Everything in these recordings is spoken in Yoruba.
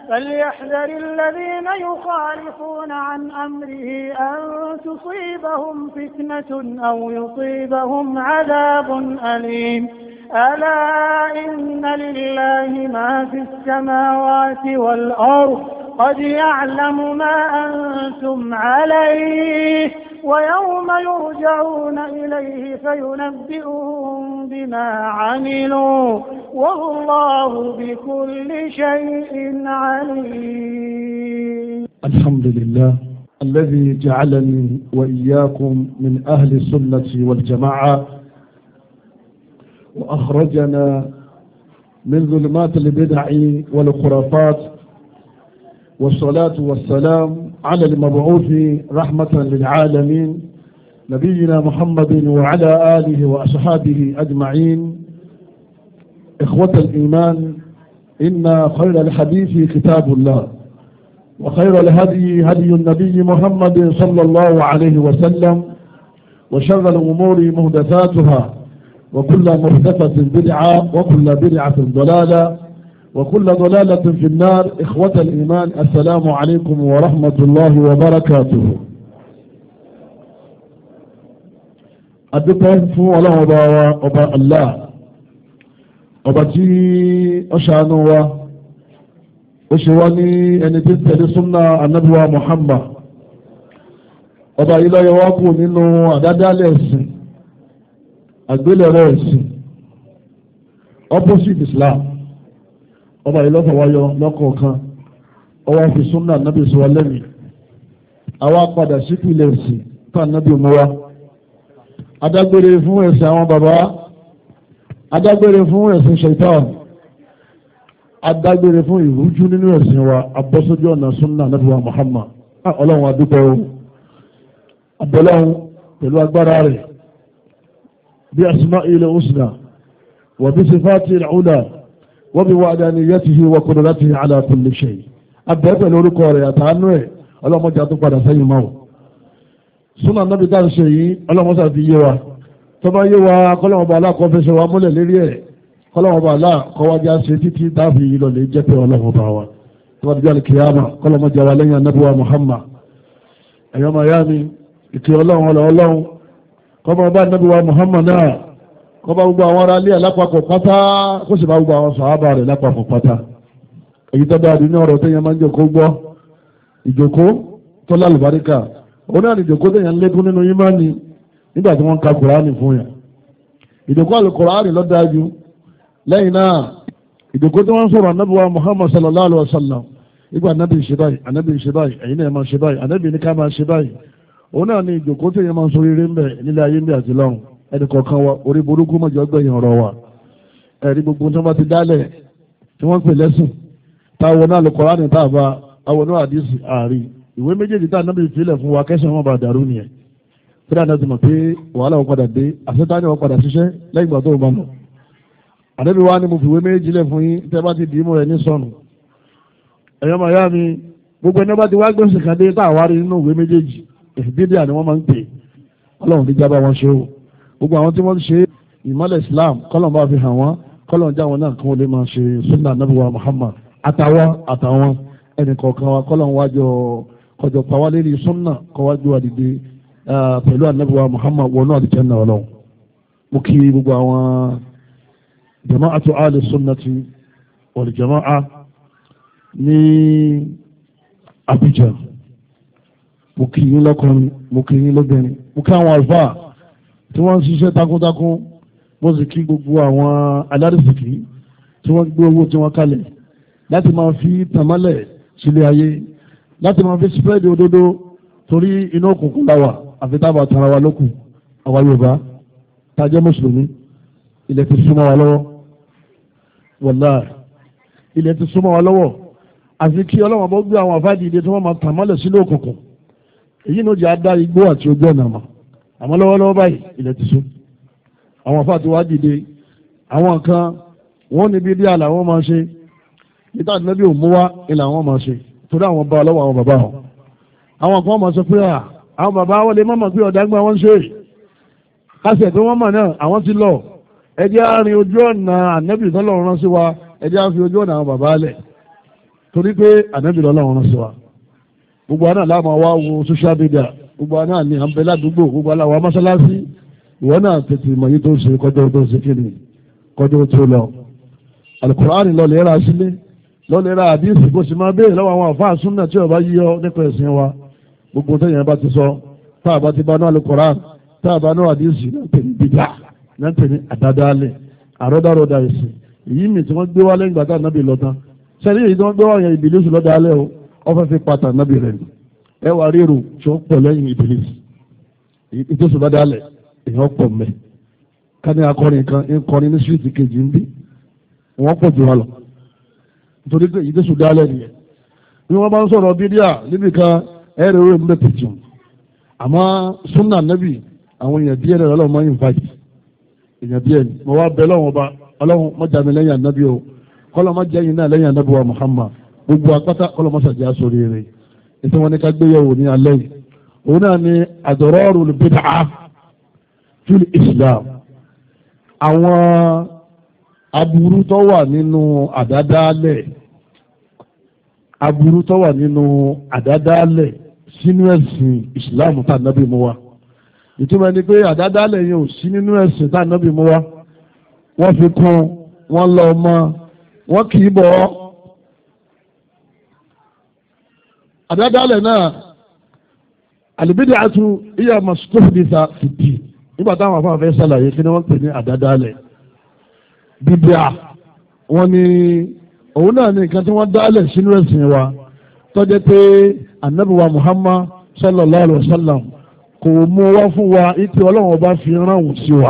فليحذر الذين يخالفون عن أمره أن تصيبهم فتنة أو يصيبهم عذاب أليم ألا إن لله ما في السماوات والأرض قد يعلم ما أنتم عليه ويوم يرجعون إليه فينبئهم بما عملوا والله بكل شيء عليم. الحمد لله الذي جعلني وإياكم من أهل السنة والجماعة وأخرجنا من ظلمات البدع والخرافات والصلاة والسلام على المبعوث رحمة للعالمين نبينا محمد وعلى آله وأصحابه أجمعين. إخوة الإيمان إن خير الحديث كتاب الله وخير الهدي هدي النبي محمد صلى الله عليه وسلم وشر الأمور محدثاتها وكل محدثة بدعة وكل بدعة ضلالة وكل ضلالة في النار. إخوة الإيمان السلام عليكم ورحمة الله وبركاته. adúpẹ́ fún ọlọ́run ọba wa ọba Allah ọba tí ó ṣàánú wa ó ṣe wá ní ẹni tí tẹ̀lé súnnà anábíwá Muhammad ọba yìí ló yọ wá kù nínú àdádálẹ̀ ẹ̀sìn àgbélẹ̀rọ ẹ̀sìn opposite Islam ọba yìí lọ́fọ̀ wáyọ lọ́kọ̀ọ̀kan ọwọ́ fi súnnà nábì sọ lẹ́mìí àwa padà sípìlẹ̀ ẹ̀sìn tó ànábì mú wa adágbére fún ẹ̀sìn àwọn bàbá adágbére fún ẹ̀sìn ṣaitan adágbére fún ìrújú nínú ẹ̀sìn wa abọ́sójú ọ̀nà súnnà nábì wa Muhammad. Ọlọ́run adúpẹ́ o abọ́lọ́run pẹ̀lú agbára rẹ̀ bí asma'il husna wa bí sifatil ula wa bí wahdaniyatihi wa qudratihi ala kulli shay. abẹ́ẹ̀pẹ̀ lórúkọ rẹ̀ àtàánú ẹ̀ ọlọ́mọdé tó padà sẹ́yìn máa súnà nábì tá ń ṣe yìí ọlọ́mọdé fi yé wa tó bá yé wa kọ́lọ́mọba aláàkọ́fẹ́sẹ̀ wa múlẹ̀ lérí ẹ̀ kọ́lọ́mọba aláàkọ́wájá ṣe títí táàfi yìí lọ lè jẹ́ pé ọlọ́mọba wa tó bá dìjọ́ alìkìyàmà kọ́lọ́mọdé wa lẹ́yìn anábíwá Muhammad. ẹ̀yọ́ miami ìkì ọlọ́run kọ́mọ bá anábíwá Muhammad náà kọ́mọ gbogbo àwọn ará ilé lápapọ̀ pátá kó sì bá gbogbo àwọn sàhábà rẹ̀ lápapọ̀ pátá. èyí tó dáa ní ọ̀rọ̀ tó yẹn máa ń jòkó gbọ́ ìjòkó tó lálùbáríkà òun náà ní ìjòkó tó yẹn ń lékún nínú ìmánì nígbà tí wọ́n ń ka kùránì fún yẹn. ìjòkó àlùkùránì ló dájú. lẹ́yìn náà ìjòkó tí wọ́n ń sọ̀rọ̀ anábíwá Muhammad sallallahu alaihi wasallam ìgbà anábì ṣe báyìí anábì ṣe báyìí ẹ̀yin náà máa ṣe báyìí anábì ní ká máa ṣe báyìí. òun náà ní ìjòkó tó yẹn máa ń sọ rere ń bẹ̀ nílé ayé ń bẹ̀ àti lọ́run ẹnì kọ̀ọ̀kan wa orí burúkú mọ̀jọ́ gbẹ̀yìn ọ̀rọ̀ wa ẹ̀rí gbogbo tí wọ́n bá ti dálẹ̀ tí wọ́n pè lẹ́sìn táwọn náà Al-Kùránì táàbà àwọn náà àdìsí ààrí ìwé méjèèjì tá nábì ìfilẹ̀ fún wa kẹsàn-án wọn bá dàrú nìyẹn fúnra náà ti mọ̀ pé wàhálà wọn padà dé àṣetáni wọn padà ṣiṣẹ́ lẹ́yìn ìgbà tó wọn bá mọ̀ àdébí wa ni mo fi ìwé méjì lẹ̀ fún yín tẹ́ bá ti dì í mú rẹ̀ ní sọnù ẹ̀yọ́ màá yá mi gbogbo ẹni bá ti wá gbèsè kan dé tá àwárí nínú ìwé méjèèjì ìfìdídíà ni wọ́n máa ń pè ọlọ́run ní jábá wọn ṣe o gbogbo àwọn tí wọ́n ṣe ìmọ̀lẹ̀ Islam kọ́lọ̀ bá fi hàn wọ́n kọ́lọ̀ já wọn náà kí wọ́n lè máa ṣe sunna nabuwa Muhammad àtàwọn ẹnì kọ̀ọ̀kan wa kọ́lọ̀ wájọ kọjọ pàwá lérí sunna kọwájú àdìdì pẹ̀lú ànábùwà Muhammad wọnú àdìjẹ́ náà ọlọ́run. mo kí gbogbo àwọn jama'atu ahli sunnati wal jama'a ní Abidjan mo kí yín lọ́kùnrin mo kí yín lóbìnrin mo kí àwọn àlùfáà tí wọ́n ń ṣiṣẹ́ takuntakun mo sì kí gbogbo àwọn alárìsìkí tí wọ́n gbé owó tí wọ́n kalẹ̀ láti máa fi tàmálẹ̀ sílé ayé láti máa fi spread òdodo torí iná òkùnkùn láwà àfi tábà tara wa lókù àwa Yorùbá tá a jẹ́ mùsùlùmí ilẹ̀ ti súnmọ́ wa lọ́wọ́ wàláhì ilẹ̀ ti súnmọ́ wa lọ́wọ́ àfi kí Ọlọ́run bọ́ gbé àwọn àfáàdì ìdè tí wọ́n máa tàmálẹ̀ sílé òkùnkùn èyí ló jẹ́ adá igbó àti ojú ọ̀nà àmà àmọ́ lọ́wọ́lọ́wọ́ báyìí ilẹ̀ ti sún àwọn àfáà ti wá dìde àwọn nǹkan wọ́n ní bí díà làwọn máa ṣe níta àdínlẹ́bí ò mú wá ilẹ̀ àwọn máa ṣe torí àwọn bá lọ́wọ́ àwọn bàbá wọn àwọn kan máa sọ pé àwọn bàbá wọn lè mọ̀mọ̀ pé ọ̀dágbà wọn ṣe kásẹ̀ tó wọ́n mọ̀ náà àwọn ti lọ ẹjẹ́ àárín ojú ọ̀nà ànẹ́bì tọ́lọ́run rán sí wa ẹjẹ́ àfi ojú ọ̀nà àwọn bàbá lẹ̀ torí pé ànábì lọ́lọ́run rán sí wa gbogbo àná láàmú wa wo social media gbogbo àná ní àǹbẹ̀ ládùúgbò gbogbo aláwa mọ́sálásí ìwọ náà tètè mọ̀ yí tó ṣe kọjọ́ tó ṣe kí ni kọjọ́ tó lọ Al-Qur'ani lọ́lẹ̀ ra sílé lọ́lẹ̀ ra àdíìsì bó ṣe máa béèrè lọ́wọ́ àwọn àfáà súnà tí ọba yíyọ nípa ẹ̀sìn wa gbogbo tẹ̀yìn bá ti sọ táàbá ti bá náà Al-Qur'ani táàbá náà àdíìsì náà tẹ̀lé bídà náà tẹ̀lé àdádálẹ̀ àrọ́dàrọ́dà ẹ̀sìn èyí mi tí wọ́n gbé wá lẹ́yìn gbàtà nábì lọ́tàn sẹ́ni èyí tí wọ́n gbé wá yẹn ìbílísì lọ́dà alẹ́ o ọfẹ́ fi pàtà nábì rẹ̀ ni ẹ wà ríro tí ó pọ̀ lẹ́yìn ìbílísì ìtòsùn lọ́dà alẹ́ èèyàn pọ̀ mẹ́ ká ní akọrin kan ń kọrin ní síríìtì kejì ń bí wọ́n pọ̀ jù wá lọ nítorí pé ìtòsùn dá alẹ́ nìyẹn bí wọ́n bá ń sọ̀rọ̀ bídíà níbi kan ẹ̀rọ ìwé ń bẹ pìtì àmọ́ súnà nábì àwọn èèyàn díẹ̀ rẹ̀ ọlọ́run máa ń invite èèyàn díẹ̀ ni mo wá bẹ lọ́wọ́ ọba ọlọ́run mọ́jà mi lẹ́yìn ànábì o kọ́lọ́ má jẹ́ yín náà lẹ́yìn ànábì wa Muhammad gbogbo apáta kọ́lọ́ má sàjẹ́ sórí rẹ̀ ètò wọn ni ká gbéyàwó ní alẹ́ yìí òun náà ni adrarul bid'ah fil Islam àwọn aburú tó wà nínú àdádálẹ̀ aburú tó wà nínú àdádálẹ̀ sínú ẹ̀sìn Islam tá ànábì mú wa ìtumọ̀ ni pé àdádálẹ̀ yẹn ò sí nínú ẹ̀sìn tá ànábì mú wa wọ́n fi kún wọ́n lọ mọ́ wọ́n kì í bọ̀ ọ́ àdádálẹ̀ náà al-bid'atu hiya ma stuhditha fi ddin nígbà táwọn afáwọn fẹ́ sàlàyé kí ni wọ́n pè ní àdádálẹ̀ bíbíà wọ́n ní òun náà ní nǹkan tí wọ́n dálẹ̀ sínú ẹ̀sìn wa tó jẹ́ pé ànábì wa Muhammad sallallahu alaihi wasallam kò mú wá fún wa ìpè ọlọ́run ọba fi ránwùn sí wa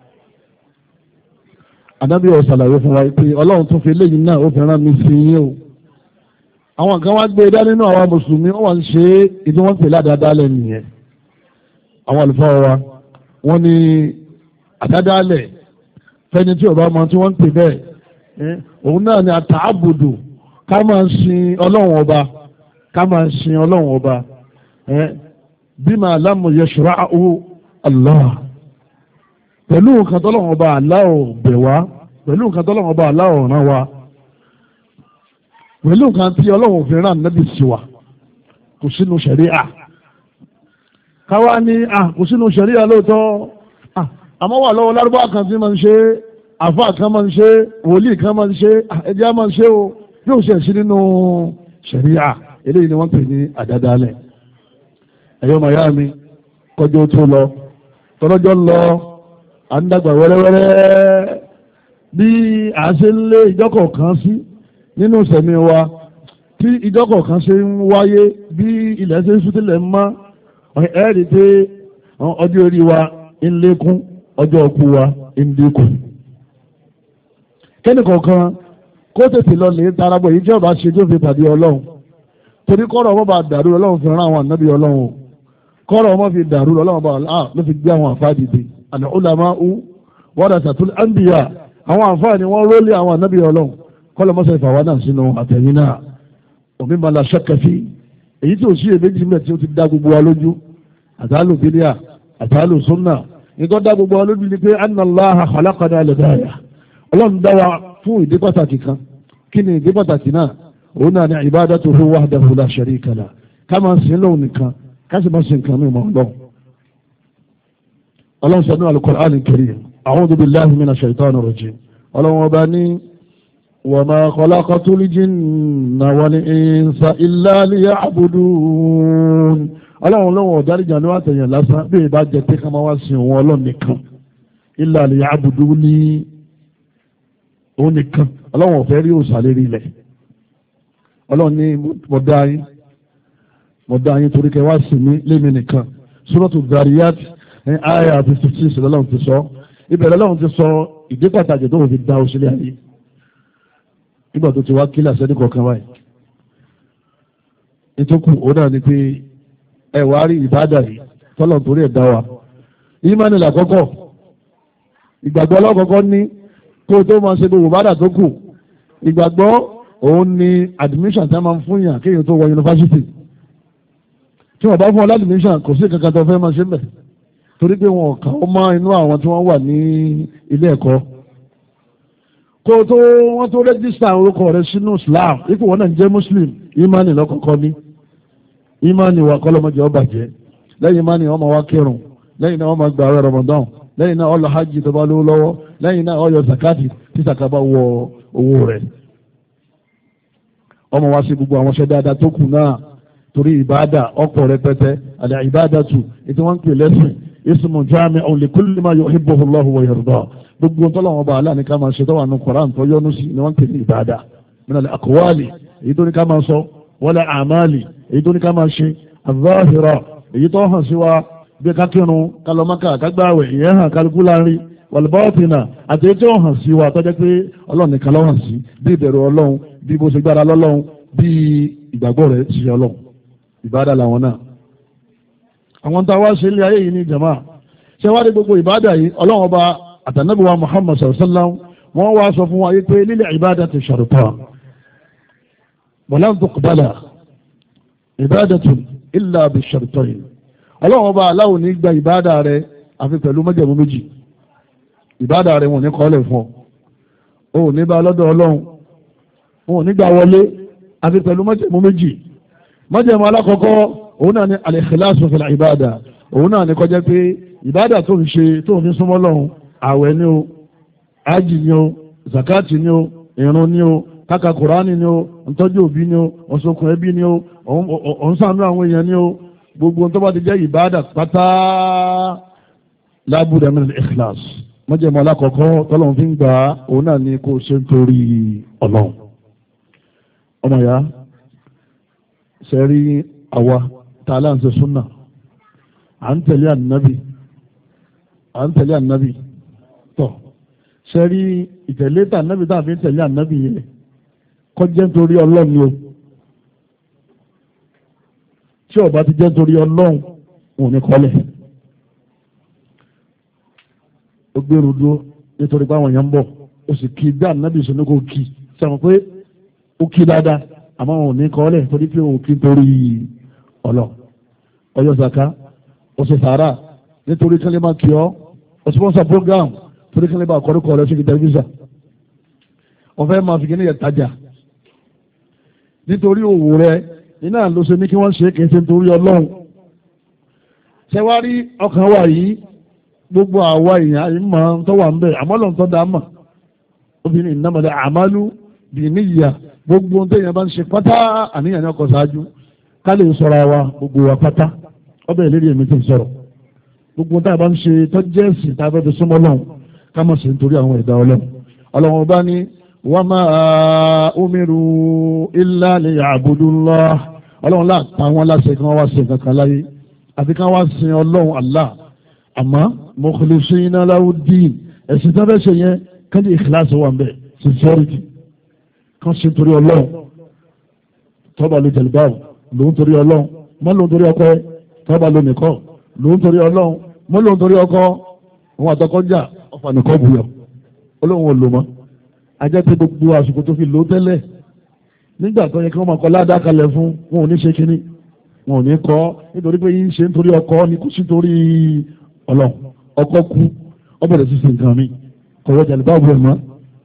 ànábì ó ṣàlàyé fún wa pé ọlọ́run tún fi léyìn náà ó fi rán mi sí yín o àwọn kan wá gbé dá nínú àwọn mùsùlùmí wọ́n wá ń ṣe ìdí wọ́n pè ládàádálẹ̀ nìyẹn àwọn àlùfáà wa wọ́n ní àdádálẹ̀ fẹ́ni tí ọba ọmọ tí wọ́n ń pè bẹ́ẹ̀ òun náà ni àtàbùdù ká máa sin ọlọ́run ọba ká máa sin ọlọ́run ọba bima lam yashra'u Allah pẹ̀lú nǹkan tọ́lọ́run ọba Allah ò bẹ̀ wá pẹ̀lú nǹkan tọ́lọ́run ọba Allah ò rán wa pẹ̀lú nǹkan tí ọlọ́run fi rán nábì sí wa kò sínú ṣẹ̀ríà káwá ní kò sínú ṣẹ̀ríà lóòótọ́ àmọ́ wà lọ́wọ́ lárúbá kan tí máa ń ṣe àfá kan máa ń ṣe wòlíì kan máa ń ṣe ẹjẹ́ máa ń ṣe o yóò ṣe sí nínú ṣẹ̀ríà eléyìí ni wọ́n pè ní àdádálẹ̀ ẹ̀yọ́ màyá mi kọjọ́ tó lọ tọ́lọ́jọ́ lọ à ń dàgbà wẹ́rẹ́wẹ́rẹ́ bí a ṣe ń lé ìjọ́kọ̀ kan sí nínú ìṣẹ̀mí wa tí ìjọ́kọ̀ kan ṣe ń wáyé bí ilẹ̀ ṣe ń sútìlẹ̀ ń mọ́ ẹ̀ẹ́dì pé ọjọ́ orí wa ń lékún ọjọ́ ọkú wa ń dínkù kẹ́nì kọ̀ọ̀kan kó tètè lọ lè darapọ̀ èyí tí ọba ṣe tó fi pàdé ọlọ́run torí kọ́rọ̀ ọmọ bá dàrú ọlọ́run fi rán àwọn ànábì ọlọ́run kọ́rọ̀ ọmọ fi dàrú ọlọ́run bá ló fi gbé àwọn àfáà dìde al-ulama'u warasatul anbiya àwọn àfáà ni wọ́n rólé àwọn ànábì ọlọ́run kọ́lọ̀ mọ́sẹ̀ ìfàwọ́ náà sínú àtẹ̀yìn náà omi máa la ṣẹ́kẹ̀fí èyí tí ò sí èméjì mẹ́ tí ó ti dá gbogbo wa lójú àtàlù bíníà àtàlù súnnà nígbà dá gbogbo wa lójú ni pé anna Allaha khalaqana lidaya ọlọ́run dá wa fún ìdí pàtàkì kan kí ni ìdí pàtàkì náà òun náà ni ibadatuhu wahdahu la sharika lah ká máa sin lóhun nìkan ká sì máa sin nǹkan mímọ́ ọlọ́run sọ ní al-Qur'an al-Karim a'udhu billahi minash shaitanir rajim ọlọ́run ọba ní wa ma khalaqtul jinna wal insa illa liya'budun ọlọ́run lọ́wọ́ ọ̀dáríjà ní wàá tẹ̀yàn lásán bí ìbá jẹ pé ká máa wá sin òun ọlọ́run nìkan illa liya'buduni òun nìkan ọlọ́run ọ̀fẹ́ rí òòsà lérí ilẹ̀ ọlọ́run ní mọ̀dá yín torí kẹ wá sí mi lémi nìkan Suratul Dhariyat àyà 56 lọ́lọ́run ti sọ ìbẹ̀rẹ̀ lọ́run ti sọ ìdí pàtàkì tó fi dá òṣèlú ayé nígbà tó ti wá kílà sẹ́ni kọ̀ọ̀kan báyìí nítòkù ó náà ni pé ẹ wá rí ìbádà yìí tọ́lọ̀ torí ẹ̀ dá wa ìmánì làkọ́kọ́ ìgbàgbọ́ ọlọ́kọ̀ọ́kọ́ ní kó tó máa ṣe gbogbo bádà tó kù ìgbàgbọ́ òun ni admission tí a máa ń fún yàn kéèyàn tó wọ yunifásitì tí wọ́n bá fún ọ láti admission kò sí kankan tó fẹ́ máa ṣe mẹ́ torí pé wọn kà ó mọ́ inú àwọn tí wọ́n wà ní ilé ẹ̀kọ́ kó tó wọ́n tó rẹ́gísítà orúkọ rẹ̀ sínú Islam ipò wọn náà jẹ́ Muslim imani lọ́kọ̀ọ́kọ́ ní imani wà kọ́lọ́mọdé ọba jẹ́ lẹ́yìn imani ọmọ wa kírun lẹ́yìn náà ọmọ gbà rẹ̀ Ramadan lẹ́yìn náà ọlọ hajj tó bá lówó lọ́wọ́ lẹ́yìn náà ọyọ zakati tí saka bá wọ owó rẹ̀ ọmọ wa sí gbogbo àwọn ṣẹ́ dáadáa tó kù náà torí ìbáadà ọ̀pọ̀ rẹpẹtẹ àlẹ́ ìbáadà tù ètò wọn ń pè lẹ́sìn ismu jami'un li kulli ma yuhibbuhu Allahu wa yarda gbogbo tọ́lọ́wọ́n bá aláàní ká máa ṣe tọ́wà ní Qur'an tó yọ́nú sí ni wọ́n ń pè ní ìbáadà min al-aqwali èyí tó ní ká máa sọ wala a'mali èyí tó ní ká máa ṣe az-zahira èyí tó hàn sí wa bí kákírun kalọ́mọ́kà kágbáwẹ̀ ìyẹn hàn kálukú láàrin wal-batina àti èyí tó hàn sí wa tọ́jẹ́ pé Ọlọ́run nìkan ló hàn sí bí ìbẹ̀rù Ọlọ́run bí bó ṣe gbára lọ́lọ́run bí ìgbàgbọ́ rẹ̀ sí Ọlọ́run ìbádà làwọn náà àwọn tá a wá ṣe ilé ayé yìí ní jama ṣe wá dé gbogbo ìbádà yìí Ọlọ́run ọba àtànábì wa Muhammad sallallahu wọ́n wá sọ fún wa yí pé lílẹ̀ ìbádà ti ṣàrùtọ́ wala tuqbala ìbádàtun illa bi ṣàrùtọ́yìn Ọlọ́run ọba aláwọ̀ ní gba ìbádà rẹ̀ àfi pẹ̀lú májẹ̀mú méjì ìbádà rẹ̀ wọn ní kọ́lẹ̀ fún ọ ní bá lọ́dọ̀ Ọlọ́run wọn ní gbà wọlé àfi pẹ̀lú májẹ̀mú méjì májẹ̀mú alákọ̀ọ́kọ́ òun náà ni al-ikhlasu fil ìbádà òun náà ni kọjá pé ìbádà tó ń ṣe tó ń fi súnmọ́ Ọlọ́run àwẹ̀ ni o ájì ni o zakati ni o ìrun ni o káka kùránì ni o ntọ́jú òbí ni o ọ̀sọ̀kùn ẹbí ni o ọ̀nsánú àwọn èèyàn ni o gbogbo tó bá ti jẹ́ ìbádà pátá lábúdà min al-ikhlas májẹ̀mú alákọ̀ọ́kọ́ tọ́lọ́run fi ń gbà òun náà ni kó ṣe ń torí Ọlọ́run ọmọ ya sẹ́rí àwa tààlà ń ṣe súnà à ń tẹ̀lé ànábì tọ̀ sẹ́rí ìtẹ̀lé tà ànábì tá a fi ń tẹ̀lé ànábì yẹn kọjá nítorí Ọlọ́run o tí ó bá ti jẹ́ nítorí Ọlọ́run òun ní kọ́lẹ̀ ó gbèrú dúró nítorí pé àwọn èèyàn ń bọ̀ ó sì kí bí ànábì sọ ní kò kí sẹ́wọ̀n pé ó kí dáadáa àmọ́ wọn ò ní kọ́lẹ̀ torí pé òun kí nítorí Ọlọ́run ọyọ zaka ọsẹ sàárà nítorí kí lè máa kí ọ ọsibọ́nsà program torí kí lè máa kọ́ríkọ́ rẹ síbi tẹlifíṣà ọ̀fẹ́ máa fi kíní yẹn tajà nítorí òwò rẹ iná ló ṣe ní kí wọ́n ṣe kì í ṣe nítorí Ọlọ́run ṣẹwárí ọkàn wa yìí gbogbo àwa èèyàn yìí máa ń tọ́wà ń bẹ̀ àmọ́ lọ́n tọ́ da mà obìnrin ìnámọ̀lẹ́ àmálú bì níyà gbogbo ohun téèyàn bá ń ṣe pátá àníyàn ní ọkọ̀ ṣáájú ká lè sọ̀rọ̀ wa gbogbo wa pátá ọbẹ̀ ìlérí èmi ti sọ̀rọ̀ gbogbo tá a bá ń ṣe tọ́jẹ́sì tá a fẹ́ fi súnmọ́ lọ́hùn ká mọ̀ sí nítorí àwọn ẹ̀dá Ọlọ́run Ọlọ́run bá ní wa ma umiru illa liya'budullah Ọlọ́run láàpá wọn láṣẹ kí wọ́n wá ṣe kankan láyé àti kí wọ́n wá sin Ọlọ́run Allah àmọ́ mukhlisina lahu-ddin ẹ̀sìn tó fẹ́ ṣe yẹn kán ní ìkìláàsì wà ń bẹ̀ sincerity kan ṣe nítorí Ọlọ́run tọ́ba ló jẹ̀lúbáwò lòun torí Ọlọ́run mọ́ lòun torí ọkọ ẹ tọ́ba ló nìkọ́ lòun torí Ọlọ́run mọ́ lòun torí ọkọ òun àtọkọ́ jà ọfà nìkọ́ buyọ̀ Ọlọ́run ò lò mọ́ ajẹ́ pé gbogbo àsìkò tó fi lò tẹ́lẹ̀ nígbà tó yẹ kí wọ́n máa kọ́ ládàá kalẹ̀ fún wọn ò ní ṣe kínní wọn ò ní kọ́ nítorí pé yín ṣe nítorí ọkọ ní kó sí torí Ọlọ́run ọkọ kú ọ bẹ̀rẹ̀ sí sin nǹkan mi kọ̀wé jẹ̀lúbáwò rẹ̀ mọ́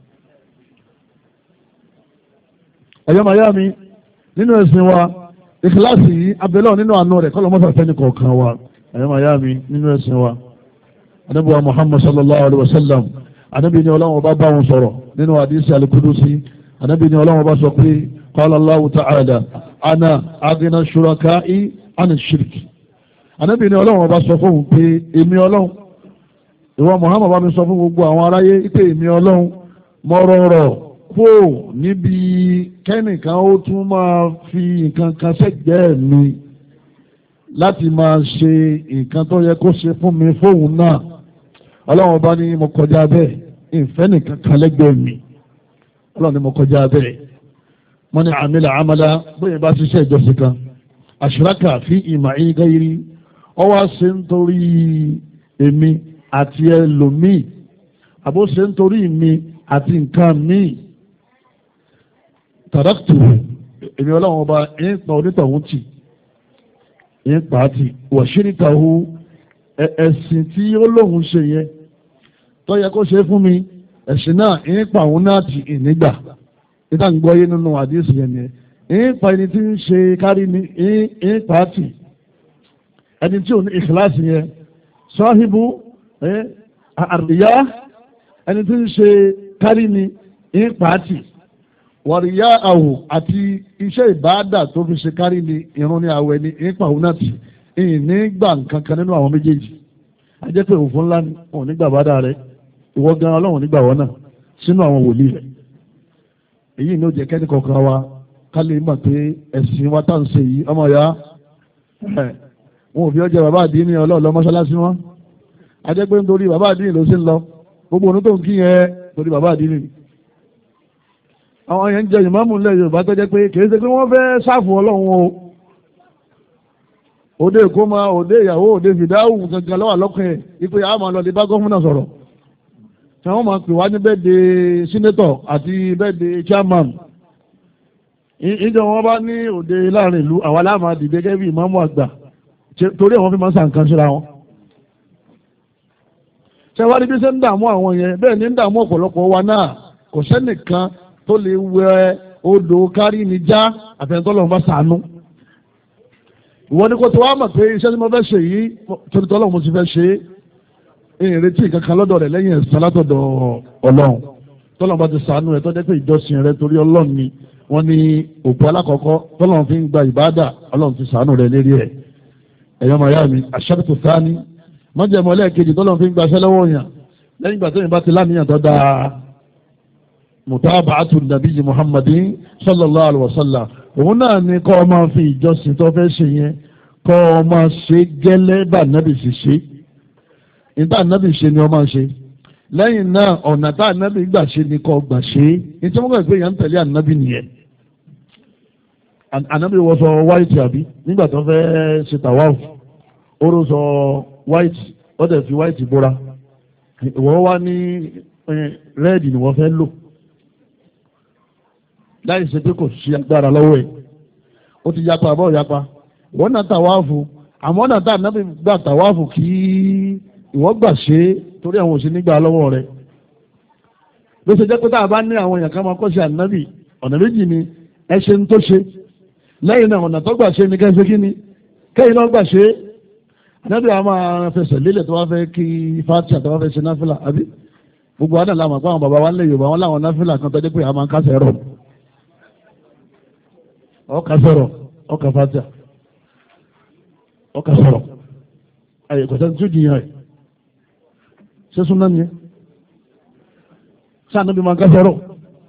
ẹ̀yọ́ màyá mi nínú ẹ̀sìn wa ìkìláàsì yìí abẹ́lẹ́ nínú àánú rẹ̀ kọ́lọ́ mọ́sà fẹ́ni kọ̀ọ̀kan wa ẹ̀yọ́ màyá mi nínú ẹ̀sìn wa Ànábì wa Muhammad sallallahu alaihi wasallam Ànábì ni Ọlọ́run bá bá wọn sọ̀rọ̀ nínú hadisi al-Qudusi Ànábì ni Ọlọ́run bá sọ pé qala Allahu ta'ala ana aghna shuraka'i ani shirk Ànábì ni Ọlọ́run bá sọ fún pé èmi Ọlọ́run ìwọ Muhammad bá mi sọ fún gbogbo àwọn aráyé pé èmi Ọlọ́run mọ́rọ̀rọ̀ kó níbi kẹ́nìkan ó tún máa fi nǹkan kan sẹ́gbẹ̀ẹ́ mi láti máa ṣe nǹkan tó yẹ kó ṣe fún mi fóun náà Ọlọ́run bá ní mo kọjá bẹ́ẹ̀ ìfẹ́ nìkan kan lẹ́gbẹ̀ẹ́ mi Ọlọ́run ní mo kọjá bẹ́ẹ̀ wọ́n ní àmìlà àmàlà bóyá bá ṣiṣẹ́ ìjọsìn kan àṣìrákà fi ìmàí gáyírí ọwọ́ ṣe ń torí èmi àti ẹlòmíì àbó ṣe ń torí mi àti nǹkan míì tàdáktù èmi Ọlọ́run ọba ń pa onítọ̀hún tì ń pa á tì wọ̀ṣírìkàhù ẹ̀sìn tí ó lóhun ṣe yẹn tó yẹ kó ṣe fún mi ẹ̀sìn náà ń pa òun náà ti ìnígbà níta ń gbọ́yé nínú àdísì yẹn ni ń pa ẹni tí ń ṣe kárí ni ń pa á tì ẹni tí ò ní ìkìláàsì yẹn sọ́hìbù àríyá ẹni tí ń ṣe kárí ni ń pa á tì wàríyá àwò àti iṣẹ́ ìbáàdà tó fi ṣe kárí ni ìrun ní àwẹ̀ ni ń pa òun náà tì ìnígbà nǹkan kan nínú àwọn méjèèjì ajẹ́ pé òfin ńlá òun nígbà bàdà rẹ̀ ìwọ gan ọlọ́run nígbà wọn náà sínú àwọn wòlíì rẹ̀ èyí ni ó jẹ́ kẹ́ni kọ̀ọ̀kan wa ká lè mọ̀ pé ẹ̀sìn wa tá à ń ṣe yìí ọmọ ya wọn ò fi ọjọ́ bàbá àdínní ọlọ́ọ̀lọ́ mọ́ṣáláṣí wọn ajẹ́ pé nítorí bàbá àdínní ló ṣe ń lọ gbogbo òun tó ń kí yẹn torí bàbá àdínní àwọn yẹn ń jẹ ìmáàmù ńlẹ̀ Yorùbá tó jẹ́ pé kìí ṣe pé wọ́n fẹ́ sáàfù ọlọ́run o òde ìkómọ òde ìyàwó òde fìdáhù gangan lọ́wọ́ lọ́kàn ẹ̀ ipò yàrá máa lọ lè bá gọ́fúnà sọ̀rọ̀ tí wọ́n máa pè wá ní bẹ́ẹ̀dẹ̀ sínétọ̀ àti bẹ́ẹ̀dẹ̀ chairman ìjọ wọn bá ní òde láàrin ìlú àwa láàmà dìde gẹ́gẹ́ bí ìmáàmù àgbà torí àwọn fi máa ń sàn kan síra wọn. ṣẹ́wárí bí ṣe ń dààmú àwọn yẹn bẹ́ẹ̀ ni ń dààmú ọ̀pọ̀lọpọ̀ wa náà kò sẹ́nìkan tó lè wẹ odò kárí ni já àfẹnitọ́lọ́run bá sànú. ìwọ ni kò tó wá mọ̀ pé iṣẹ́ tí mo fẹ́ ṣe yìí torí tọ́lọ́run mo ti fẹ́ ṣe é ìrètí kankan lọ́dọ̀ rẹ̀ lẹ́yìn ẹ̀san látọ̀dọ̀ ọlọ́run tọ́lọ́run bá ti sànú rẹ̀ tó jẹ́ pé ìjọsìn rẹ̀ torí ọlọ́run ni wọ́n ní òpó alákọ̀ọ́kọ́ tọ́lọ́run fi ń gba ìbádà ọlọ́run ti sànú rẹ̀ lérí ẹ̀ ẹ̀yọ́ màyá mi àṣàtúntò sáání mọ́jẹ̀mọ́ lẹ́ẹ̀kejì tọ́lọ́run fi ń gbaṣẹ́ lọ́wọ́ yàn lẹ́yìn ìgbà tóyìn bá ti láníyàn tó dáa mutaba'atu nabiyyi muhammadin sallallahu alaihi wasallam òun náà ni kọ́ ọ máa fi ìjọsìn tó fẹ́ ṣe yẹn kọ́ ọ máa ṣe gẹ́lẹ́ bá nábì sì ṣe ìta nábì ṣe ni ọ máa ṣe lẹ́yìn náà ọ̀nà tá nábì gbà ṣe ni kọ́ gbà ṣe ní tí wọ́n gbà pé yẹn ń tẹ̀lé ànábì nìyẹn ànábì wọ sọ white àbí nígbà tó fẹ́ ṣe tàwáàfù oró sọ white ó dẹ̀ fi white bóra ìwọ́n wá ní rẹ́ẹ̀dì ni wọ́n fẹ́ lò láì ṣe pé kò sí agbára lọ́wọ́ ẹ̀ ó ti yapa àbọ̀ yapa ìwọ́n náà tàwáàfù àmọ́ náà tá ànábì gbà tàwáàfù kí ìwọ́n gbà ṣe torí àwọn òṣèlú nígbà lọ́wọ́ rẹ̀ ló ṣe jẹ́ pé tá a bá ní àwọn èèyàn kan máa kọ́ sí ànábì ọ̀nà méjì ni ẹ ṣe ń tó ṣe lẹ́yìn náà ọ̀nà tó gbà ṣe ni kẹ́sẹ́ kí ni kẹ́yìn náà gbà ṣe ànábì àwọn máa fẹsẹ̀ lélẹ̀ tó wá fẹ́ kí fatiha tó wá fẹ́ ṣe náfìlà àbí gbogbo àdàn làwọn àpá àwọn bàbá wa ń lè Yorùbá wọn láwọn náfìlà kan tó jẹ́ pé àwọn máa ń kásẹ̀ rọ̀ ọkà sọ̀rọ̀ ọkà fatiha ọkà sọ̀rọ̀ ayé kò sẹ́ni tó jìyàn ẹ̀ ṣé súnmọ́ ni ẹ́ sáà níbi máa ń kásẹ̀ rọ̀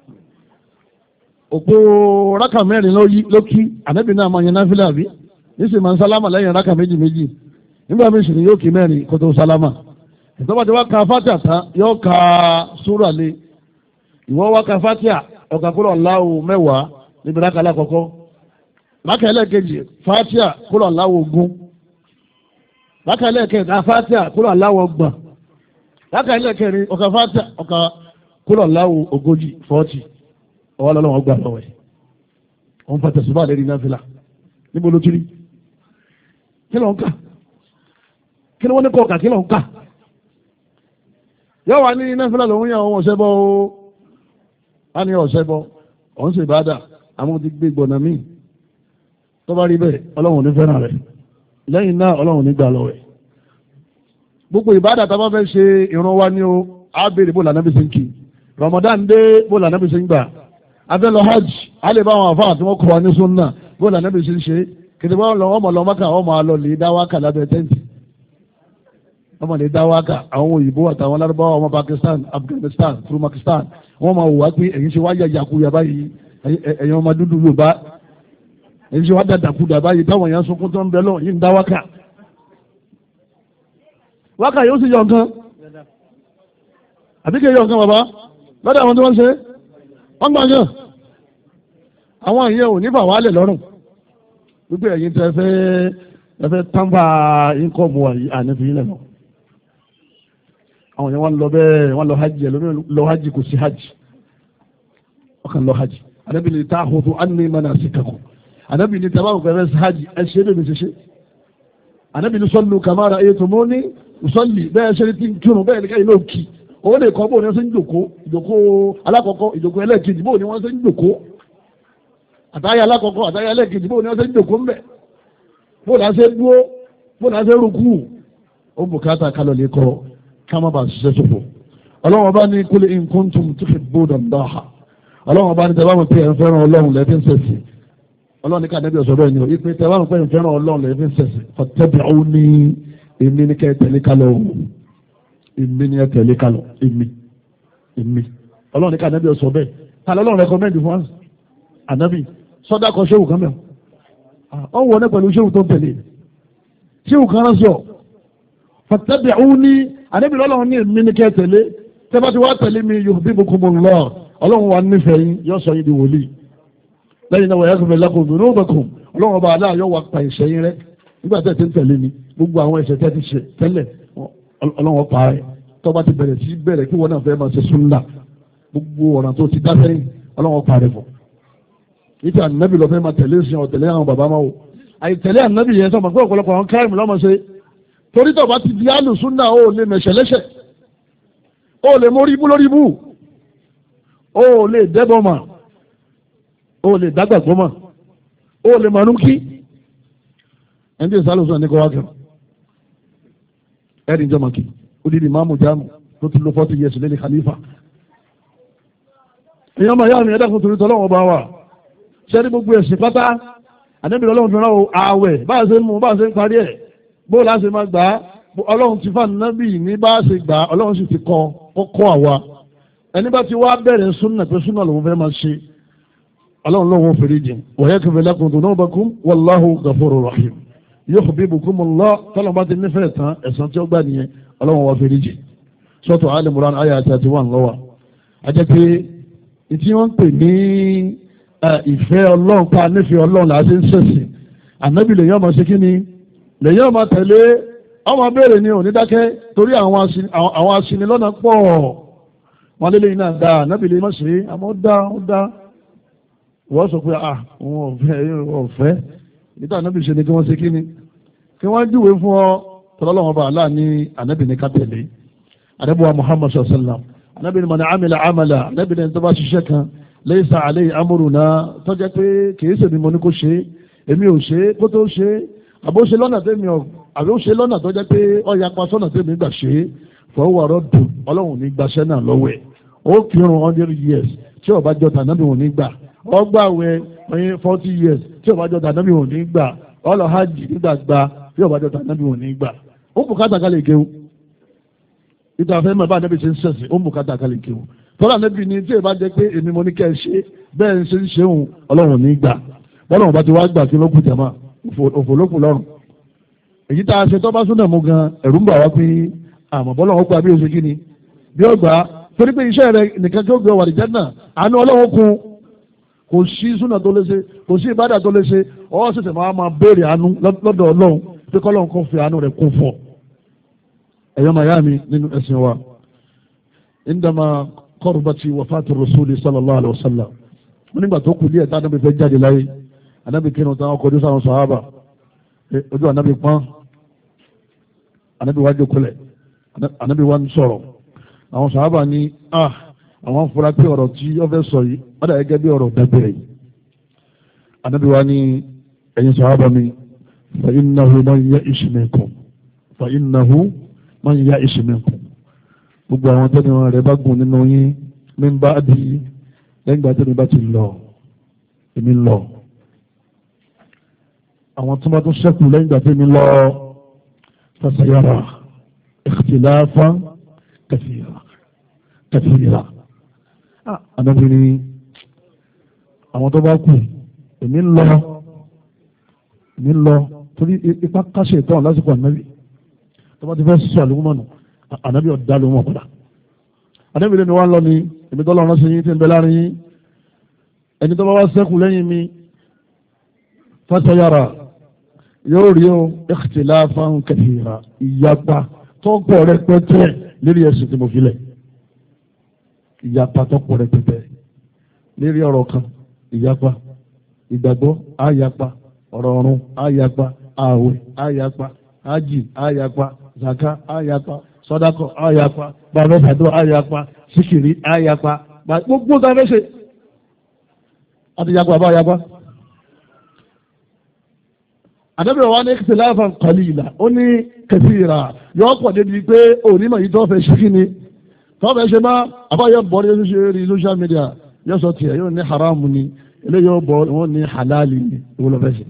òpó rákà mẹ́rin ló kí ànábì náà máa yan náfìlà bí níṣẹ́ máa ń sálámà lẹ́yìn rákà méjì méjì nígbà méjì ni yóò kí mẹ́rin kó tó sálámà ìtọ́ba tí wọ́n ka fatiha tán yóò ka súrà lé ìwọ́ wá ka fatiha ọ̀kà kúrò Allahu mẹ́wàá níbi rákà alákọ̀ọ́kọ́ rákà ẹlẹ́ẹ̀kejì fatiha kúrò Allahu ogún rákà ẹlẹ́ẹ̀kẹta fatiha kúrò Allahu ọgbọ̀n rákà ẹlẹ́ẹ̀kẹrin ọ̀kà fatiha ọ̀kà kúrò Allahu ogójì 40 ọwọ́ lọ́wọ́ gbà lọ́wọ́ ẹ̀ wọ́n fà tẹ̀sùbá lérí náfìlà níbo ló kiri kí ló ń kà kí ló wọ́n ní kọ́ ọ̀kà kí ló ń kà yóò wá ní náfìlà lòun yà wọ́n ọ̀sẹ̀ bọ́ ó wá ní ọ̀sẹ̀ bọ́ ọ̀hún sì bá dà àwọn ti gbé gbọ̀nà míì tó bá rí bẹ́ẹ̀ ọlọ́run ní fẹ́ràn rẹ̀ lẹ́yìn náà ọlọ́run ní gbà lọ́wọ́ ẹ̀ gbogbo ìbádà tá a bá fẹ́ ṣe ìran wa ní o á béèrè bó lànà bí ṣe ń kí Ramadan dé bó lànà bí ṣe ń gbà abẹ́ lọ hajj a lè bá àwọn àfáà tí wọ́n kọ́ wa ní sunna bó lànà bí ṣe ń ṣe kìtì wọ́n lọ ọmọ lọ Mákà ọmọ àlọ lè dá wákà lábẹ́ tẹ́ǹtì ọmọ lè dá wákà àwọn òyìnbó àtàwọn lárúbáwá ọmọ Pakistan Afghanistan Turkmenistan wọ́n máa wò wá pé èyí ṣe wá yàyàkuyà báyìí ẹ̀yin ọmọ dúdú Yorùbá èyí ṣe wá dàdàkudà báyìí táwọn èèyàn sunkún tó ń bẹ lọ yìí ń dá wákà wákà yóò sì yọ nǹkan àbíkẹ́ yọ nǹkan bàbá lọ́dọ̀ àwọn tí wọ́n ṣe wọ́n gbà yàn àwọn èèyàn ò ní fà wálẹ̀ lọ́rùn wípé ẹ̀yin tẹ́ fẹ́ tánbà ínkọ́ọ̀mù ànífi ilẹ̀ lọ àwọn èèyàn wọ́n lọ bẹ́ẹ̀ wọ́n lọ hajj lọ hajj kò sí hajj ọkàn lọ hajj Ànábì ní ta'khudhu anni manasikakum Ànábì ní tàbá òkè fẹ́ hajj ẹ ṣe bẹ́ẹ̀ mi ṣe ṣe Ànábì ní sallu kama ra'aytumuni usalli bẹ́ẹ̀ ṣe ti kírun bẹ́ẹ̀ ní káyìn náà kì ó lè kọ́ bóun ni wọ́n ṣe ń ìjòkó alákọ̀ọ́kọ́ ìjòkó ẹlẹ́ẹ̀kejì bóun ni wọ́n ṣe ń jòkó àtàyà alákọ̀ọ́kọ́ àtàyà ẹlẹ́ẹ̀kejì bóun ni wọ́n ṣe ń jòkó ńbẹ̀ bóun náà ṣe dúró bóun náà ṣe rúkú ó bùkátà kálọ̀ lè kọ́ ká má bàa ṣiṣẹ́ ṣòfò ọlọ́run bá ní kul in kuntum tuhibbuna Allah ọlọ́run bá ní tẹ́ bá mọ̀ pé ẹ̀ ń fẹ́ràn ọlọ́run lẹ́fín sẹ̀sì ọlọ́run ní káàdébí ọ̀sọ̀ bẹ́ẹ̀ ni ó ipe tẹ́ bá mọ̀ pé ẹ̀ ń fẹ́ràn ọlọ́run lẹ́fín sẹ̀sì fattabi'uni èmi ní kẹ́ tẹ̀lé kálọ̀ èmi ní ẹ tẹ̀lé kálọ̀ èmi ọlọ́run ní káàdébí ọ̀sọ̀ bẹ́ẹ̀ kálọ̀ ọlọ́run rẹ̀kọ́mẹ́ndì fún ànábì sọ́dá kan ṣéwù kan mẹ́wọ̀ ọ wọ ní pẹ̀lú ṣéwù tó ń tẹ̀lé ṣéwù kan ránṣọ fattabi'uni ànábì lọ́lọ́run ní èmi ní kẹ́ tẹ̀lé tẹ́ bá ti wá tẹ̀lé mi yuhbibkumullah ọlọ́run wa nífẹ̀ẹ́ yín yóò sọ yín di wòlíì lẹ́yìn náà wọ́n yàgò fẹ́ lákòó dùn ní òbẹ̀kùn ọlọ́run ọba aláàyọ̀ wa pa ìṣẹ́ yín rẹ́ nígbà tẹ́ ti ń tẹ̀lé mi gbogbo àwọn ẹ̀ṣẹ̀ tẹ́ ti ṣe tẹ́lẹ̀ ọlọ́run ọpa rẹ̀ tó bá ti bẹ̀rẹ̀ kí wọ́n náà fẹ́ máa ṣe súnà gbogbo ọ̀ràn tó ti dá sẹ́yìn ọlọ́run ọpa rẹ̀ fọ̀ ìtì ànábì lọ fẹ́ máa tẹ̀lé sí ọ tẹ̀lé àwọn bàbá máa wò àìtẹ̀lé ànábì yẹn sọ ma pé ọ̀pọ̀lọpọ̀ àwọn káyìmù lọ́mọ ṣe torí tó bá ti di alùsúnà ó lè mẹ̀ṣẹ̀ lẹ́ṣẹ̀ ó lè mórí ibú lórí ibú ó lè dẹ́bọ̀ mà ó lè dágbàgbọ́ mà ó lè mọ̀nú kí ẹni tí ìsàlùsùn ní kọ́ wá kẹrọ ẹ̀rì ìjọba kí ó di ìmáàmù jáàmù tó ti lo 40 years lẹ́ni khalifa èèyàn máa yá mi ẹ̀dá fún torí tọ́lọ́wọ́ bá wà ṣẹ́rí gbogbo ẹ̀sìn pátá àdébìrì ọlọ́run tó náà ààwẹ̀ bá a ṣe ń mú bá a ṣe ń parí ẹ̀ bó la ṣe máa gbà á ọlọ́run ti fà nábì ní bá a ṣe gbà á ọlọ́run sì ti kọ́ àwa ẹni bá ti wá bẹ̀rẹ̀ súnà pé súnà lòun fẹ́ máa ṣe ọlọ́run lọ́wọ́ fèrè jìn wa yaghfir lakum dhunubakum wallahu ghafurur rahim yuhibbukumullah tọ́lọ̀ bá ti nífẹ̀ẹ́ tán ẹ̀san tí ó gbà nìyẹn ọlọ́run wá fèrè jìn sọ́tọ̀ Al-Imran àyà 31 lọ́wọ́ ajẹ́ pé ìtí wọ́n ń pè ní ìfẹ́ ọlọ́run pa nífẹ̀ẹ́ ọlọ́run là á ṣe ń ṣẹ̀sìn ànábì lèyìn ọmọ ṣe kí ni lèyìn ọmọ tẹ̀lé ọmọ béèrè ni òní dákẹ́ torí àwọn aṣinilọ́nà pọ̀ wọn lé lẹ́yìn náà dá ànábì lè má ṣe àmọ́ ó dá wọ́n sọ pé òun ọ̀fẹ́ níta ànábì ṣe ni kí wọ́n ṣe kí ni kí wọ́n júwe fún ọ tọ́lọ́lọ́wọ́n bá aláà ní ànábì ní ká tẹ̀lé ànábì wa Muhammad sallam ànábì ní man amila amala ànábì ní tó bá ṣiṣẹ́ kan laysa alayhi amruna tó jẹ́ pé kìí ṣe mi mo ní kó ṣe èmi ò ṣe kó tó ṣe àbó ṣe lọ́nà tẹ́mi àbí ó ṣe lọ́nà tó jẹ́ pé ó yapa sọ́nà tẹ́mi gbà ṣe fọwọ́ ọ̀rọ̀ dùn ọlọ́run ní gbaṣẹ́ náà lọ́wọ́ ẹ̀ ó kírun 100 years tí ó bá jọ tànábì wọn ní gbà ó gbààwẹ̀ 40 years tí ó bá jọ tànábì wọn ní gbà ó lọ hajj nígbà gba tí ó bá jọ tànábì wọn ní gbà ó bùkátà ká lè kéwù ìgbà fẹ́ mọ̀ bá anábì ṣe ń ṣẹ̀sìn ó bùkátà ká lè kéwù tọ́lá anábì ni tí èèbá jẹ́ pé èmi mo ní kẹ́ ẹ ṣe bẹ́ẹ̀ ń ṣe ń ṣeun ọlọ́run ní gbà bọ́lọ́run bá ti wá gbà kí ló kù jàmá òfò ló kù lọ́rùn èyí tá a ṣe tọ́ bá súnà mú gan ẹ̀rù ń bà wá pé àmọ́ bọ́lọ́run ó gbà bí oṣù kíni bí ó gbà torí pé iṣẹ́ rẹ nìkan tó gbé wàlì jẹ́nà àánú ọlọ́run kun kò sí súnà tó lè ṣe kò sí ìbádà tó lè ṣe ọwọ́ ṣẹ̀ṣẹ̀ máa béèrè àánú lọ́dọ̀ ọlọ́run pé kọ́lọ́run kò fi àánú rẹ̀ kún fọ́ ẹ̀yọ́ mayami nínú ẹ̀sìn wa indama kọ́rùbátì wàfáàtì rasúlì sallallahu alaihi wasallam wọ́n nígbà tó kù díẹ̀ tá anábì fẹ́ jáde láyé anábì kírun táwọn kọjú sáwọn sàhábà ojú anábì pọ́n anábì wájú kulẹ̀ anábì wá ń sọ̀rọ̀ àwọn sàhábà ní àwọn fura pé ọ̀rọ̀ tí ó fẹ́ sọ yìí wọ́n dà gẹ́gẹ́ bí ọ̀rọ̀ dẹ́gbẹ̀rẹ̀ yìí anábì wá ní ẹ̀yin sàhábà mi fa innahu man ya'ish minkum fa innahu man ya'ish minkum gbogbo àwọn tẹ́ni wọn rẹ̀ bá gùn nínú yín ní bá di lẹ́yìn ìgbà tẹ́ni bá ti lọ èmi lọ àwọn tó bá tún ṣẹ́kù lẹ́yìn ìgbà tẹ́ni lọ fasayara ikhtilafan kathira anábìrin àwọn tó bá kù èmi lọ torí ipá káṣẹ̀ ìtọ́ lásìkò ànábì tó bá ti fẹ́ sọ àlùmọ́nù ànábì ọ̀dá ló mọ̀ padà ànábì lẹ́nu wá ń lọ ní èmi tó lọ́run sí yín tí ń bẹ láàrin yín ẹni tó bá wá sẹ́kù lẹ́yìn mi fasayara yóò rí o ikhtilafan kathira ìyapa tó pọ̀ rẹpẹtẹ lérí ẹ̀sìn tí mo fi lẹ̀ ìyapa tó pọ̀ rẹpẹtẹ lérí ọ̀rọ̀ kan ìyapa ìgbàgbọ́ àyapa ọ̀rọ̀ ọ̀run àyapa ààwẹ̀ àyapa ájì àyapa zaka àyapa sọ́dákọ̀ ayapa bàbá sàdó ayapa síkìrì ayapa gbogbo ta fẹ́ ṣe àti yapa bá yapa. àdébìrì wa ní ikhtilafan qalila ó ní kathira yọ pọ̀ débi pé onímọ̀ yìí tó fẹ́ ṣe kí ni tó fẹ́ ṣe máa àbáyọ bọ́ ní social media yóò sọ tiẹ̀ yóò ní haramu ni eléyìí yóò bọ́ wọ́n ní halali ni ìwọ lọ fẹ́ ṣe.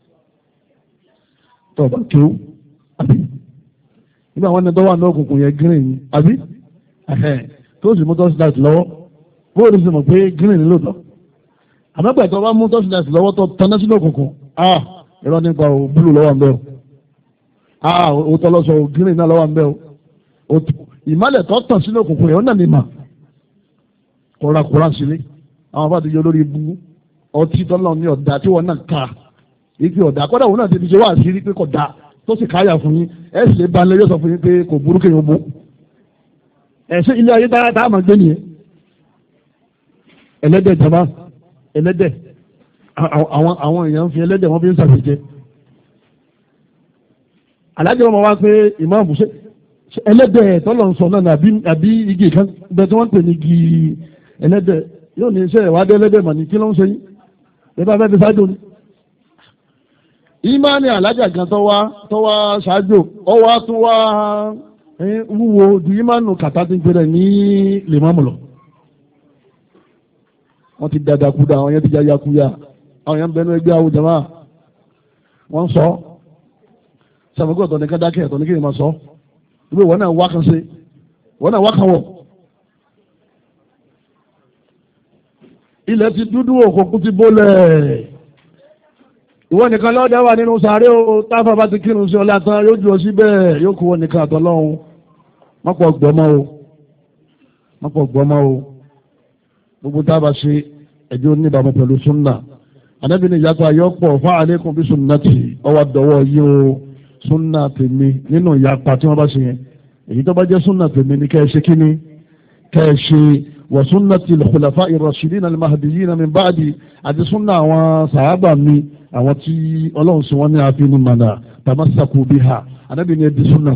tọ́ba kéwù àbí nígbà wọn ní tó wà ní òkùnkùn yẹn green ni àbí tó sì mú torchlight lọ́wọ́ bóòlù sì mọ̀ pé green ni lóòótọ́ àmọ́gbà tó bá mú torchlight lọ́wọ́ tó taná sínú òkùnkùn irọ́ nípa o blue lọ́wọ́ ń bẹ́ o òótọ́ lọ́sọ̀ o green náà lọ́wọ́ ń bẹ́ o ìmọ̀lẹ̀ tó tàn sínú òkùnkùn yẹn ó nà ní mà kóra sílé àwọn bá ti yọ lórí ibú ọtí tọ́lọ́ ní ọ̀dà tí wọ́n náà ká igi ọ̀dà kọ́dà òun náà ti fi ṣe wá àṣírí pé kò dáa tó sì káyà fún yín ẹ sì lè balẹ̀ yóò sọ fún yín pé kò burú kéèyàn mú ẹ̀ṣẹ́ ilé ayé tá a máa gbé nìyẹn ẹlẹ́dẹ̀ jama ẹlẹ́dẹ̀ àwọn èèyàn fi ẹlẹ́dẹ̀ wọ́n fi ń ṣàṣejẹ alájẹ́ wọn wá pé ìmáàmù ṣe ẹlẹ́dẹ̀ tọ́lọ̀ ń sọ náà àbí igi kan bẹ́ẹ̀ tí wọ́n ń pè ní igi ẹlẹ́dẹ̀ yóò ní iṣẹ́ ìwádìí ẹlẹ́dẹ̀ mà ní kí ló ń ṣe yín ẹ bá fẹ́ fi ṣáájú ni ìmáàní alájà kan tó wá ṣáájú ọwá tó wá wúwo ju ìmáànù kàtà tí ń pèrè ní lèmọ́mù lọ wọ́n ti dàdàkúdà àwọn yẹn ti jáyàkúyà àwọn yẹn ń bẹnu ẹgbẹ́ àwọn jama wọ́n sọ sàmúgbò ọ̀tọ̀ ní kádàkẹ́ ọ̀tọ̀ ní kí ni máa sọ ìwé wọn náà wá kan ṣe wọn náà wá kan wọ̀ ilẹ̀ ti dúdú òkùnkùn ti bólẹ̀ ìwọ nìkan lọ́dẹ̀ wà nínú sàárẹ̀ o táfà bá ti kírun sí ọlá tán yóò jù ọ sí bẹ́ẹ̀ yóò kú wọn nìkan àtọ́lọ́hun mọ́pọ̀ gbọ́mọ́ o gbogbo tábà ṣe ẹjọ́ níbàmọ́ pẹ̀lú súnnà anábì ní ìyàtọ̀ ayọ́pọ̀ fún àlékún bí sunnati ọwọ́ dọ̀wọ́ yí o súnnà tèmi nínú ìyapa tí wọ́n bá ṣe yẹn èyí tó bá jẹ́ súnnà tèmi ní kẹ́ ẹ ṣe kíní kẹ́ ẹ ṣe wa sunnati al-khulafa'i ar-rashidina al-mahdiyina min ba'di àti súnnà àwọn sàhábà mi àwọn tí ọlọ́run sí wọ́n ní àfihàn mọ̀nà tamassaku biha anábì ní ẹdí súnnà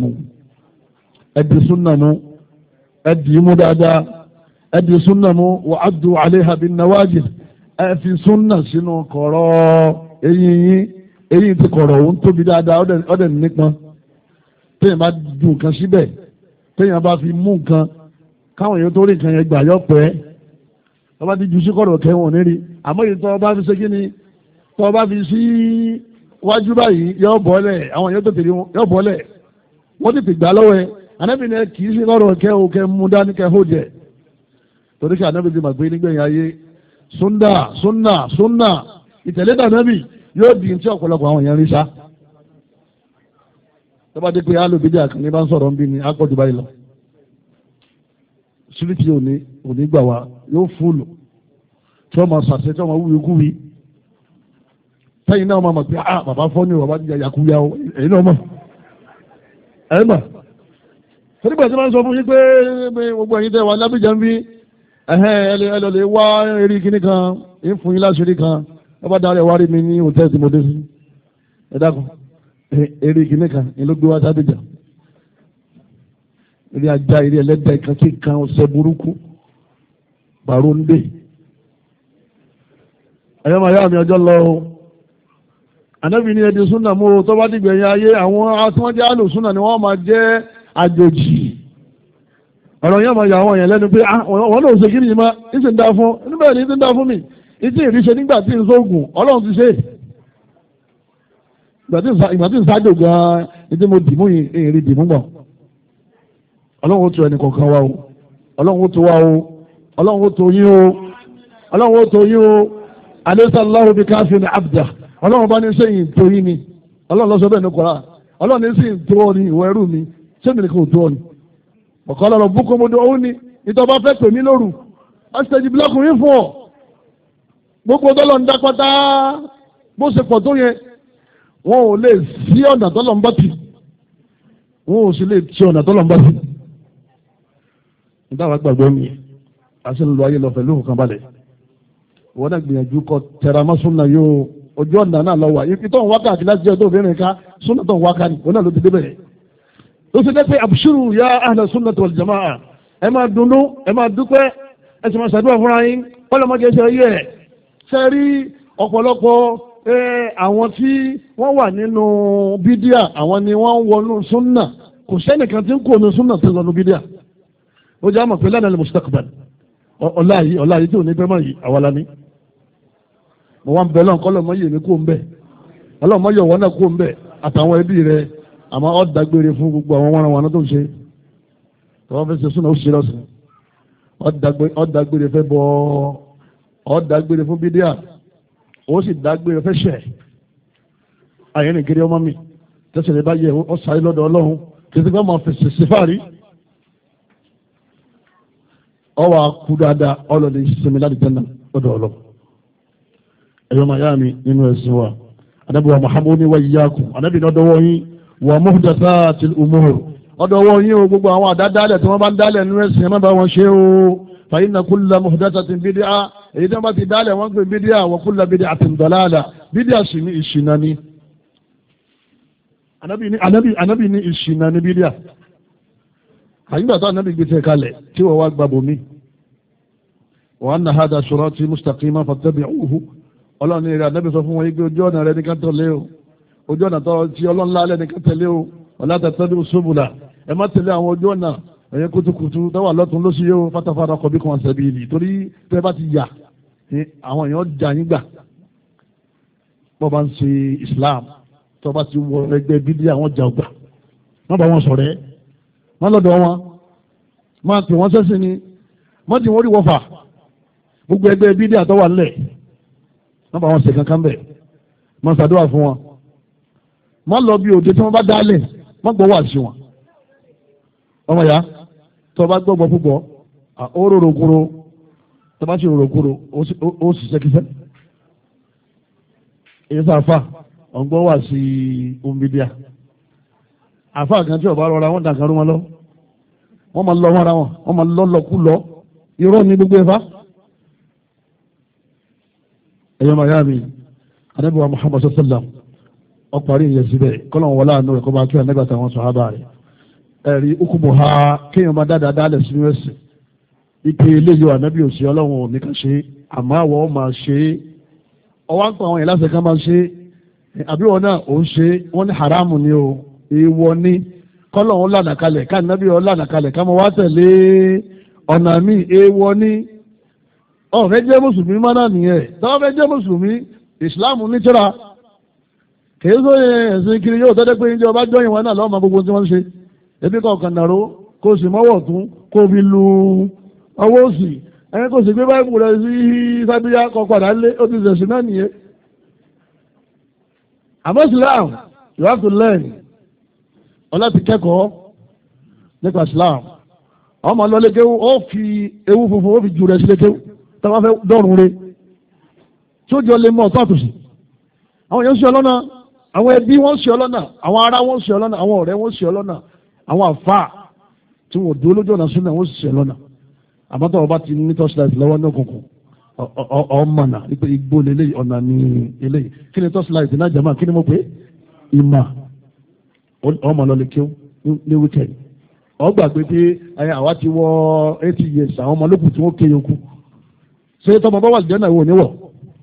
mú ẹdí mú dáadáa ẹdí súnnà mú wa addu 'alayha bin nawajid ẹ fi súnnà sínú kọ̀rọ̀ eyín ti kọ̀rọ̀ òun tóbi dáadáa ọ̀dẹ̀ nípọn téèyàn bá ju nǹkan síbẹ̀ téèyàn bá fi mú nǹkan káwọn èèyàn tó rí nǹkan yẹn gbà yọ pẹ́ tó bá ti ju sí kọ̀rọ̀ kẹwọn ní rí àmọ́ èyí tó bá fi ṣe kí ni tó bá fi sí wájú báyìí yọ bọ́lẹ̀ àwọn èèyàn tó tẹ̀lé yọ bọ́lẹ̀ wọ́n ti gbà lọ́wọ́ ẹ̀ anábì ni kì í sí kọ̀rọ̀ kẹ́ mú dání kẹ́ hó jẹ torí kí anábì ti mà gbé nígbẹ̀yìn ayé súnà ìtẹ̀lé dànábì yóò di tí ọ̀pọ̀lọpọ̀ àwọn èèyàn rí sá tó bá dé pé alòbídé àkànní bá ń sọ̀rọ̀ ń bí ni akọ́jú báyìí lọ síríìtì òní gbà wá yóò fúlù tí wọ́n máa sàṣẹ tí wọ́n máa wúwi kúwi tẹ́yìn náà máa mọ̀ pé bàbá fọ́ ní bàbá jíjà yakuya o èyí náà mọ̀ ẹ̀yìn mọ̀ nígbà tí wọ́n sọ fún yín pé gbogbo ẹ̀yin tẹ́ wà lábìjà ń bí ẹlọ́lẹ̀ wá eré kíní kan ń fún yín láṣìírí kan wọ́n bá dáre wá rí mi ní hòtẹ́ẹ̀lì tí mo dé sí ẹ dákun eré kíní kan ní ló gbé wá sábìjà eré ajá eré ẹlẹ́dàá kan kíkan ọ̀sẹ̀ burúkú bàró ń dè ẹ̀yọ́ máa yá mi ọjọ́ lọ o ànábì ní ẹdí súnà mú tó bá dìgbẹ̀yìn ayé àwọn atúmọ̀jẹ́ àlò súnà ni wọ́n máa jẹ́ àjòjì ọ̀rọ̀ yẹn máa yà àwọn èèyàn lẹ́nu pé wọ́n náà ṣe kí nìyí máa ń sì ń dá fún níbẹ̀ ni ń dá fún mi ìtì ìríṣẹ́ nígbà tí ń sóògùn ọlọ́run ti ṣe ìgbà tí ń sáájò gan-an ìdí mo dìmú ìrìn dìmú bọ̀ ọlọ́run ó tó ẹnì kọ̀ọ̀kan wa o ọlọ́run ó tó wa o ọlọ́run ó tó yín o ọlọ́run ó tó yín o alaysallahu bi káfíìn abdá ọlọ́run bá ní sẹ́yìn tó yín ni ọlọ́run lọ́sọ bẹ́ẹ̀ ní kọ́ra ọlọ́run ní sẹ́yìn tó ọ ni ìwọ ẹrú mi sẹ́mi nìkan ò tó ọ ni ọ̀kọ́ lọ́rọ̀ búkọ́ mo dọ̀ ó ní ìtọ́ba fẹ́ pè mí lóru ọ̀sẹ̀jì bílọ́kùnrin fún ọ gbogbo tọ́lọ̀ ń dápátá bó ṣe pọ̀ tó yẹ wọn ò lè sí ọ̀nà tọ́lọ̀ ń bá tì wọn ò sì lè ti ọ̀nà tọ́lọ̀ ń bá tì nígbà gbàgbọ́ mi àti ń lo ayé lọ pẹ̀lú nǹkan balẹ̀ wọn náà gbìyànjú kọ tẹra mọ́ súnà yóò ojú ọ̀nà náà lọ wà ibi tó ń wákà àti láti jẹ́ tó obìnrin ká súnà tó ń wákà ní wọn náà ló ti débẹ̀ ló ṣe dé pé abshiru ya ahla sunnati wal jamaa ẹ máa dunnú ẹ máa dúpẹ́ ẹ sì máa ṣàdúrà fúnra yín kọ́lọ́mọdé ṣe yẹ ṣe rí ọ̀pọ̀lọpọ̀ àwọn tí wọ́n wà nínú bídíà àwọn ni wọ́n ń wọnú súnnà kò sẹ́nìkan tí ń kó nínú súnnà tí ń lọ́nu bídíà ó jẹ́ àmọ̀ pé lánàá lè mustaqbal ọ̀la yìí tí ò ní pẹ́ mọ́ yìí àwa la ní mo wá ń bẹ lọ́nkọ́ lọ́mọ yìí mi kó ń bẹ̀ ọlọ́mọ yọ̀ wọ́n náà kó ń bẹ̀ àtàwọn ẹbí rẹ̀ àmọ́ ọ́ dágbére fún gbogbo àwọn wọn tó ń ṣe tọ́wọ́ fẹ́ ṣe súnà ó ṣe lọ́sìn ọ́ dágbére fẹ́ bọ́ ọ́ dágbére fún bídíà ó sì dágbére fẹ́ ṣẹ̀ àyẹ̀nì kiri ọmọ mi tẹ́sẹ̀ lè bá yẹ ọ́ sáré lọ́dọ̀ ọlọ́run kí ẹ ti gbọ́ máa fèsì sí fáàrí ọ wà kú dáadáa ọlọ́dẹ sinmi láti tẹ́nà lọ́dọ̀ ọlọ́run ẹ̀yọ́ màyá mi nínú ẹ̀sìn wa anábì wa Muhammadu ni wa iyyakum anábì ní ọdọwọ́ yín wa muhdathatil umur ọdọwọ́ yín o gbogbo àwọn àdádálẹ̀ tí wọ́n bá ń dálẹ̀ nínú ẹ̀sìn ẹ̀ má bá wọn ṣe o fa inna kulla muhdathatin bid'ah èyí tí wọ́n bá ti dálẹ̀ wọ́n gbé bídíà wa kulla bid'atin dalalah bídíà sì ní ìṣìnà ni anábì ní ìṣìnà ni bídíà àyígbà tó anábì gbé tẹ̀ kalẹ̀ tí wọ́n wá gbàbò mí wa anna hadha sirati mustaqiman fattabi'uhu ọlọ́run ní eré anábì sọ fún wọn yí pé ojú ọ̀nà rẹ nìkan tẹ̀lé o ojú ọ̀nà tó ti ọlọ́run lálẹ́ nìkan tẹ̀lé o wala tattabi'u subula ẹ má tẹ̀lé àwọn ojú ọ̀nà ẹ̀yẹ kutukutu tẹ́wà lọ́tún ló sì yóò fatafaraqa bikum an sabili torí tẹ́ bá ti yà àwọn èèyàn jà yín gbà bọ́ bá ń ṣe Islam tó bá ti wọ ẹgbẹ́ bídí àwọn jà ọgbà má bá wọn sọ̀rẹ́ má lọ́dọ̀ wọn má pè wọ́n sẹ́sìn ni má ti wọ́n rí wọ́fà gbogbo ẹgbẹ́ bídí àtọ́wà ńlẹ̀ má bá wọn ṣe kankan bẹ̀ má ṣàdúrà fún wọn má lọ bí òde tí wọ́n bá dálẹ̀ má gbọ́ wà sí wọn ọmọ ya tó bá gbọ́ púpọ̀ ó rorò kúrò tó bá sì rorò kúrò ó sì ṣẹ́kíṣẹ́ èyí sáfà ọ̀gbọ́ wà sí omidíà àfà kan tí ọba rọra wọn dàgbàrú wọn lọ wọn máa lọ wọn ra wọn wọn máa lọ lọ kú lọ irọ́ ní gbogbo ẹ̀fà ẹ̀yọ́ màyá mi anábìwá Muhammad sallam ọparí ìyẹn síbẹ̀ kọ́lọ̀ wọlé àánú rẹ̀ kọ́ bá kí anábìwá àwọn sàhábà rẹ̀ ẹ̀rí okùnbù ha kéèyàn máa dáadáa dálẹ̀ sínú ẹ̀sìn ike eléyìí ànábì òsì ọlọ́run ò ní ká ṣe àmọ́ àwọ̀ máa ṣe é ọwọ́ ń pa àwọn yẹn láti ká máa ṣe é àbí wọn náà ò ń ṣe é wọ́n ní haramu ni o èèwọ̀ ni kọ́lọ́run lànà kalẹ̀ ká ànábì ọ̀ lànà kalẹ̀ ká máa wá tẹ̀lé ọ̀nà míì èèwọ̀ ni ọ̀fẹ́ jẹ́ mùsùlùmí má náà nìyẹn tọ́wọ́ fẹ́ jẹ́ mùsùlùmí ìsìláàmù nítorá kèé sọ ẹ̀sìn kiri yóò tọ́jú pé ìjọba jọyìn wọn náà lọ́wọ́ máa gbogbo tí wọ́n ń ṣe ebi kọ̀ọ̀kan nàró kó sì mọ́wọ́ tún kó fi lu ọwọ́ òsì ẹni kò sì gbé báyìí rẹ̀ sí sábíyá kọ padà lé ó ti sẹ̀sìn náà nìyẹn. àmọ́ Islam you have to learn ọlá ti kẹ́kọ̀ọ́ nípa Islam ọmọ lọ́lẹ́kẹ́wò ó fi ewu funfun ó fi jù rẹ̀ sí lẹ́kẹ́wò tí wọ́n fẹ́ dọ́rùn rẹ̀ tí ó jọ lè mọ̀ ọ̀tọ́ àtòsí àwọn èèyàn ń ṣe ọlọ́nà àwọn ẹbí wọ́n ń ṣe ọlọ́nà àwọn ará wọ́n ń ṣe ọlọ́nà àwọn ọ̀rẹ́ wọ́n ń ṣe ọlọ́nà àwọn àfáà tí wọ́n dúró lójú ọ̀nà súnà wọ́n sì ṣe lọ́nà àmọ́ tó ọba ti ní torchlight lọ́wọ́ ní òkùnkùn ọmọnà wípé igbó lélẹ́yìí ọ̀nà ní eléyìí kí ni torchlight náà jẹ́ máa kí ni mo pé ìmà ọmọ lọ lè kí ní wíkẹ̀ndì ọgbà pé pé àwa ti wọ 80 years àwọn ọmọ olókùn tí wọ́n ké yòókù ṣé tọmọ bá wà lìjẹ́ náà wò níwọ̀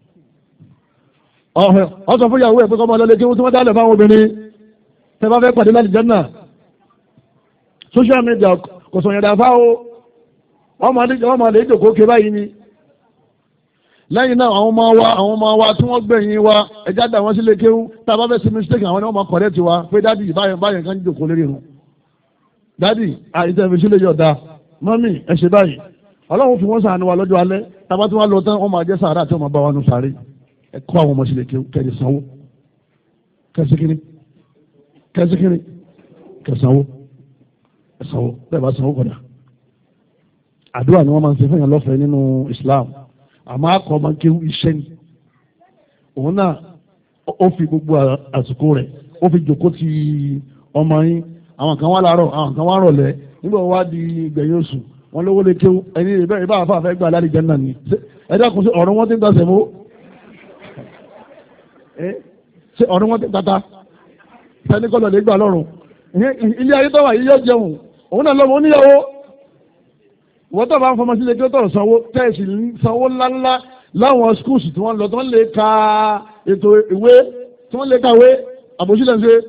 ọ sọ fún ìyàwó ẹ̀ pé kọ́ ọmọ lọ lè kí wọ́n dálẹ̀ fáwọn obìnrin tẹ́ bá fẹ́ pàdé láti jẹ́ náà social media kò sọ yẹ̀dà fáwọ́ ọmọ lè jòkó ké báyìí ni lẹ́yìn náà àwọn ọmọ wa tí wọ́n gbẹ̀yìn wa ẹjá dà wọ́n sílé kéwú tá a bá fẹ́ sí mistake àwọn ọmọ correct wa pé dádì báyẹn kan jòkó lérí irun dádì àìsàn fi sílé yọ̀dá mọ́mì ẹ ṣe báyìí ọlọ́run fi wọ́n sàánú wa lọ́jọ́ alẹ́ tàbá tí wọ́n lọ tán wọ́n máa jẹ́ sàárà tí wọ́n máa bá wa nù sàárè ẹ kọ́ àwọn ọmọ sílé kéwú kẹ́ẹ̀dì sanwó kẹ́síkiri kẹ́sanwó ẹ̀sánwó bẹ́ẹ̀ bá sanwó kọ̀dà àdúrà ni wọ́n máa ń ṣe fún yàn lọ́fẹ̀ẹ́ nínú Islam àmọ́ akọ máa ń kéwú iṣẹ́ ni òun náà ó fi gbogbo àsìkò rẹ̀ ó fi jòkó ti ọmọ yín àwọn kan wá láàárọ̀ àwọn kan wá rọ̀lẹ́ nígbà wá di ìgbẹ̀yìn oṣù wọn lówó lè kéwú ẹni ìbá àfa fẹ́ gbà láti jẹ́ náà ni ẹ dákun sí ọ̀rọ̀ wọn ti ń ta sẹ̀mó ṣé ọ̀rọ̀ wọn ti ń tata sẹ́ni kọ́lọ̀ lè gbà lọ́rùn ilé ayé tó wà yìí yóò jẹun òun náà lọ́wọ́ oníyàwó wọ́n tó bá ń fọmọ sílé kí ó tọ̀rọ̀ sanwó tẹ́ẹ̀sì sanwó ńláńlá láwọn skúùs tí wọ́n lọ tí wọ́n lè ka ètò ìwé tí wọ́n lè kàwé àbòsílẹ̀ ń ṣe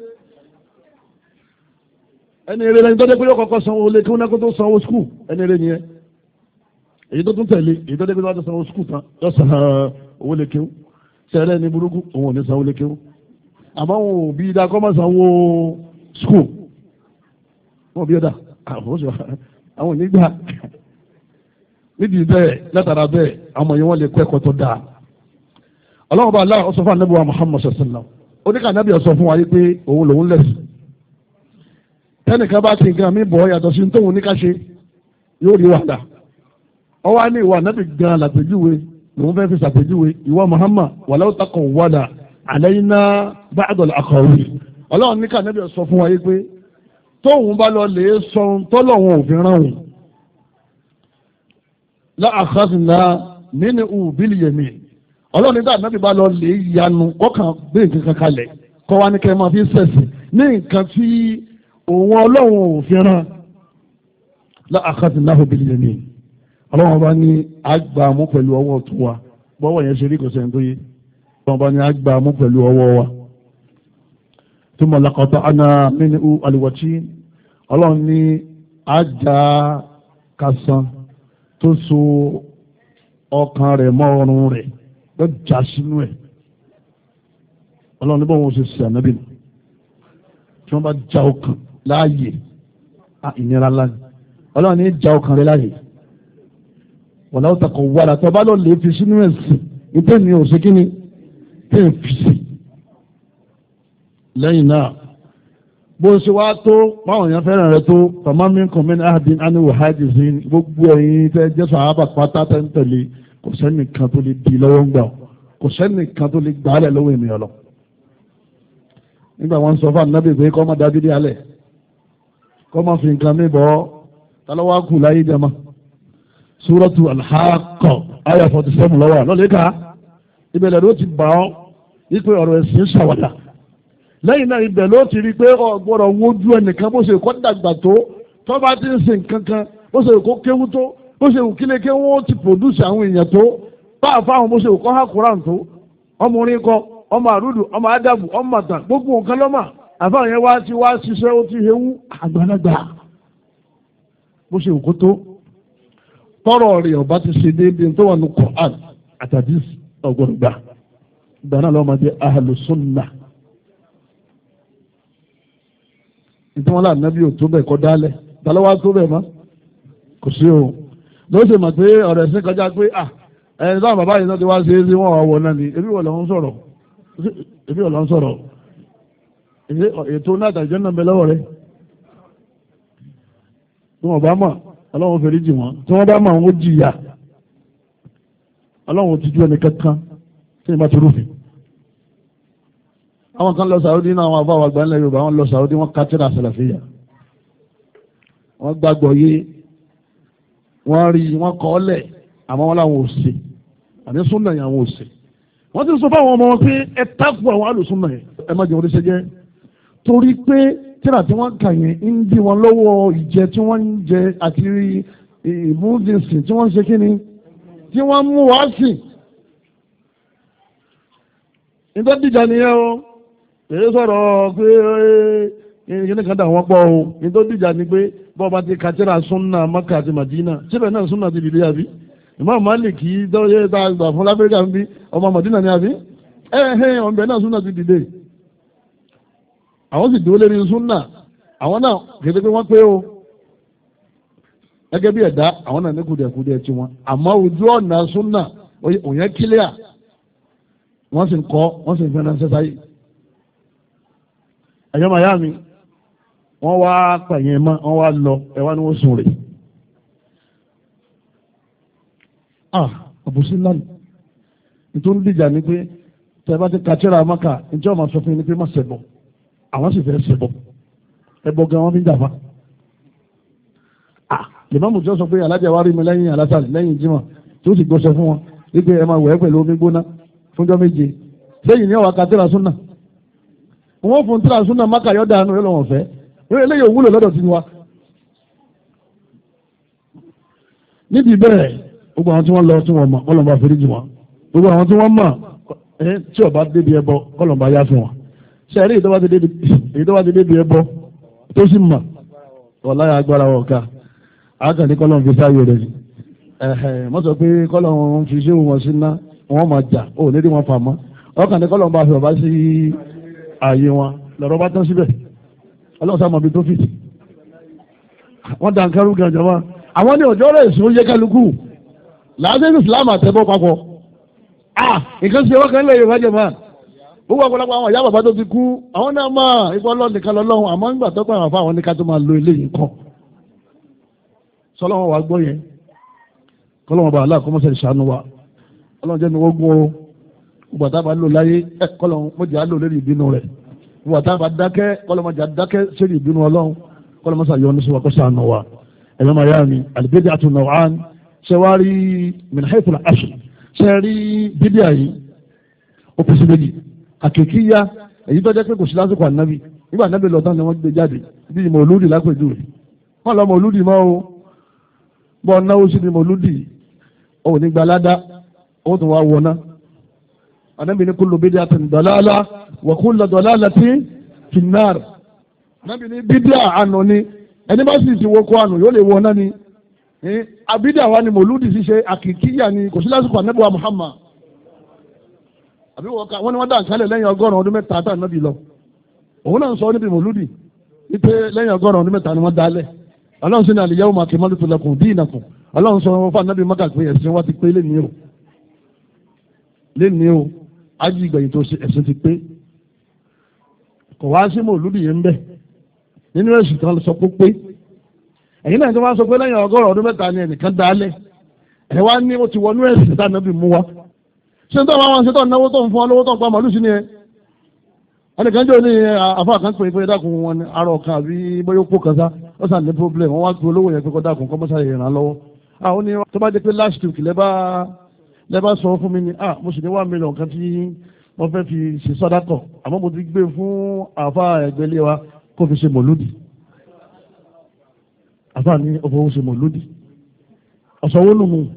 ẹni eré lẹ́yìn tó dé pé yóò kọ́kọ́ sanwó lé kí wọ́n náà kó tó sanwó skúù ẹni eré nìyẹn èyí tó tún tẹ̀lé èyí tó dé pé wọ́n tó sanwó skúù tán yóò san owó lè kéwú sẹ́rẹ́ ní burúkú òun ò ní sanwó lè kéwú àmọ́ wọn ò bí dáa kọ́ máa sanwó skúù wọn ò bí ọ̀dà àwọn onígbà nídìí bẹ́ẹ̀ látara bẹ́ẹ̀ àwọn yẹn wọ́n lè kọ́ ẹ̀kọ́ tó dáa ọlọ́run bá aláwọ̀ sọ fún anábìwá Muhammad sallam oníkà anábì sọ fún wa yìí pé òun lòun lẹ̀sìn tẹ́nìkan bá ti nǹkan mi bọ̀ yàtọ̀ sí tóun ní ká ṣe yóò rí wàdà ọwọ́ á ní ìwà anábì gan làpèjúwe lòun fẹ́ fi ṣàpèjúwe ìwà Muhammad walau taqawwala alayna ba'd al-aqawil ọlọ́run níkà anábì sọ fún wa yìí pé tóun bá lọ lè sọ tọ́lọ́run òfin rán òun láàkásìnà nínú bil yamin ọlọ́run nígbà náà bá lọ lè yanu kọ́kàn gbé nǹkan kan kalẹ̀ kọ́ wa ní kẹ́ máa fi sẹ̀sì ní nǹkan tí òun ọlọ́run ò fi rán láàkásìnà bil yamin ọlọ́run bá ní àgbàmú pẹ̀lú ọwọ́ ọ̀tún wa bọ́wọ́ yẹn ṣe rí kò sẹ́ni tó yé ọlọ́run bá ní àgbàmú pẹ̀lú ọwọ́ wa thumma laqata'na minhu al-watin ọlọ́run ní àjà kásán tó so ọkàn rẹ̀ mọ́ ọrùn rẹ̀ ló já sínú ẹ̀ ọlọ́run níbọ̀ wọn ṣe ṣe ànábì nù tí wọ́n bá já ọkàn láàyè ìnira láàyè ọlọ́run ní já ọkàn rẹ̀ láàyè wọ́n láwọn takọ̀ wàrà tó bá lọ lè fi sínú ẹ̀sìn ìpè ní òṣèkíní tẹ̀ ń fi sí lẹ́yìn náà bó ṣe wá tó báwọn èèyàn fẹ́ràn rẹ tó fàmámi kọ̀mẹ́ni ahadin aniwo hajjizin gbogbo ẹ̀yin tẹ́ jẹ́ sàhábà pátá tẹ́ ń tẹ̀lé kò sẹ́nìkan tó lè di lọ́wọ́ ń gbà kò sẹ́nìkan tó lè gbà á lẹ̀ lọ́wọ́ ènìyàn lọ. nígbà wọn sọ fún anábì pé kọ́ máa dábí dé alẹ̀ kọ́ máa fi nǹkan mi bọ́ talọ́wọ́ kù láyé jama suratu al-Haqqa aya 47 lọ́wọ́ lọ́lẹ́ka ìbẹ̀lẹ̀ ló ti bà ọ́ wípé ọ̀rọ̀ ẹ̀sìn ṣàwàdà lẹ́yìn náà ibẹ̀ ló ti rí pé ọ̀gbọ́dọ̀ wojú ẹnìkan bó ṣe kọ́ dàgbà tó tó bá ti ń ṣe nǹkan kan bó ṣe kó kéwú tó bó ṣe kílé ké wọ́n ti pòdúsì àwọn èèyàn tó bá àfáwọn bó ṣe kọ́ hákùrán tó ọmọ orin kọ ọmọ àrúdù ọmọ ádàbù ọmọ àtàn gbogbo nǹkan lọ́mà àfáwọn yẹn wá ti wá ṣiṣẹ́ ó ti hewu àgbàlagbà bó ṣe kó tó tọrọ rẹ̀ ọba ti ṣe déédéé tó wà ní Qur'an àtàdí ọgbọ̀n gbà ìgbà náà lọ́mọdé ahlu sunnah ìtí wọn láàrín nábì ò tó bẹ̀ kọ́ dálẹ̀ tàlọ́wọ́ tó bẹ̀ mọ́ kò sí o ló ṣe mọ̀ pé ọ̀rọ̀ ẹ̀sìn kọjá pé ẹni táwọn bàbá yìí náà ti wá ṣe é sí wọn ọ̀wọ̀ náà ni ebi wọ̀ lọ́n sọ̀rọ̀ ètò náà tàjẹ́ náà bẹ lọ́wọ́ rẹ̀ tí wọ́n bá mọ̀ ọlọ́run fèrè jì wọ́n tí wọ́n bá mọ̀ wọ́n jìyà ọlọ́run ti ju ẹni kankan tí ìbá ti rúfin àwọn kan lọ Saudi náà àwọn àbáwà àgbà ńlẹ̀ Yorùbá wọn lọ Saudi wọn kátírà sàlàfíà wọn gbàgbọ́ yé wọn rí wọn kọ́ ọ́lẹ̀ àmọ́ wọn làwọn ò ṣe àní súnà yẹn àwọn ò ṣe wọ́n ti sọ fáwọn ọmọ wọn pé ẹ tákù àwọn alùsúnà yẹn ẹ má jẹun oríṣẹ́ jẹ́ torí pé tíra tí wọ́n kà yẹn ń dí wọn lọ́wọ́ ìjẹ tí wọ́n ń jẹ àti ìbúdínsìn tí wọ́n ń ṣe kí ni tí wọ́n mú wá sí nítorí dìjà nìyẹn o èyí sọ̀rọ̀ pé kíní kan dà wọ́n pọ̀ o ní tó dìjà ni pé bọ́ọ̀bá ti kàtírà súnà Mákà àti Màdínà síbẹ̀ náà súnà ti dìde àbí Imam Málíkì dọ́yẹ́ tá a gbà fún lábẹ́ríkà ń bí ọmọ Màdínà ni àbí ọ̀nbẹ náà súnà ti dìde àwọn sì dúró lérí súnà àwọn náà kéde pé wọ́n pé o gẹ́gẹ́ bí ẹ̀dá àwọn náà ní kùdìẹ̀kùdìẹ̀ tí wọn àmọ́ ojú ọ̀nà súnà òyìn kílíà wọ́n sì ń kọ́ wọ́n sì ń fẹ́ náà sẹ́sáyé ẹ̀yọ́ miami wọ́n wá pẹ̀yìn mọ́ wọ́n wá lọ ẹ̀wá ni wọ́n sùn rè àbùsí lánàá nítorí dìjà ni pé tẹ́ bá ti kàtírà Mákà níjọ́ máa sọ fún yín ni pé má ṣẹbọ àwọn sì fẹ́ ṣẹbọ ẹbọ gan wọn fi ń jàfa lèmọ́mù tí ó sọ pé alájà wa rí mi lẹ́yìn alásàlì lẹ́yìn jímọ̀ tí ó sì gbọ́sọ fún wọn wípé ẹ máa wẹ̀ pẹ̀lú omi gbóná fúnjọ́ méje lẹ́yìn ní ọ̀wà kàtírà súnà wọ́n fún tíra súnà Mákà yọ́ dànù yọ́ lọ́wọ́ fẹ́ eléyìí òwúlò lọ́dọ̀ tí wa. níbi bẹ́ẹ̀ gbogbo àwọn tí wọ́n lọ tí wọ́n mọ̀ kọ́lọ̀ bá fèrè jù wọn gbogbo àwọn tí wọ́n mọ̀ tí ọba débi ẹbọ kọ́lọ̀ bá yá fún wọn. ṣe eré ìdọ́wà ti débi ẹbọ tó sì mọ̀ ọ̀láyà agbára wọn ká àákàní kọ́lọ̀ fi sáyé rẹ̀ ni mọ́ sọ pé kọ́lọ̀ wọn fi ṣé wọn sí ná wọn máa jà ó lédè wọn fà mọ́ ọkàn ní kọ́lọ̀ bá fi ọba sí ààyè wọn lọ́rọ̀ bá tán síbẹ̀ ọlọ́run sáà mọ̀ bí tó fìtì wọ́n dá nǹkan rúgàn jọba àwọn ní ọjọ́ rẹ̀ sùn ó yẹ kálukú làásẹ̀ Islam àtẹ̀bọ́ papọ̀ nǹkan ṣe wọ́n kan lè yorùbá jẹ̀ máa gbogbo ọ̀pọ̀lọpọ̀ àwọn ìyá bàbá tó ti kú àwọn náà máa ipò ọlọ́run nìkan lọ́lọ́run àmọ́ nígbà tó pàrọ̀ fáwọn ní ká tó máa lo eléyìí kọ́ sọlọ́wọ́n wa gbọ́ yẹn kọ́lọ́wọ́n bá aláà kọ́mọ́sẹ̀ ìṣàánú wa ọlọ́run jẹ́ mi wọ́n gún o gbogbo àtàbà lò láyé kọ́lọ́run mọ́jà lò lórí ìbínú rẹ̀ gbogbo àtàbà dákẹ́ kọ́lọ́run mọ́jà dákẹ́ sórí ìbínú ọlọ́run kọ́lọ́run mọ́sà yọ nísìwà kó ṣàánú wa ẹ̀yọ́ máa yá mi àlùbẹ́dẹ́ àtúnà wàán ṣe wá rí mìnàhẹ́tù àṣù ṣe rí bídíà yìí ó pèsè méjì àkèkíyá èyí tó jẹ́ pé kò sí lásìkò ànábì nígbà ànábì lọ́tàn ni wọ́n gbé jáde bí mọ̀lúdì lápèjúwe wọ́n lọ mọ̀lúdì mọ́ o bọ́ náwó sí ni mọ̀lúdì ó ní gbalada ó tún wá wọná ànábì ní kullu bid'atin dalalah wa kullu dalalatin finnar ànábì ní bídíà àná ni ẹni bá sì ti wo kó àná yóò lè wọná ni àbídà wa ni mọ̀lúdì ṣíṣe àkèkíyà ni kò sí lásìkò ànábì wa Muhammad àbí wọ́n ní wọ́n dá nkálẹ̀ lẹ́yìn 100 ọdún mẹ́ta tá nàbí lọ òun náà ń sọ níbi mòlúdì wípé lẹ́yìn 100 ọdún mẹ́ta ni wọ́n dálẹ̀ ọlọ́run sí ní al-yawma akmaltu lakum dinakum ọlọ́run sọ fún anábì Mákà pé ẹ̀sìn wa ti pé lẹ́ni o ájú ìgbẹ̀yìn tó ẹ̀sìn ti pé kò wá sí mòlúdì yẹn ń bẹ̀ nínú ẹ̀sìn kan sọ pé ẹ̀yin náà tó wá sọ pé lẹ́yìn 100 ọdún mẹ́ta ni ẹnìkan dálẹ̀ ẹ̀ wá ní ó ti wọnú ẹ̀sìn tá nàbì mú wa ṣe tó àwọn ṣe tó náwó tó ń fún ọlọ́wọ́ tó ń pa màlúù sí ni ẹ ẹnìkan jẹ́ ní àfáà kan pè é dákun wọn ni arọ kan àbí bóyá pò kan sá ó sàn ní problem wọn wá gbé olówó yẹn pé kó dákun kọ́ mọ́sá yẹn ràn lọ́wọ́ àwọn ní tó bá dé pé last week lẹ́bàá sọ fún mi ni mo sì ní 1 million kan tí wọ́n fẹ́ fi ṣe sọ́dákọ̀ àmọ́ mo ti gbé fún àfáà ẹgbẹ́lé wa kó fi ṣe mọ̀lúdì àfáà ní ó fowó ṣe mọ̀lúdì ọ̀sọ̀wó nù mú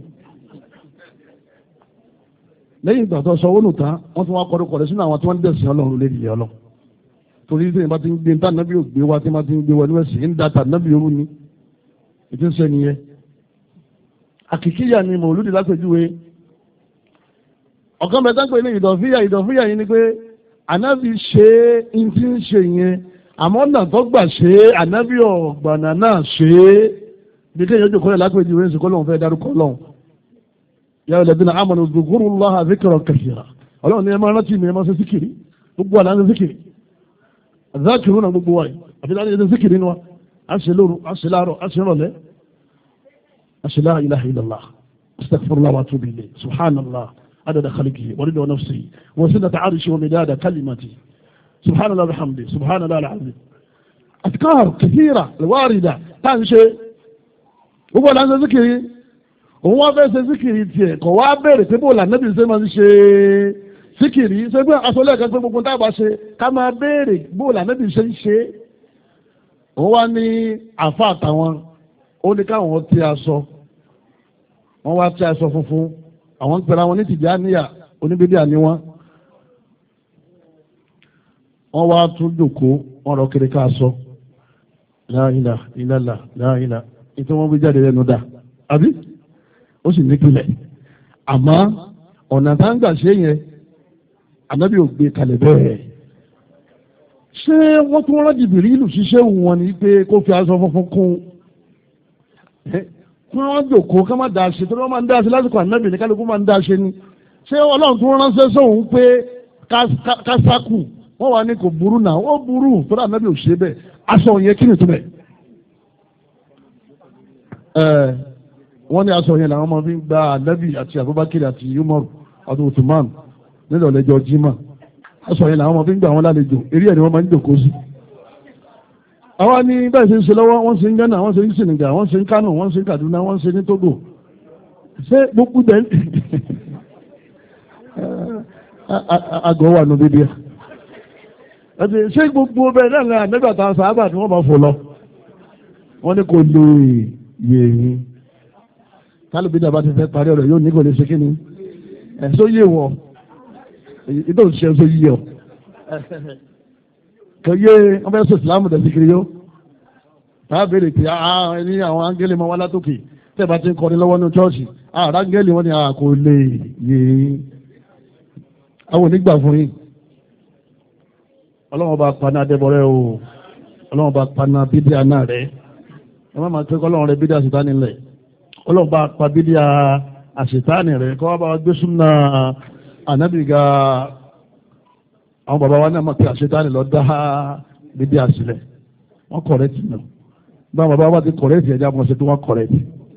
lẹ́yìn ìgbà tó sọwọ́ nù tán wọ́n tún wá kọ́dọ̀kọ́ rẹ̀ sínú àwọn tí wọ́n ń dẹ̀sìn ọlọ́run lé ìyẹn ọlọ́ torí tí ìbá ti ń gbé níta nábì ò gbé wa tí wọ́n ti ń gbé wọlé ẹ̀sìn ń data nábì orú ni ètò ìṣẹ́ nìyẹn àkìkíyà ni mòlúdì lápèjúwe ọ̀kan bẹ̀ dáńpẹ́ ní ìdọ̀fíyà yìí ni pé ànábì ṣe ń ti ń ṣe yẹn àmọ́ náà tó gbà ṣe ànábì ọ̀gbànà náà ṣe bí kéèyàn jòkó rẹ̀ lápèjúwe ń sìnkọ́ lóun fẹ́ darúkọ lọ́hùn ya alladhina amanu dhkurullaha dhikran kathira ọlọ́run ní ẹ máa rántí mi ẹ máa ṣe síkìrì gbogbo àná ṣe síkìrì àzákìrì náà gbogbo wa yìí àfi láti ṣe síkìrì ni wa a ṣe lóru a ṣe láàárọ̀ a ṣe rọ̀lẹ́ a ṣe la ilaha illallah astaghfirullah wa atubu ilayh subhanallah adada khalqihi wa rida nafsihi wa zinata arshihi wa midada kalimatihi subhanallah wa bihamdihi subhanallah al-azim adhkar kathira alwarida tá ń ṣe gbogbo àná ṣe síkìrì òun wá fẹ́ ṣe síkìrì tiẹ̀ kọ̀ wá bẹ̀rẹ̀ pé bóòlà nẹ́bí ṣe máa ń ṣe síkìrì ṣe pé aṣọlẹ̀ kan pé gbogbo táàbà ṣe ká máa béèrè bóòlà nẹ́bí ṣe ń ṣe òun wá ní àfa àtàwọn ó ní káwọn tí aṣọ wọ́n wá tí aṣọ funfun àwọn ń pẹ̀lú àwọn ní Tìjàníyà oníbídíà ni wọ́n wá tún jòkó wọ́n rọ kiri ká aṣọ la ilaha illallah la ilaha ìtí wọ́n gbé jáde lẹ́nu dà àbí ó sì nípìnlẹ̀ àmọ́ ọ̀nà tá ń gbà ṣe yẹn ànábì ò gbé kalẹ̀ bẹ́ẹ̀ ṣé wọ́n tún rán jìbìrì ìlú ṣiṣẹ́ wọn ni pé kó fi aṣọ funfun kún kí wọ́n jòkó ká má dáa ṣe torí wọ́n máa ń dáa ṣe lásìkò ànábì ní kálukú máa ń dáa ṣe ni ṣé ọlọ́run tún ránṣẹ́ sóhun pé kásákù wọ́n wà ní kò burú náà ó burú torí ànábì ò ṣe bẹ́ẹ̀ aṣọ yẹn kí ni tó bẹ́ẹ̀ wọ́n ní aṣọ yẹn làwọn máa fi ń gba ànábì àti Abubakar àti Umar àti Uthman nílò lẹ́jọ́ jimá aṣọ yẹn làwọn máa fi ń gba àwọn lálejò eré ẹ̀ ni wọ́n máa ń jòkó sí. àwa ní bẹ́ẹ̀ ṣe ń ṣe lọ́wọ́ wọ́n ṣe ń Ghana wọ́n ṣe ń Senegal wọ́n ṣe ń Kano wọ́n ṣe ń Kaduna wọ́n ṣe ní Togo ṣé gbogbo bẹ́ẹ̀ àgọ́ wà nù bíbí ṣé gbogbo bẹ́ẹ̀ náà ní àgbẹ̀gbà táwọn sàábà tí wọ́n máa fò lọ wọ́n ní kò lè yè yín kálùbí dàbá ti fẹ́ parí ọ̀rọ̀ yóò ní kò lè ṣe kí ni ẹ̀sọ́ yé wọ ìdó ṣe ẹ̀sọ́ yé ọ kò yé wọ́n fẹ́ sọ ìsìlámù dẹ̀ sí kiri yó táà béèrè pé ní àwọn áńgẹ́lì máa wá látòkè tẹ́ bá ti ń kọrin lọ́wọ́ ní chọ́ọ̀ṣì áńgẹ́lì wọ́n ní kò lè yè yín àwọn onígbà fún yín ọlọ́wọ́n bá paná adébọ̀rẹ́ o ọlọ́wọ́n bá paná bídíà náà rẹ̀ ẹ má máa tẹ́kọ́ ọlọ́wọ́n rẹ̀ bídíà àṣetánì lẹ̀ ọlọ́wọ́n bá pa bídíà àṣetánì rẹ̀ kọ́ bá gbé súnà ànábìgà àwọn bàbá wa náà mọ̀ pé àṣetánì lọ dá bídíà sílẹ̀ wọ́n kọ̀rẹ́tì náà bá bàbá wa ti kọ̀rẹ́tì ẹ̀já mọ̀ sí pé wọ́n kọ̀rẹ́tì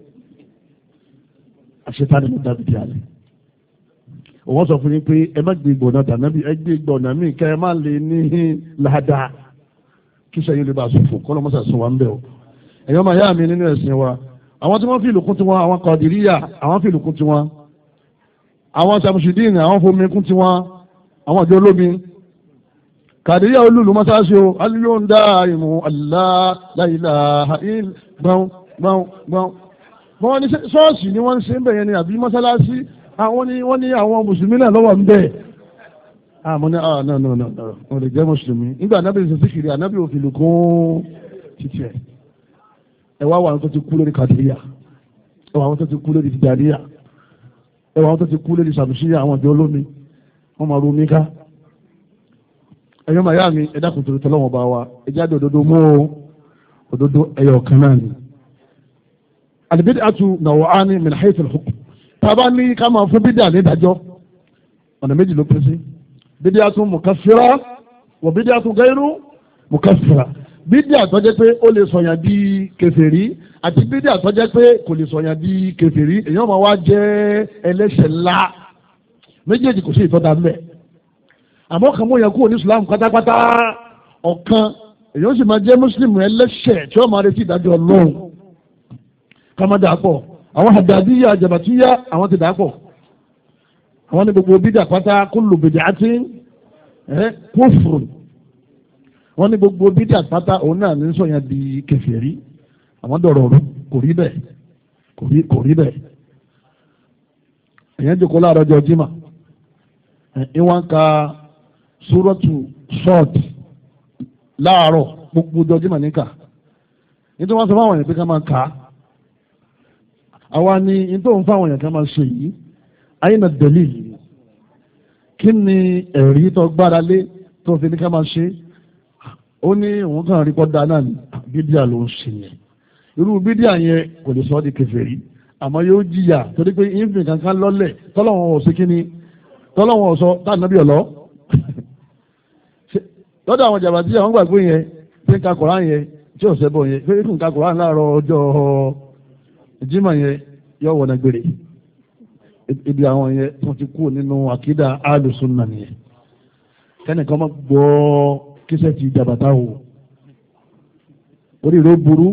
àṣetánì lọ dá bídíà lẹ̀ wọ́n sọ fún yín pé ẹ má gbé ìgbọ̀nà tànàbí ẹ gbé ìgbọ̀nà míì kẹ́ ẹ má lè ní ládàá kí sẹ́yìn lè bá sọ̀fọ̀ kọ́ lọ́mọ́sà sùn wá ń bẹ̀ o ẹ̀yọ́ máa yá mi nínú ẹ̀sìn wa àwọn tí wọ́n fi ìlùkún tiwọn àwọn kọ̀dìríyà àwọn fi ìlùkún tiwọn àwọn sàmùsùdíìnì àwọn fomi kún tiwọn àwọn ọjọ́ olómi kàdíríyà olúlu mọ́sáàsì o alíyó ń dá ìmú aláìláha gbọ́n wọ́n ní ṣọ́ọ̀ṣì ni wọ́n ń ṣe ń bẹ̀yẹn ni àbí mọ́sálásí wọ́n ní àwọn mùsùlùmí náà lọ́wọ́ ń bẹ̀ àmọ́ ní wọ́n lè jẹ́ mùsùlùmí nígbà anábì ń sẹ́sí kiri anábì ò fi lù kún títí ẹ̀ ẹwà àwọn tó ti kú lórí kàdíríyà ẹwà àwọn tó ti kú lórí tìjàníyà ẹwà àwọn tó ti kú lórí sàmùsíyà àwọn ọjọ́ olómi wọ́n máa ru omi ká ẹ̀yọ́ màyá mi ẹ̀dá kùtùrù tọ́lọ́wọ́n bá wa ẹ̀jáde òdodo mọ́ òdodo ẹ̀yọ̀ kan náà ni al-bid'atu naw'ani min haythu al-hukm tàbá ní ká máa fún bídíà ní ìdájọ́ ọ̀nà méjì ló pín sí bídíà tún mukaffira wọ bídíà tún gairu mukaffira bídíà tó jẹ́ pé ó lè sọ̀yàn di kèfèrí àti bídíà tó jẹ́ pé kò lè sọ̀yàn di kèfèrí èèyàn máa wá jẹ́ ẹlẹ́ṣẹ̀ ńlá méjèèjì kò sí ìtọ́ta ńbẹ̀ àmọ́ kan mú yẹn kúrò ní Islam pátápátá ọ̀kan èèyàn sì máa jẹ́ mùsùlùmí ẹlẹ́ṣẹ̀ tí ó máa retí ìdájọ́ Ọlọ́run ká má dà pọ̀ àwọn àdàdíyà jàbàtíyà àwọn ti dàpọ̀ àwọn ní gbogbo bídà pátá kullu bid'atin kufrun wọ́n ní gbogbo bídà pátá òun náà ní sọ̀yàn di kèfèrí àwọn dọ̀rọ̀ kò rí bẹ́ẹ̀ kò rí bẹ́ẹ̀ èyàn jòkó láàárọ̀ ọjọ́ jímà ìwọ̀n ka súrọ́tù sọ́ọ̀tì láàárọ̀ gbogbo ọjọ́ jímà níkà nítorí wọ́n sọ fáwọn èèyàn pé ká máa kà á àwa ni in tó ń fáwọn èèyàn kan máa ṣe yìí ayna dalil kí ni ẹ̀rí tó gbára lé tó fi ní ká máa ṣe ó ní òun kàn rí pọ́dà náà ní bídíà ló ń ṣe yẹn irú bídíà yẹn kò lè sọ ọ́ di kèfèrí àmọ́ yóò jìyà torí pé ìfìn kankan lọ́lẹ̀ tọ́lọ́wọ́n ò sí kíní tọ́lọ́wọ́n ò sọ táànàbí ọ̀lọ́ lọ́dọ̀ àwọn jàbàtí àwọn gbàgbé yẹn tí ń ka Kùránì yẹn tí ò sẹ́bọ̀ yẹn pé ń ka Kùránì láàárọ̀ ọjọ́ ìjímọ̀ yẹn yóò wọ̀nà gbére ibi àwọn yẹn tó ti kú nínú àkídà alùsùnà nìyẹn kẹ́nìkan má gbọ́ kíṣẹ́ ti jàbàtà o orí rẹ̀ burú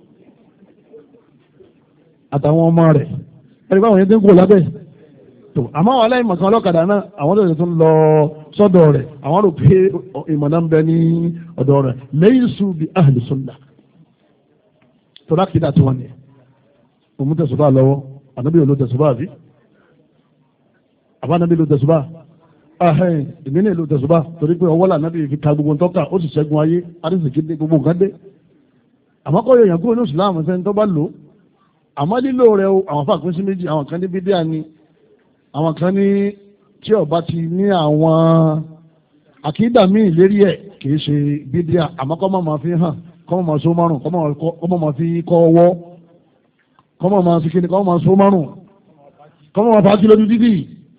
àtàwọn ọmọ rẹ̀ ẹni báwọn yẹn ti ń kú lábẹ́ tó àmọ́ àwọn aláìmọ̀kan ọlọ́kadà náà àwọn tó ti lọ sọ́dọ̀ rẹ̀ àwọn rò pé ìmọ̀nà ń bẹ ní ọ̀dọ̀ rẹ̀ laysu bi ahli sunnah tó lákìdá tí wọ́n ní òun tẹ̀sùbá lọ́wọ́ ànábì ò ló tẹ̀sùbá àbí àbánábì ló tẹ̀sùbá ahẹ́n ìmínà ló tẹ̀sùbá torí pé ọwọ́ lànábì fi ka gbogbo ntọ́ka ó sì ṣẹ́gun ayé arísìkí dé gbogbo nǹkan dé àmọ́ kọ́ yóò yàn kúrò ní ìsìláàmù fẹ́ tó bá lò àmọ́ lílò rẹ̀ àwọn fà pín sí méjì àwọn kan ní bídíà ni àwọn kan ní tí ọba ti ní àwọn àkídà míì lérí ẹ̀ kìí ṣe bídíà àmọ́ kọ́ máa fi hàn kọ́ máa so márùn kọ́ máa fi kọ́ ọwọ́ kọ́ máa fi kíni kọ́ máa so márùn kọ́ máa fa kí lójú dídì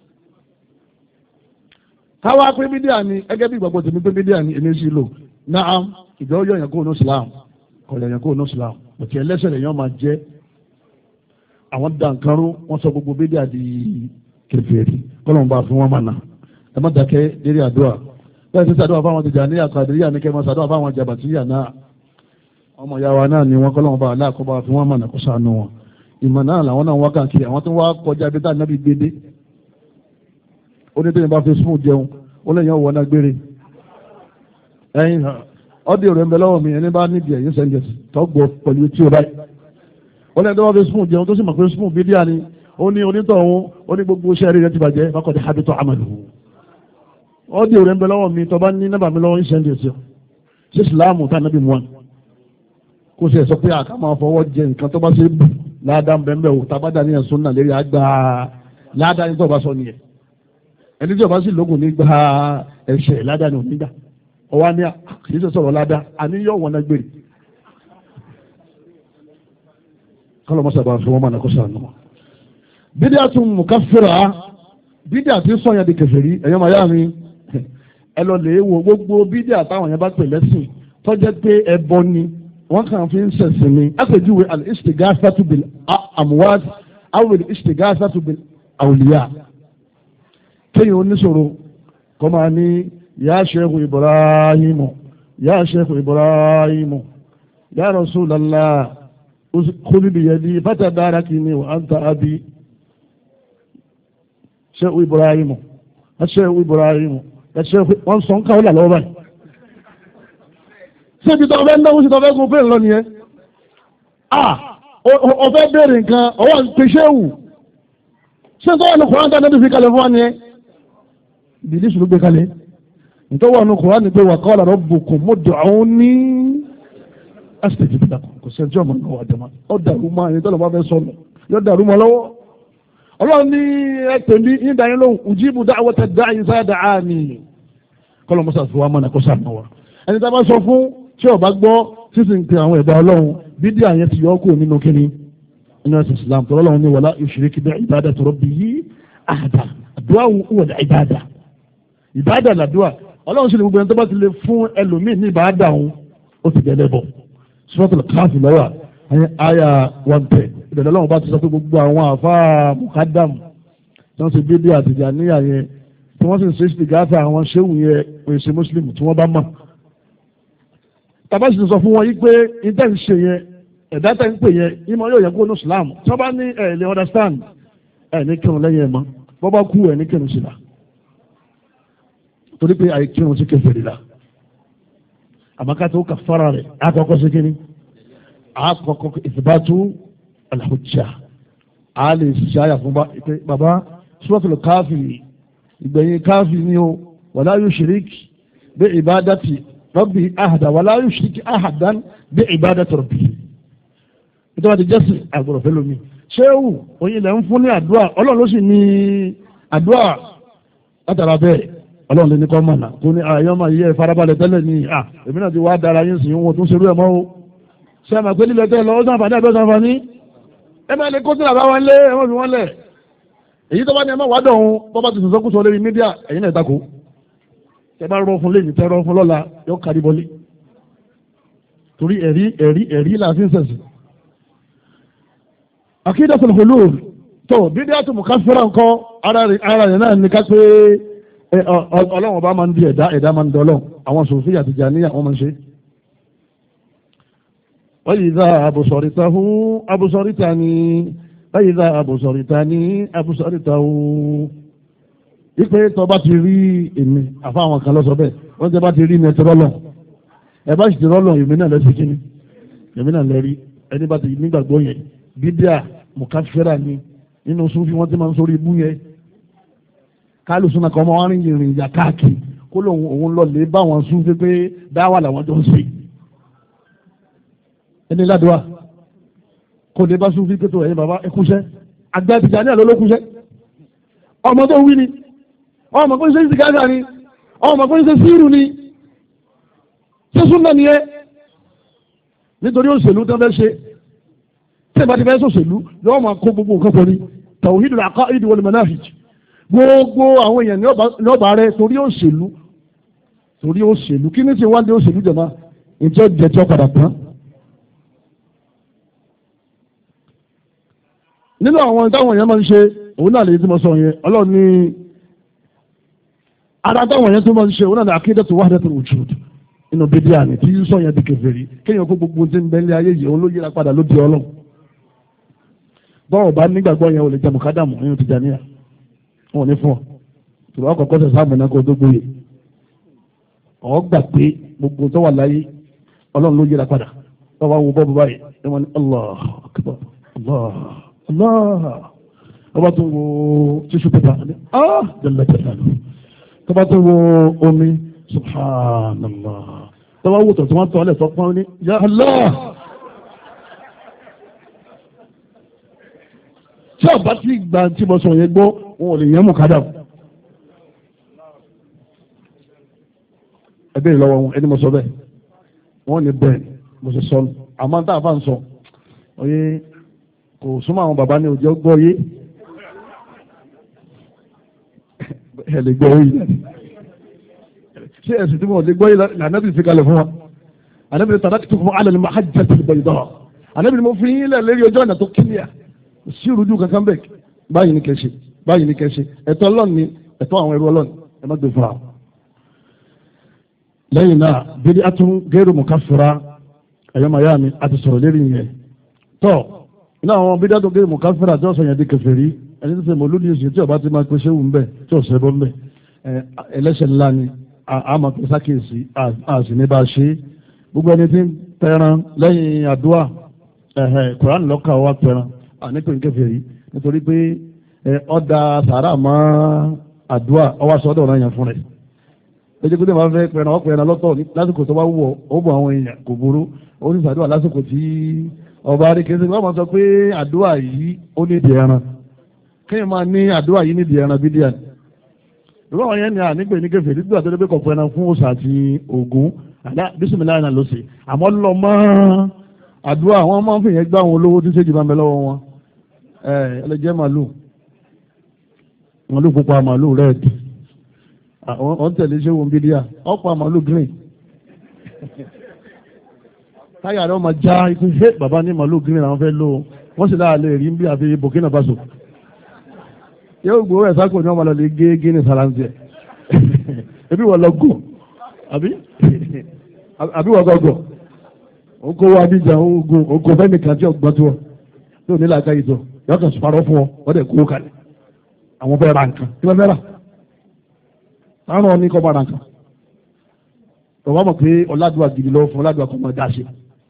káwá pé bídíà ni ẹgẹ́ bí ìgbàgbọ́ tèmi pé bídíà ni èmi sì lò náà ìjọ yọ yàn kó ní Islam kọ̀ yàn kó ní Islam òtí ẹlẹ́sẹ̀ lè yàn máa jẹ́ àwọn dànkanrú wọ́n sọ gbogbo bídíà di kèfèrí kọ́lọ́n bá fún wọn mọ̀nà ẹ má dákẹ́ lérí àdúrà bẹ́ẹ̀ sí sàdúrà fáwọn Tìjàníyà Kàdíríyà ní kẹ́mọ́ sàdúrà fáwọn Jàbàtíyà náà ọmọ ìyá wa náà ni wọ́n kọ́lọ́n bá aláàkọ́bá fún wọn mọ̀nà kó sànú wọn ìmọ̀ náà làwọn náà wá káàkiri àwọn tó wá kọjá bí táà nábì gbédé ó ní tẹ́yìn bá fi sùn jẹun ó lẹ́yìn ọwọ́ náà gbére ẹ̀yìn ọdí rẹ̀ ń bẹ lọ́wọ́ mi ẹni bá nídìí ẹ̀yìn sẹ́ńdẹ̀sì tọ́gbọ̀ pẹ̀lú tí o báyìí wọ́n lẹ́nu tó wá fi spoon jẹun tó sì mọ̀ pé spoon bí díà ni ó ní onítọ̀hún ó ní gbogbo iṣẹ́ rẹ̀ ti bàjẹ́ bákọ̀dé habitọ̀ amalu ọdí rẹ̀ ń bẹ lọ́wọ́ mi tọ́ bá ní nọ́mbà mi lọ́wọ́ sẹ́ńdẹ̀sì ṣé ìsìláàmù tá nàbí mu wọn kó sì sọ pé àká máa fọwọ́ jẹ nǹkan tó bá ṣe bù ládàá bẹ́ẹ̀ o tàbádà ní ẹ̀sùn náà lérí àgbà ládàá ní tó bá sọ nìyẹn ẹni tí o bá sì lógun nígbà ẹ̀ṣẹ̀ ládàá ní onígbà ọwọ́ ní kìí ṣe sọ̀rọ̀ ládàá àníyàn wọn náà gbèrè kọ́lọ́ mọ́sàbà fún wọn máa kó sànù. bídíà tún mukaffira bídíà tí sọ̀yàn di kèfèrí ẹ̀yọ́ máa yá mi ẹ lọ lè wo gbogbo bídíà táwọn yẹn bá pè lẹ́sìn tọ́jẹ́ pé ẹbọ ni wọ́n kàn fi ń ṣẹ̀sìn ni àpèjúwe al-istighathatu bil amwat aw al-istighathatu bil awliya kéèyàn oníṣòro kọ́ máa ní ya Sheikh Ibrahimu ya Sheikh Ibrahimu ya Rasulallah khudh bi yadi fatadarakini wa anta abi Sheikh Ibrahimu Sheikh Ibrahimu Sheikh wọ́n sọ ń káwọ́ là lọ́wọ́ báyìí síbi tó ọbẹ̀ náwó sí tó ọbẹ̀ gun fèrè lọ nìyẹn ọbẹ̀ bèèrè nǹkan ọwọ́ pèsè wù ṣé tó wà ní Kùránì tó ẹni fi kalẹ̀ fún wa nìyẹn ìbílí ìṣòro gbé kalẹ̀ nítorí wà ní Kùránì pé wa qala rabbukum ud'uni astajib lakum kò sẹ́ńtì ọmọ náà wà jẹ́mọ́ ọ dàrú mọ́ ẹni tó lọ́ bá fẹ́ sọ̀nù yọ dàrú mọ́ lọ́wọ́ ọlọ́run ní ẹ̀pẹ̀ mi ní ìdáyẹn lóhùn ujibu da'wata da'i idha da'ani kọ́lọ́ mọ́sá fún wa mọ́nà kó sàmọ́ wa ẹni tá a bá sọ fún tí ọba gbọ́ sísìn pé àwọn ẹ̀dá ọlọ́run bídíà yẹn ti yọ kó nínú kíni inú ẹ̀sìn Islam tó ọlọ́run ní wala yushrik bi ibadati rabbihi ahada àdúrà wọ̀ dá ìbáàdà làdúrà ọlọ́run sì lè gbogbo ẹni tó bá ti lè fún ẹlòmíì ní ìbáàdà òun ó ti gẹ̀lẹ́ bọ̀ Suratul Kahf lọ́wọ́ àyà 110 ìdẹ̀lẹ́ ọlọ́run bá ti sọ pé gbogbo àwọn àfáà mukadam tí wọ́n ti bídíà Tìjàníyà yẹn tí wọ́n sì ń ṣe ìsìgáàtà àwọn ṣéwù yẹn òyìnbó Muslim tí wọ́n bá mọ̀ tàbá sì sọ fún wọn yí pé ìtẹ́ ń ṣe yẹn ẹ̀dá tẹ́ ń pè yẹn ìmọ̀ yóò yẹ kó ní Islam tí wọ́n bá ní ẹ̀ lè understand ẹ̀ ní kírun lẹ́yìn ẹ̀ mọ́ bọ́ bá kú ẹ̀ ní kírun sí la torí pé àyè kírun sí kèfèrí la àmọ́ká tó kà fara rẹ̀ àkọ́kọ́ sí kíní àkọ́kọ́ ìfìbátú al-hujja a lè ṣe àyà fún bàbá Suratul Kahfi ìgbẹ̀yìn Kahfi ni ó wala yushrik bi ibadati rabbi ahada wala yushrik ahadan bi ibadati rabbi ìtọ́wà ti jẹ́sì àgbọ̀rọ̀ fẹ́ lómi ṣéwù oyin ilẹ̀ ń fún ní àdúrà ọlọ́run ló sì ní àdúrà látara bẹ́ẹ̀ ọlọ́run lè ní kọ́ mọ̀nà tó ní àyọ́mọ̀ yẹ farabalẹ̀ tẹ́lẹ̀ ní èmi náà ti wá dára yín sí wọn tó ń ṣerú ẹ̀ mọ́ o ṣé àmà pé lílẹ̀ tẹ́ lọ ó sàǹfààní àbẹ́ sàǹfààní ẹ máa lè kó sí àbá wọn lé ẹ mọ̀ fi wọ́n lẹ̀ èyí tó bá ní ẹ má wádọ̀ òun bọ́ bá ti sọ̀sọ́ kú sọ lórí mídíà ẹ̀yin náà tako ẹ bá rọ fún lẹ́yìn tẹ́ rọ fún lọ́la yóò kárí bọ́lé torí ẹ̀rí là fi ń sẹ̀sì. Aqidatul hulul tó bídíà tó mukaffira ńkọ́ ara rẹ̀ náà ní ká pé ọlọ́run ọba máa ń di ẹ̀dá máa ń dọ́lọ́ àwọn Sùfí àti Tìjàníyà wọ́n máa ń ṣe. wa idha absartahu absartani wa idha absartani absartahu. ipe tó bá ti rí èmi àfáwọn kan lọ́sọ bẹ́ẹ̀ wọ́n tẹ́ bá ti rí mi ẹ̀tọ́ rọ́lọ̀ ẹ̀ bá sì ti rọ́lọ̀ èmi náà lẹ́sìn kíní èmi náà lẹ́rí ẹni bá ti nígbàgbọ́ yẹn bídíà mukaffira ni nínú Sùfí wọ́n ti máa ń sórí ibú yẹn kálù súnà kan máa ń rìn ìrìn ìyà káàkiri kó lóun òun lọ lè bá wọn Sùfí pé dáwà làwọn jọ ń ṣe ẹni ládùúgbà kò lè bá Sùfí pé tó ẹ̀yin bàbá ẹkúṣẹ́ àgbà Tìjàníyà ló lókúṣẹ́ ọmọ tó wí ni ọmọ kò ń ṣe ìsìkáṣà ni ọmọ kò ń ṣe síìrù ni ṣé súnà nìyẹn nítorí òṣèlú tó fẹ́ ṣe tí ìbá ti fẹ́ sòṣèlú yóò máa kó gbogbo nǹkan pọ̀ ní tawhidul aqaid wal manahij gbogbo àwọn èèyàn ní ọba rẹ torí òṣèlú kí ní ti wá dé òṣèlú jẹ̀má ìjọ jẹjọ padà tán. nínú àwọn táwọn èèyàn máa ń ṣe òun náà lè tí mo sọ yẹn ọlọ́run ní ara táwọn èèyàn tó máa ń ṣe òun náà ní aqidatu wahdatul wujud nínú bídíà ni tí sọ yẹn di kèfèrí kéèyàn kó gbogbo tí ń bẹ ní ayé yìí òun ló yíra padà ló di ọlọ́run bọ́ọ̀ bá nígbàgbọ́ yẹn ò lè jẹ mùkádàmù nínú Tìjàníyà wọn ò ní fún ọ tùrọ̀ ọkọ̀ kọ́sẹ̀ sáàmù náà kó tó gbóyè ọ̀ gbà pé gbogbo tó wà láyé ọlọ́run ló yẹra padà tó bá wo bọ́ọ̀bù báyìí ẹ wọ́n ní Allah akbar Allah ọba tó wo tíṣù pépà ní jalla jalaluhu tó bá tó wo omi subhanallah tó bá wò tó tí wọ́n tọ́ ọlẹ̀ tó pọ́n ní ya Allah tí ọba tí gba tí mo sọ yẹn gbọ́ wọn ò lè yẹn mú kádà ẹgbẹ́ ìlọ́wọ́ wọn ẹni mo sọ bẹ́ẹ̀ wọ́n ní bẹ́ẹ̀ mo sì sọ àmọ́ tá a fà ń sọ oyé kò súnmọ́ àwọn bàbá ní òjò gbọ́ yé ẹ lè gbọ́ yìí ṣé ẹ̀sìn tí mo lè gbọ́ yìí lànàbì fi kalẹ̀ fún wa ànàbì ní taraktukum ala al-mahajjati al-bayda ànàbì ní mo fi yín lẹ̀ lérí ojú ọ̀nà tó kílíà sí ìrújú kankan bẹ́ẹ̀ báyìí ní kẹ́ṣe báyìí ní kẹ́ṣe ẹ̀tọ́ ọlọ́run ni ẹ̀tọ́ àwọn ẹrú ọlọ́run ẹ má gbé fún wa. lẹ́yìn náà bíi atún gẹ́rù mukaffira ẹ̀yọ́mayá mi a ti sọ̀rọ̀ lérí yẹn tọ́ iná àwọn bíi atún gẹ́rù mukaffira tí wọ́n sọ yẹn di kèfèrí ẹni tí sẹ́ mọ̀ lónìí ìsìn tí ọba ti máa pèsè wù ń bẹ̀ tí ọ̀sẹ̀ bọ́ ń bẹ̀ ẹlẹ́ṣẹ̀ ńlá ni àmọ́ pé sákèsí àsì ní bá a ṣe gbogbo ẹni tí ń tẹran lẹ́yìn àdúrà Kùrán lọ́kà wá tẹran àníkò ń kèfèrí nítorí pé ọ̀dà sàárà mọ́ àdúrà ọwọ́ sọ́dọ̀ ọ̀rọ̀ yẹn fún rẹ̀ ẹjẹ́ pé máa fẹ́ pẹ̀rẹ̀ ọ̀pẹ̀ ẹ̀nà lọ́tọ̀ lásìkò tó bá wọ̀ ó bọ̀ àwọn èèyàn kò burú ó ní sàdúrà lásìkò tí ọba arékèsí wọ́n máa sọ pé àdúrà yìí ó nídìí ẹran kéèyàn máa ní àdúrà yìí nídìí ẹran bídíà ìwé àwọn yẹn ni ànígbè ní kèfèrí nígbà tó dé pé kọ̀pọ̀ ẹran fún òòṣà àti Ògún àdá bísímìlá náà ló ṣe àmọ́ lọ mọ́ àdúrà wọn máa ń fìyẹn gbá àwọn olówó tí séjì máa ń bẹ lọ́wọ́ wọn ẹlẹ́jẹ́ màlúù pupa màlúù rẹ́ẹ̀dì àwọn tẹ̀lé ṣé wọn bídíà ọ̀pọ̀ màlúù green táyà rẹ̀ wọ́n máa já ikú ṣé bàbá ní màlúù green àwọn fẹ́ lò wọ́n sì láàlẹ́ rí bí àfi Burkina Faso yóò gbowó ẹ̀ sáko ní wọ́n máa lọ lè gé ní salantiẹ̀ ebi wọ́n lọ gò àbí wọ́n gọ́gọ́ oko wa bí jà oko fẹ́mi kan tí ọgbọ́n tó yóò nílò àga ìjọ yóò kàn sùpàrọ̀ fún ọ wọ́n dẹ̀ kó kalẹ̀ àwọn fẹ́ ra nǹkan kí wọ́n fẹ́ rà láwọn ọ ní kọ́ bá ra nǹkan tọ́wọ́ mọ̀ pé ọ̀làdùà gidi lọ́wọ́ fún ọ̀làdùà kọ́ mọ̀ dá sí.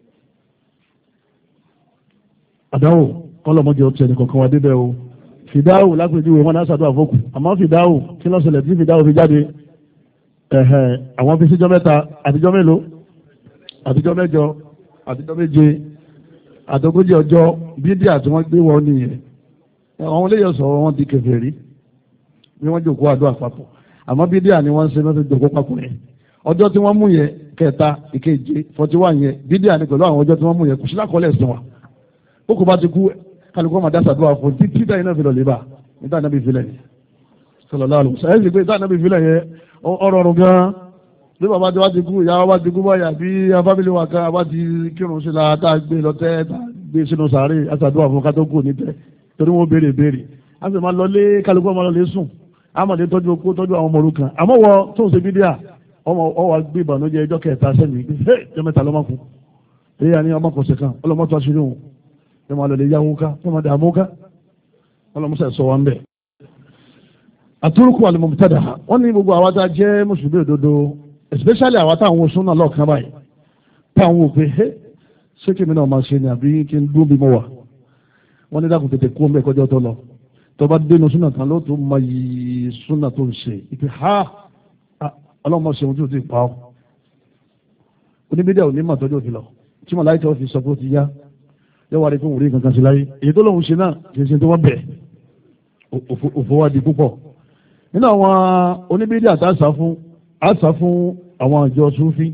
àdáwò kọ́lọ́mọdé ọtí ẹnì kọ̀ọ̀kan wá débẹ̀ o fìdáwò lápèjúwe wọn náà ṣàdúrà fókù àmọ́ fìdáwò kí ló ṣẹlẹ̀ tí fìdáwò fi jáde àwọn fi síjọ́ mẹ́ta àtijọ́ mélòó àtijọ́ mẹ́jọ àtijọ́ méje àtogójì ọjọ́ bídíà tí wọ́n gbé wọn nìyẹn àwọn olóyè sọ̀rọ̀ wọn di kèfèrí bí wọ́n jòkó àdó àpapọ̀ àmọ́ bídíà ni wọ́n ń ṣe mẹ́fẹ́ jòkó papọ̀ yẹn ọjọ́ tí wọ́n mú yẹn kẹta ìkeje 41 yẹn bídíà ni pẹ̀lú àwọn ọjọ́ tí wọ́n mú yẹn kò sí lákọọ́lẹ̀ sí wọn ó kò bá ti kú kálukú ọmọdé àṣàdúrà fún títí dáyé náà fi lọ lè bá níta náà bí filẹ̀ ni sallallahu alaihi wasallam ẹ̀sìn pé níta náà bí filẹ̀ yẹn ọ̀rọ̀ ọ̀run gan bí bàbá tí wá ti kú ìyá wa ti kú báyà bí afábílì wa ká wá ti kírun sí la tá a gbé lọ tẹ́ tá a gbé sínú sàárè àṣàdúrà fún kátó kù ní tẹ́ torí wọn béèrè a sì máa lọ lé kálukú ọmọ lọ lé sùn àmọ̀dé tọ́jú okó tọ́jú àwọn ọmọ òrukàn àmọ́ wọ tó ń ṣe bídíà ọwọ́ gbé ìbànújẹ́ ẹjọ́ kẹta sẹ́mi ẹ jẹ́ mẹ́ta lọ́mọkùn èyí àní ọmọkùnrin kan ọlọ́mọtò aṣírí òun ẹ máa lọ lè yáwó ká ẹ máa dààmú ká ọlọ́mọsẹ̀ sọ wọn bẹ́ẹ̀. àtúrùkù àlùmọ̀tàdà wọ́n ní gbogbo àwa tá a jẹ́ mùsùlùmí òdodo especially àwa táwọn oṣù náà lọ́ọ̀kan báyìí táwọn wò pé ṣé kí mi náà máa ṣe ni àbí kí n dún bí mo wà wọ́n ní dákun tètè kú ọmọ ẹ̀kọ́jọ́ tó lọ tó bá dénú súnà tán ló tó mọ yìí súnà tó ń ṣe ìpè ha ọlọ́mọ ṣe ohun tí ó ti pa ọ́ oníbídẹ́ òní mà tọ́jú òfin lọ tí màá láì tọ́ fi sọ pé ó ti yá yóò wá rí fún òrí kankan sí láyé èyí tó lóun ṣe náà kì í ṣe tó wọ́n bẹ̀ òfò wá di púpọ̀ nínú àwọn oníbídẹ́ àtàṣà fún àwọn àjọ súnfí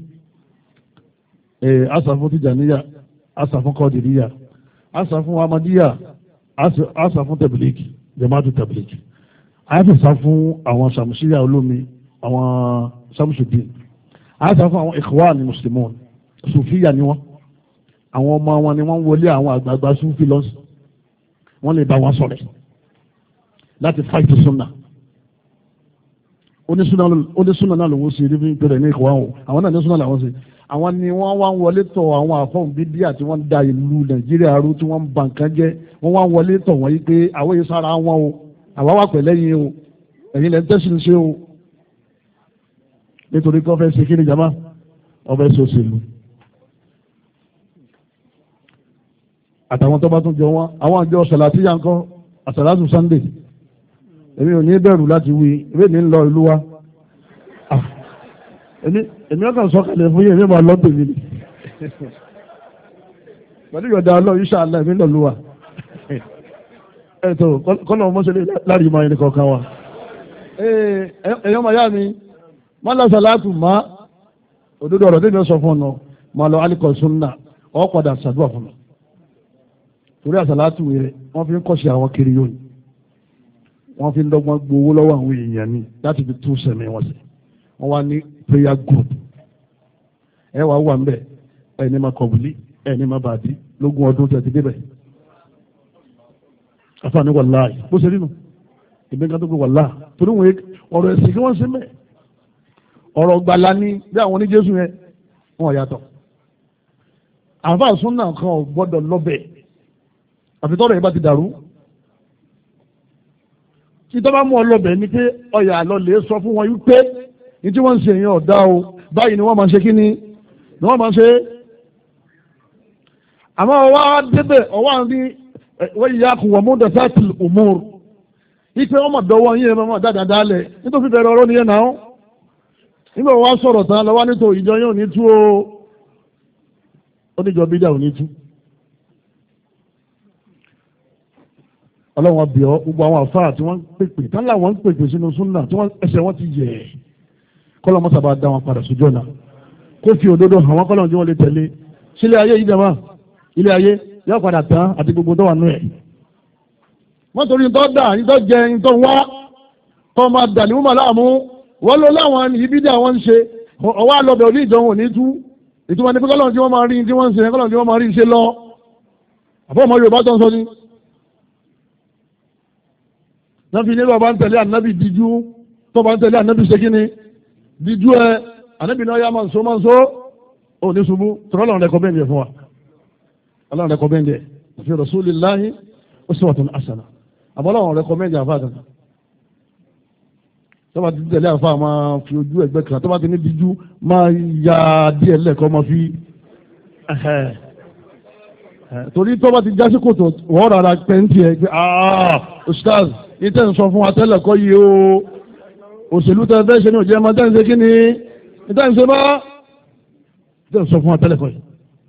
àṣà fún tìjàníyà àṣà fún kọ́dìríyà àṣà fún amadíyà àṣà fún tẹ̀bìlìkì jamaatu tẹ̀bìlìkì àṣà fún àwọn sàmùsíyà olómi àwọn sàmùsùdín àṣà fún àwọn ikhwan muslimun sùfíyà ni wọ́n àwọn ọmọ wọn ni wọ́n wọlé àwọn àgbààgbà sùfí lọ́sí wọ́n lè bá wọn sọ̀rọ̀ láti fight sunna onísúnà náà lòun sí ibi pẹ̀lẹ̀ ní ikhwan o àwọn náà ní súnà làwọn sí àwọn ni wọ́n wá ń wọlé tọ̀ àwọn àfọ̀n bídíà tí wọ́n ń da ìlú nàìjíríà rú tí wọ́n ń ba nǹkan jẹ́ wọ́n wá ń wọlé tọ̀ wọ́n yí pé àwọn yìí sára wọn o àwa wà pẹ̀lẹ́ yín o ẹ̀yin lẹ́nu tẹ́sí ń ṣe o nítorí kọ́ fẹ́ ṣe kí ni jama ọbẹ̀ ṣòṣèlú àtàwọn tó bá tún jọ wọn àwọn àjọ ṣàlàtí yà ń kọ́ àṣàlátù Sunday èmi ò ní bẹ̀rù láti wí ewé mi ń lọ ìlú wa èmi ọkàn sọ̀kalẹ̀ fún yẹn èmi máa lọ tèmi ni pẹ̀lú ìyọ̀dá ọlọ́run insha Allah èmi lọ lù wá ẹ̀tọ́ kọ́nà ọmọṣẹ́lẹ̀ láàrin ìmọ̀ ẹni kọ̀ọ̀kan wa èèyàn máa yá mi má lọ sàlátù má òdodo ọ̀rọ̀ tẹ́lẹ̀ sọ fún ọ máa lọ alikọ̀ sunna ọ̀ padà ṣàdúrà fún ọ torí àsàlátù rẹ̀ wọ́n fi ń kọ́ṣe àwọn kiri yóò ní wọ́n fi ń dọ́gbọ́n gbowó lọ́wọ́ àwọn èèyàn ní láti fi tún sẹ̀mí wọn sí wọ́n wá ní prayer group ẹ wà wà ń bẹ̀ ẹni máa kọ̀bùlí ẹni máa bàdí lógún ọdún tẹ̀ ti débẹ̀ àfààní wàláì bó ṣe rí nu ìgbéga tó gbé wàláì torí wọn ọ̀rọ̀ ẹ̀sìn kí wọ́n ṣe mẹ́ ọ̀rọ̀ gbàlá ní bí àwọn oníjésù yẹn wọn yàtọ̀ àǹfààní súnà kan ò gbọ́dọ̀ lọ́bẹ̀ àfi tọ́rọ̀ yìí bá ti dàrú tí tọ́ bá mú ọ lọ́bẹ̀ ni pé ọyà àlọ́lẹ̀ sọ fún wọn wípé ní tí wọ́n ń ṣe èèyàn ọ̀dá o báyìí ni wọ́n máa ń ṣe kí ni wọ́n máa ń ṣe àmọ́ ọwọ́ débẹ̀ ọwọ́ àń rí wọ́n yíya kù wọ́n mú dẹ̀sátì umur ipe wọ́n mọ̀ dọ́wọ́ yín ẹ̀mọ́ dáadáa dálẹ̀ nítorí bẹ̀rẹ̀ ọ̀rọ̀ nìyẹn náà nígbà wọ́n sọ̀rọ̀ tán lọ́wọ́ nítorí ìjọ yóò ní tú o ó níjọ bídà ò ní tú ọlọ́wọ́n bí ọ gbogbo àwọn àfáà tí wọ́n ń pèpè tán láwọn ń pèpè sínú súnà tí wọ́n ẹsẹ̀ wọn ti yẹ̀ kọ́lọ́ mọ́sàbá dá wọn padà sójú ọ̀nà kó fi òdodo hàn wọ́n kọ́lọ́ tí wọ́n lè tẹ̀lé sílé ayé yìí dàmà ilé ayé yóò padà tán àti gbogbo tó wà nú ẹ̀ wọ́n torí ní tó dà ní tó jẹ ní tó wá tó máa dà ní wọ́n láàmú wọ́n ló láwọn ibi dà wọ́n ń ṣe ọwọ́ àlọ́bẹ̀ òní ìjọ wọn ò ní tú ìtumọ̀ ní pé kọ́lọ́ tí wọ́n máa rí tí wọ́n ń ṣe kọ́lọ́ tí wọ́n máa rí ṣe lọ àbọ̀ ọmọ Yorùbá tó ń sọ ní náà fi nílò ọba ń tẹ̀lé ànábì díjú tó bá ń tẹ̀lé ànábì ṣe kíni díjú ẹ ànábì náà yá máa ń so ó ní ṣubú tọ́lọ́ ọlọ́run rẹ̀kọ́bẹ́ndì ẹ̀ fún wa ọlọ́run rẹ̀kọ́bẹ́ndì ẹ̀ fi rasulillahi uswatun hasana àbọ̀ ọlọ́run rẹ̀kọ́bẹ́ndì àfa àtàkà tó bá ti tẹ̀lé àfa máa fi ojú ẹgbẹ́ kan tó bá ti ní díjú máa ya díẹ̀ lẹ́ẹ̀kọ́ máa fi torí tó bá ti jásí kòtò wọ́n rárá pẹ́ntì ẹ̀ pé ustaz ìtẹ́ ń sọ fún atẹ́lẹ̀ kọ́ yìí o òṣèlú tẹ́ fẹ́ ṣe ní òjẹ́ máa tẹ́ ń ṣe kí ni ìtẹ́ ń ṣe bá ìtẹ́ ń sọ fún atẹ́lẹ̀ kọ́ yìí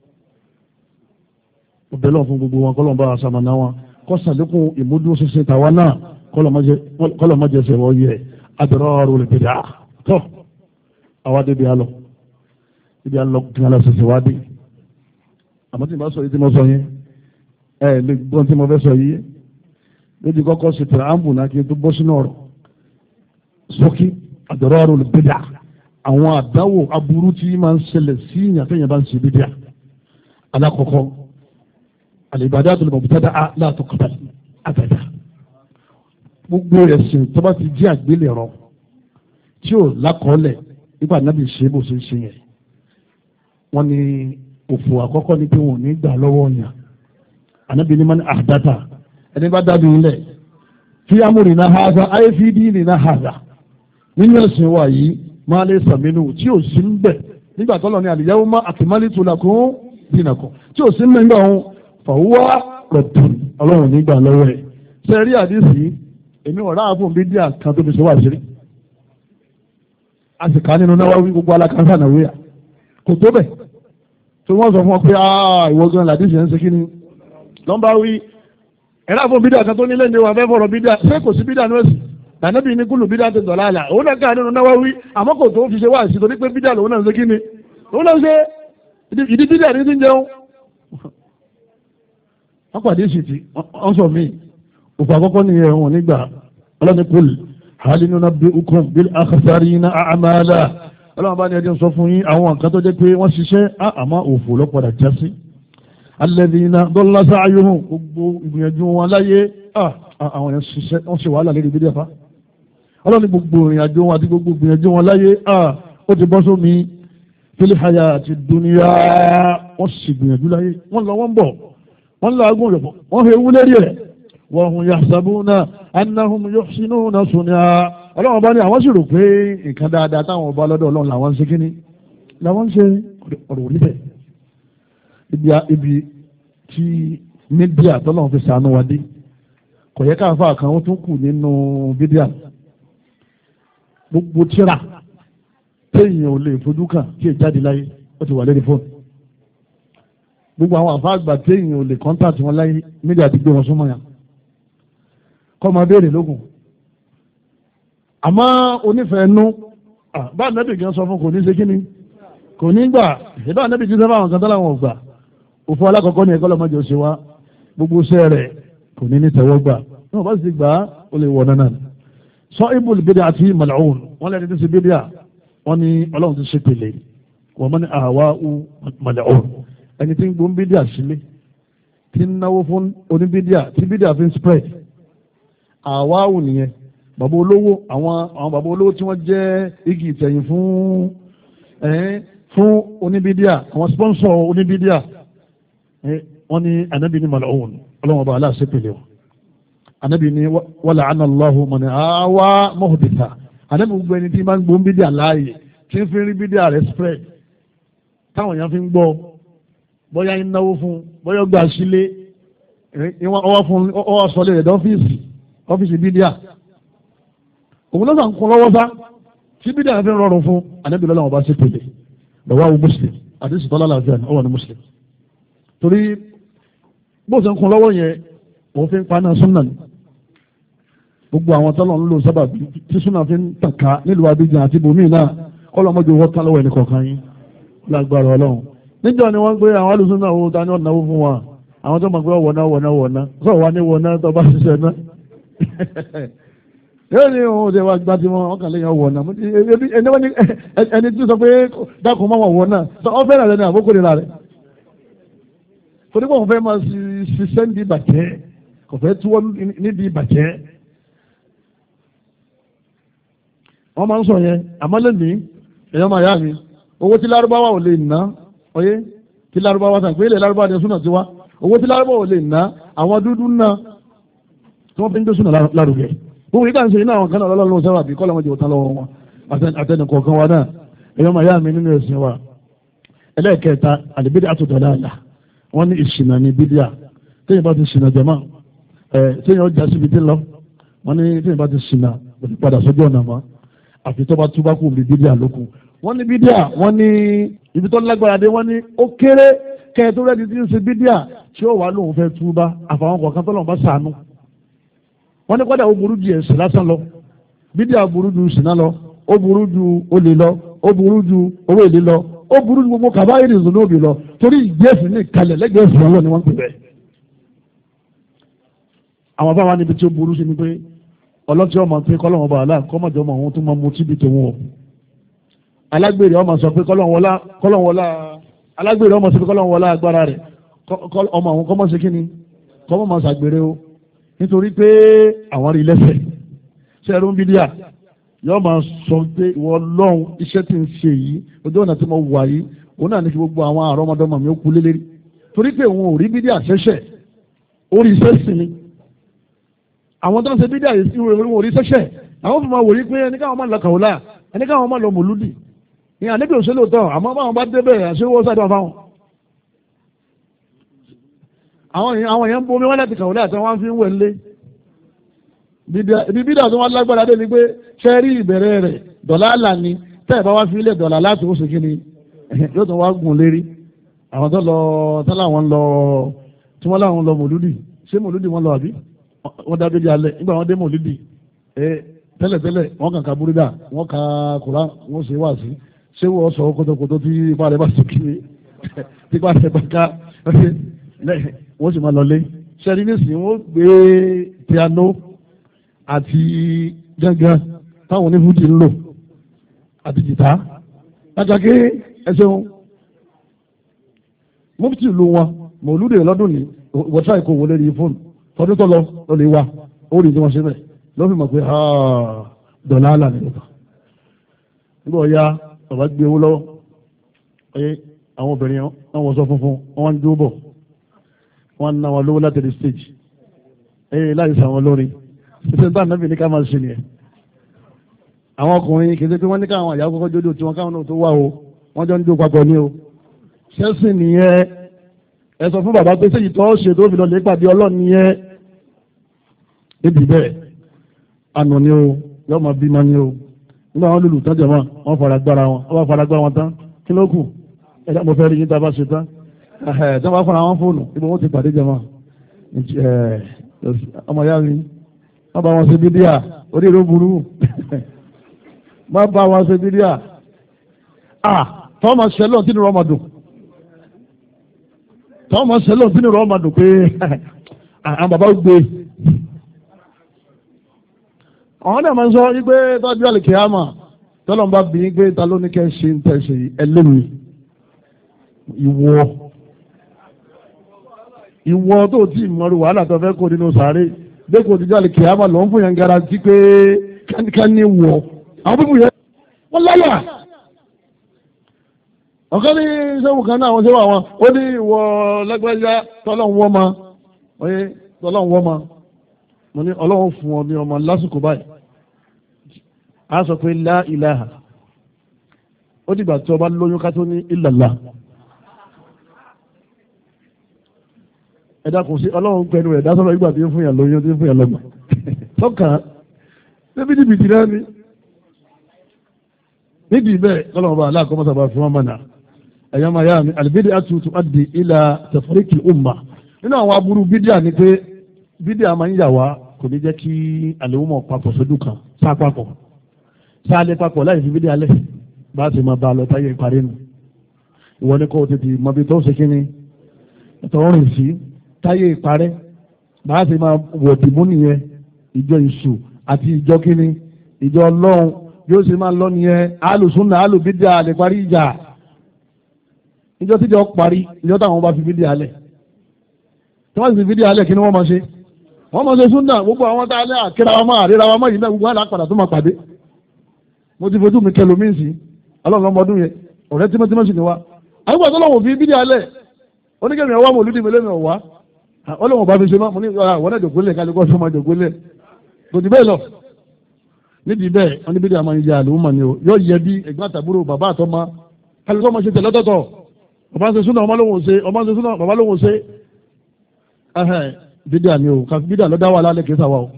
òbẹ̀ lọ́n fún gbogbo wọn kọ́lọ̀ bá aṣàmànà wọn kọ́ sàlékún ìmúdún ṣinṣin tàwa náà kọ́lọ̀ má jẹsẹ̀ wọ́n yẹ adọ̀rọ̀ ọ̀rọ̀ lè bèrè tọ́ àwa débi alọ ibi alọ kí wọn lọ ṣẹṣẹ wá dé àmọ́ tí mo bá sọ yìí tí mo sọ yẹn lè gbọ́n tí mo fẹ́ sọ yìí lójú kọ́kọ́ sí tìràmbù náà kí n tó bọ́ sínú ọ̀rọ̀ sókí àdọ̀rọ̀ olùbídà àwọn àdáwò aburú tí máa ń ṣẹlẹ̀ sí ìyàn tẹ́yìn bá ń ṣe bídà alákọ̀ọ́kọ́ àlèbàdà tó lè mọ̀ bùtádà láàtọ̀ kọ́tà àtàdà gbogbo ẹ̀sìn tó bá ti jí àgbélẹ̀rọ tí ò lákọọ́lẹ̀ nípa nábì ṣe bó ṣe ń ṣe yẹn wọ́n ní òfò àkọ́kọ́ ni pé wọn ò ní gbà lọ́wọ́ yàn ànábì ní mọ́ni àdátà ẹni bá dábì ilẹ̀ fi amúrìnà haza ayé fi dínìnà haza nínú ẹ̀sìn wa yìí máa lè sàmínú tí ò sí ń bẹ̀ nígbà tọ́lọ̀ ní àlìyáwó má akmaltu lakum dinakum tí ò sí ń bẹ̀ nígbà wọn fàwọ́ rọ̀tún ọlọ́run nígbà lọ́wọ́ ẹ̀ ṣe rí àdísì èmi ọ̀rá àfún bí díà kan tó fi ṣe wà sírí a sì ká nínú Nawawi gbogbo alákàtà nàwíyà kò tó bẹ̀ tí wọ́n sọ fún ọ pé ìwọ gan làdísì ẹ̀ ń ṣe kí ni lọ́nbà wí ẹ̀rá fún bídà kan tó nílé ní wà fẹ́ fọ̀rọ̀ bídà ṣé kò sí bídà nọ́ọ̀sì tànàbí ní kúlù bídà ti dọ̀lá àlà òun náà káà nínú Nawawi àmọ́ kò tó fi ṣe wá sí torí pé bídà lòun náà ń ṣe kí ni òun náà ń ṣe ìdí bídà ní ti ń jẹun. wọ́n pàdé ìṣìtì wọ́n sọ mí òfò àkọ́kọ́ ní ẹ̀wọ̀n nígbà ọlọ́ni kul hal nunabbi'ukum bil akhsarina a'mala ọlọ́run bá ní ẹjọ́ sọ fún yín àwọn nǹkan tó jẹ́ pé wọ́n ṣiṣẹ́ àmọ́ òfò lọ́padà já sí alladhina dalla sa'yuhum gbogbo ìgbìyànjú wọn láyé àwọn èèyàn ṣiṣẹ́ wọ́n ṣe wàhálà lérí bídẹ́ fa ọlọ́run gbogbo ìrìnàjò wọn àti gbogbo ìgbìyànjú wọn láyé ó ti bọ́ sómi fil hayati dunya wọ́n sì gbìyànjú láyé wọ́n lọ wọ́n bọ̀ wọ́n làágùn rẹ̀ bọ̀ wọ́n fi ewu lérí rẹ̀ wa hum yahsabuna annahum yuhsinuna sun'a ọlọ́run bá ní àwọn sì rò pé nǹkan dáadáa táwọn ọba lọ́dọ̀ ọlọ́run làwọn ń ṣe kíní làwọn ń ṣe ọ̀rọ̀ orí bẹ̀ ibi tí mídíà tọ́lọ́run fi sànú wa dé kò yẹ káfà kan ó tún kù nínú bídíà gbogbo tíra téèyàn ò lè fojú kàn tí è jáde láyé ó ti wà lórí fóònù gbogbo àwọn àfa àgbà téèyàn ò lè kọ́ńtàtì wọn láyé mídíà ti gbé wọn súnmọ́ yàn kọ́ máa béèrè lókun àmọ́ onífẹ̀ẹ́ nú bá nẹ́bì gan sọ fún kò ní ṣe kíni kò ní gbà ìbá nẹ́bì jíṣẹ́ fáwọn kan tọ́lá wọn ò gbà òfin alákọ̀ọ́kọ́ ní ẹ̀kọ́ lọ́mọdé ó ṣe wá gbogbo iṣẹ́ rẹ̀ kò ní tẹ̀wọ́ gbà náà bá sì gbà ó lè wọ̀ náà sọ ibùl bídíà àti mal'un wọ́n lẹ́ni tí ṣe bídíà wọ́n ní ọlọ́run ti ṣe pèlè wọ́n mọ́ ní àwa u mal'un ẹni tí ń gbóhùn bídíà sílé tí ń náwó fún oníbídíà tí bídíà fi ń spread àwa u nìyẹn bàbá olówó àwọn bàbá olówó tí wọ́n jẹ́ igi ìtẹ̀yìn fún oníbídíà àwọn sponsor oníbídíà wọ́n ní anábì ní mal'un ọlọ́wọ́n bá aláṣẹ pèlè wọn anábì ní wala ana Allahu man awa muhditha anábì gbogbo ẹni tí máa ń gbóhùn bídíà láàyè tí ń fi rí bídíà rẹ̀ spread táwọn èèyàn fi ń gbọ́ bóyá ń náwó fún bóyá gbà sílé ọwọ́ sọlé rẹ̀ ọ́fíìsì bídíà òun lọ́sàn ń kún lọ́wọ́ sá tí bídíà fi ń rọrùn fún anábì lọ́lọ́wọ́ bá ṣe pèlè lọ́wọ́ àwọn Muslim àti ìsìtọ́lá làáfíà ní ọwọ́ ní Muslim torí bó ṣe ń kún lọ́wọ́ yẹn òun fi ń paná súnà ní gbogbo àwọn tọ́lọ̀ ń lò sábà tí súnà fi ń tàka nílùú Abidjan àti bòmíì náà kọ́lọ́mọ́jọ wọ́n tán lọ́wọ́ ẹnì kọ̀ọ̀kan yín lágbára Ọlọ́run níjọ́ ni wọ́n gbé àwọn alùsùn náà owó ta ní ọ̀nà owó fún wa àwọn tó mọ̀ pé wọ̀ná sọ wà ní wọ̀ná tó bá ṣiṣẹ́ náà yóò ní òun ṣe wá gbá tí wọ́n kàn léyìn wọ̀ná ẹni tí sọ pé dákun máa wọ̀ná ọ fẹ́ràn rẹ ní àbókò nira rẹ torí pé òun fẹ́ máa ṣiṣẹ́ níbi ìbàjẹ́ kò fẹ́ túwọ́ níbi ìbàjẹ́ wọ́n máa ń sọ yẹn àmọ́ lẹ́nìí èèyàn máa yá mi owó tí lárúbáwá ò lè ná oyé tí lárúbáwá sàn pé ilẹ̀ lárúbáwá ni súnà ti wá owó tí lárúbáwá ò lè ná àwọn dúdú ná tí wọ́n fi ń gbé súnà lárugẹ gbogbo yìí kà ń ṣe iná àwọn kan náà lọ́lọ́run sábà bí kọ́lọ́mọdé òtán lọ́wọ́ wọn àtẹnukọ̀ọ̀kan wa náà èèyàn máa yá mi nínú ẹ̀sìn wa ẹlẹ́ẹ̀kẹta àlìbídà àtúntàlá àlà wọ́n ní ìṣìnà ní bídíà téèyàn bá ti ṣìnà jẹ̀mọ́ téèyàn ọjà síbi tí ń lọ wọ́n ní téèyàn bá ti ṣìnà padà sójú ọ̀nà mọ́ àfi tó bá túbá kù bí bídíà lókun wọ́n ní bídíà wọ́n ní ibi tó lágbára dé wọ́n ní ó kéré kẹ́ẹ̀ tó rẹ́ni tí ń ṣe bídíà tí ó wà lóun fẹ́ túbá àfàwọn kọ̀ọ̀kan tó lọ́n bá sànú wọ́n ní kọ́dà ó burú ju ẹ̀sìn lásán lọ bídíà burú ju ṣìnà lọ ó burú ju olè lọ ó burú ju owó èlé lọ ó burú ju gbogbo kàbáyé ìzùnúbì lọ torí ìgbésìn ní ìkalẹ̀ lẹ́gbẹ̀ẹ́sìn ọlọ́ ni wọ́n pè bẹ́ẹ̀ àwọn bá wà níbi tí ó burú sí ni pé ọlọ́tí ọmọ pé kọ́lọ́wọ́n bá aláà kọ́mọ̀jọ́ ọmọ òun tó máa mú tíbi tòun o alágbèrè ọmọ sọ pé kọ́lọ́wọ́lá alágbèrè ọmọ sọ pé kọ́lọ́wọ́lá agbára rẹ̀ ọmọ òun kọ́mọ̀ sí kíni kọ́mọ̀ máa ṣàgbèrè o nítorí pé àwọn rí lẹ́sẹ̀ sẹ́rún bídíà yóò máa sọ pé ìwọ lọ́hùn iṣẹ́ tí ń ṣe yìí ojú ọ̀nà tí mo wà yìí òun náà ní kí gbogbo àwọn àrọ́mọdọ́mọ mi ó kú lélẹ́rí torí pé òun ò rí bídíà ṣẹ́ṣẹ́ orí iṣẹ́ sì ni àwọn tó ń ṣe bídíà yìí sí orí orí ṣẹ́ṣẹ́ àwọn fún ma wò yí pé ẹni káwọn máa lọ kàwọ́lá ẹni káwọn máa lọ mòlúdì ní àníbi òṣèlú tán àmọ́ báwọn bá débẹ̀ àṣewọ́ sádùn fáwọn. àwọn èèyàn ń bomi wọn láti kàwọ́lá àti wọn fi ń wẹ̀ ńlé ibi bídíà tó wọn lágbára dé ni pé ṣẹ́ rí ìbẹ̀rẹ̀ rẹ̀ dọ̀là àlà ni tẹ́ ẹ̀ bá wá fi ilẹ̀ dọ̀là láti ó sì kí ni yóò tún wá gùn lérí àwọn tó lọ tọ́láwọn lọ tí wọ́n láwọn lọ mòlúdì ṣé mòlúdì wọn lọ àbí wọ́n dá bídíà alẹ́ nígbà wọn dé mòlúdì tẹ́lẹ̀tẹ́lẹ̀ wọ́n kàn ká búrídà wọ́n ka kùrán wọ́n ṣe wá sí ṣé wọ́n sọ kótókótó tí ipa rẹ̀ bá sì kiri tí ipa rẹ̀ bá ká wọ́n sì máa lọlé ṣẹ́ni nísìnyí wọ́n gbé piano àti gángan táwọn onífújì ń lò àti jìtá látàkì ẹsẹ̀wọn mufti ìlú wọn mọ̀lúdè lọ́dún ní wọ́tá ìkó wọlé rí fóònù tọdún tó lọ lè wá ó rí tí wọ́n ṣe bẹ̀ lọ́ fi mọ̀ pé dọ̀là àlà ní ọ̀tọ̀ nígbà ọ̀ya bàbá gbé owó lọ́wọ́ ọyẹ àwọn obìnrin wọn wọ́n sọ funfun wọn ń dúró bọ̀ wọn ń ná wọn lówó láti rí stage láì sàwọn lórí ṣiṣẹ́ bá nàbì ní ká máa ṣe nìyẹn àwọn ọkùnrin kìí ṣe pé wọ́n ní káwọn àyà kọ́kọ́ jódò tí wọ́n káwọn náà tó wà o wọ́n jọ ń jó papọ̀ ní o ṣẹ́sìn nìyẹn ẹ sọ fún bàbá pé sèyí tó ṣe tó fi lọ lè pàdé ọlọ́run nìyẹn níbi bẹ́ẹ̀ àná ni o yọ máa bí máa ní o nígbà wọn lùlù tán jẹ̀mọ́ wọn fara gbára wọn wọn bá fara gbára wọn tán kí ló kù ẹ̀dá mo fẹ́ rí yín tá a bá ṣe tán tí wọ́n bá fara wọn fóònù ibi wọn ti pàdé jẹ̀mọ́ ọmọ yá mi wọ́n bá wọn ṣe bídíà orí ìlú burú má bá wọn ṣe bídíà tọ́mọ ṣẹlọ̀ tí ni rọ́ọ̀mà dùn tọ́mọ ṣẹlọ̀ tí ni rọ́ọ̀mà dùn pé àwọn bàbá gbé àwọn náà máa ń sọ wípé tọ́jú àlèkè àmà tọ́lọ̀ ń bá bí pé ta ló ní kẹ́ ṣe ń tẹ̀sẹ̀ ẹlẹ́mi ìwọ tó tí mọ̀rù wàhálà tó fẹ́ kó nínú sàárè dẹ́kun òtijọ́ àlèkè àmà lọ́n fún yẹn garanti pé ká ní wọ̀ àwọn pípù yẹn wọ́n láyà ọ̀kan ní sẹ́wọ̀n kan náà àwọn sẹ́wọ̀n àwọn ó ní ìwọ lágbájá tọ́lọ́hún wọ́n ma oye tọ́lọ́hún wọ́n ma mo ní ọlọ́run fún ọ ní ọmọ lásìkò báyìí a sọ pé la ilaha ó dìgbà tí ọba lóyún ká tó ní illallah ẹ̀dá kò sí ọlọ́run pẹ̀lú ẹ̀dá sọ́rọ̀ ìgbà tí ó fún yàn lóyún tí ó fún yàn lọ́gbà tọ́kàn níbi jìbìtì náà ni níbi bẹ́ẹ̀ lọ́lọ́run bá aláàkọ́mọ́sàbà fún wọn mọ̀nà ẹ̀yọ́ máa yá mi albid'atu tuaddi ila tafriqi umma nínú àwọn aburú bídíà ni pé bídíà máa ń yà wá kò ní jẹ́ kí àlèwọ́mọ̀ papọ̀ sójú kan sá papọ̀ sáálé papọ̀ láì fi bídíà lẹ̀ bá ti máa bá a lọ táyé ìparí nù ìwọ ní kó o tètè mọbi tó ṣe kíní ẹ̀tọ́ rìn sí táyé ìparẹ́ bá ti máa wọ̀ dìmú nìyẹn ìjọ ìṣù àti ìjọ kíní ìjọ ọlọ́run yóò ṣe máa lọ nìyẹn alùsùnà alùbídíà lè parí ìjà ìjọ tíjọ parí ìjọ táwọn bá fi bídíà lẹ̀ tí wọ́n sì fi bídíà lẹ̀ kí ni wọ́n máa ṣe wọ́n máa ṣe súnà gbogbo àwọn tá a lẹ́ àkíra wa máa ríra wa máa yìí náà gbogbo àlà padà tó máa pàdé mo ti fojú mi kẹlò míì sí ọlọ́run yẹn ọ̀rẹ́ tímọ́tímọ́ sì ni wa àyíkpà tó lọ́wọ́ fi bídíà lẹ̀ oníkẹ́mi ọwọ́ mo lùdí mi lẹ́mi ọ̀wá ọlọ́run bá fi ṣe máa mo ní àwọn náà jòkólẹ̀ kálukọ́ tó máa jòkólẹ̀ kò dì bẹ́ẹ̀ lọ nídìí bẹ́ẹ̀ wọ́n ní bídíà máa ń yẹ àlùmọ́ ni o yóò yẹ bí ẹ̀gbọ́n àtàbúrò bàbá àtọ́mọ kálukọ́ máa ṣe tẹ̀lé tọ̀tọ̀ ọba ń ṣe súnà ọmọ lóhùn ṣe ọba ń ṣe súnà bàbá lóhùn ṣe bídíà ni o kàfi bídíà lọ́dá wà lálẹ́ kìí sàwà o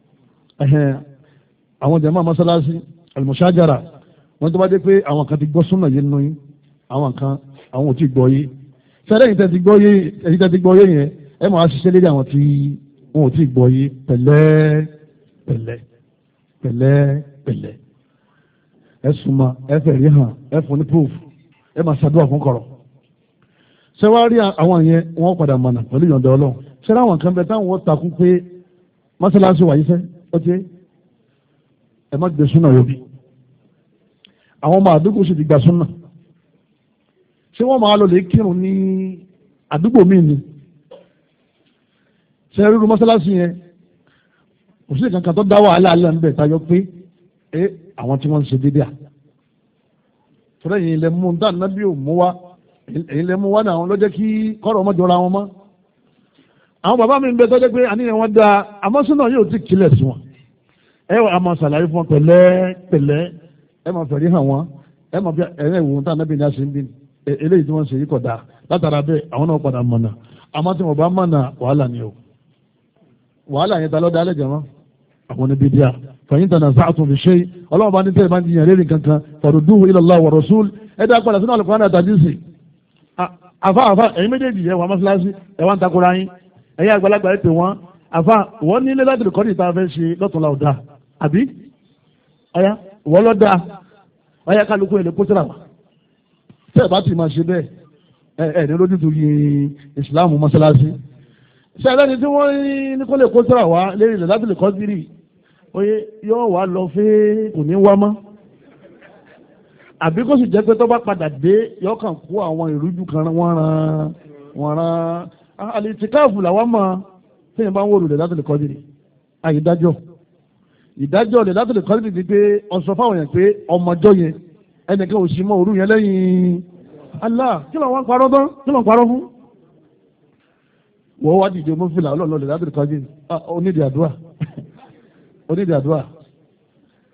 àwọn jàmáà mọ́sálásí almushajara wọ́n tó bá dé pé àwọn kan ti gbọ́ súnà yé nínú yín àwọn kan àwọn ò tí gbọ́ yé sẹ́lẹ̀ yìí tẹ́ ti gbọ́ yé yẹn ẹ máa ṣiṣẹ́ lédè àwọn tí wọn ò tí gbọ́ yé pẹ̀lẹ́ pẹ̀lẹ́ pẹ̀lẹ́ pẹ̀lẹ́ ẹ súnmọ́ ẹ fẹ́ rí hàn ẹ fún ní proof ẹ máa ṣàdúrà fún kọ̀rọ̀ ṣé wàá rí àwọn yẹn wọ́n padà mọ̀nà pẹ̀lú ìyọ̀ǹda ọlọ́run ṣé láwọn kan bẹ táwọn takú pé mọ́sálásí wà yìí fẹ́ ó ti ẹ má gbé súnà wọ́bí àwọn ọmọ àdúgbò sì ti gba súnà ṣé wọ́n máa lọ lè kírun ní àdúgbò míì ni ṣé rírun mọ́sálásí yẹn kò sí kankan tó dá wàhálà alẹ́ ń bẹ̀ tayọ pé àwọn tí wọ́n ń ṣe dédé à tọ́lá yìí lẹ mú dáná nábì ò mú wá èyí lẹ mú wá náà àwọn lọ́jọ́ kí kọ́rọ̀ ọmọ jọra wọn mọ́ àwọn bàbá mi ń bẹ tọ́jọ́ pé àníyàn wọn dáa àmọ́ súnà yóò ti kílẹ̀ sí wọn ẹ wà á máa ṣàlàyé fún wọn pẹ̀lẹ́ pẹ̀lẹ́ ẹ máa fẹ̀rí hàn wọn ẹ máa fi ẹ̀rẹ́ ìwòrán tá nábì ní àṣẹ ń bí eléyìí tí wọ́n ṣe yìí kọ̀ dáa látara bẹ́ẹ̀ àwọn náà padà mọ̀nà àmọ́ tí wọ́n bá mọ̀nà wàhálà ni o wàhálà yẹn ta lọ́dọ̀ alẹ́ jẹ̀mọ́ àwọn níbi díà fẹ̀yìn tàn náà tún fi ṣe ọlọ́run bá ní tẹ́lẹ̀ bá ń jiyàn lérí kankan farudduhu ila Allah wa rasul ẹ dá padà sínú Al-Qur'an àtàdísì àfa ẹ̀yin méjèèjì ẹ̀ wà mọ́sálásí ẹ̀ wà ń takora yín ẹ̀yin àgbàlagbà ẹ̀ pè wọ́n àfa wọ́n ní ilé láti lè kọ́ ní ìta fẹ́ ṣe lọ́tọ̀ọ̀la ọ̀dà àbí ọ̀yá wọ́n lọ́ da ọ̀yá kálukú ẹ̀ lè kó síra wa tẹ́ ẹ̀ bá ti máa ṣe bẹ́ẹ̀ ẹ̀ ní lójútu yìí ìsìláàmù mọ́sálásí ṣe ẹlẹ́ni tí wọ́n ní kó lè kó síra wa lérí ilẹ̀ láti lè kọ́ sírì oye yóò wá lọ fẹ́ kò ní wá mọ́ àbí kó sì jẹ́ pé tó bá padà dé yóò kàn kó àwọn ìrújú kan wọ́n ran àlìtìkáàfù làwọn mọ̀ téèyàn bá ń wò lulẹ̀ láti lè kọ́ sírì àyídájọ́ ìdájọ́ lè láti lè kọ́ sírì ni pé ọ̀sọ̀ fáwọn yẹn pé ọmọjọ́ yẹn ẹnìkan ò sí mọ́ òru yẹn lẹ́yìn Allah kí ló ń parọ́ tán kí ló ń parọ́ fún wọ́n wá dìde mú fìlà ọlọ́ọ̀lọ́ lè láti lè kọ́ sírì onídìí àdúrà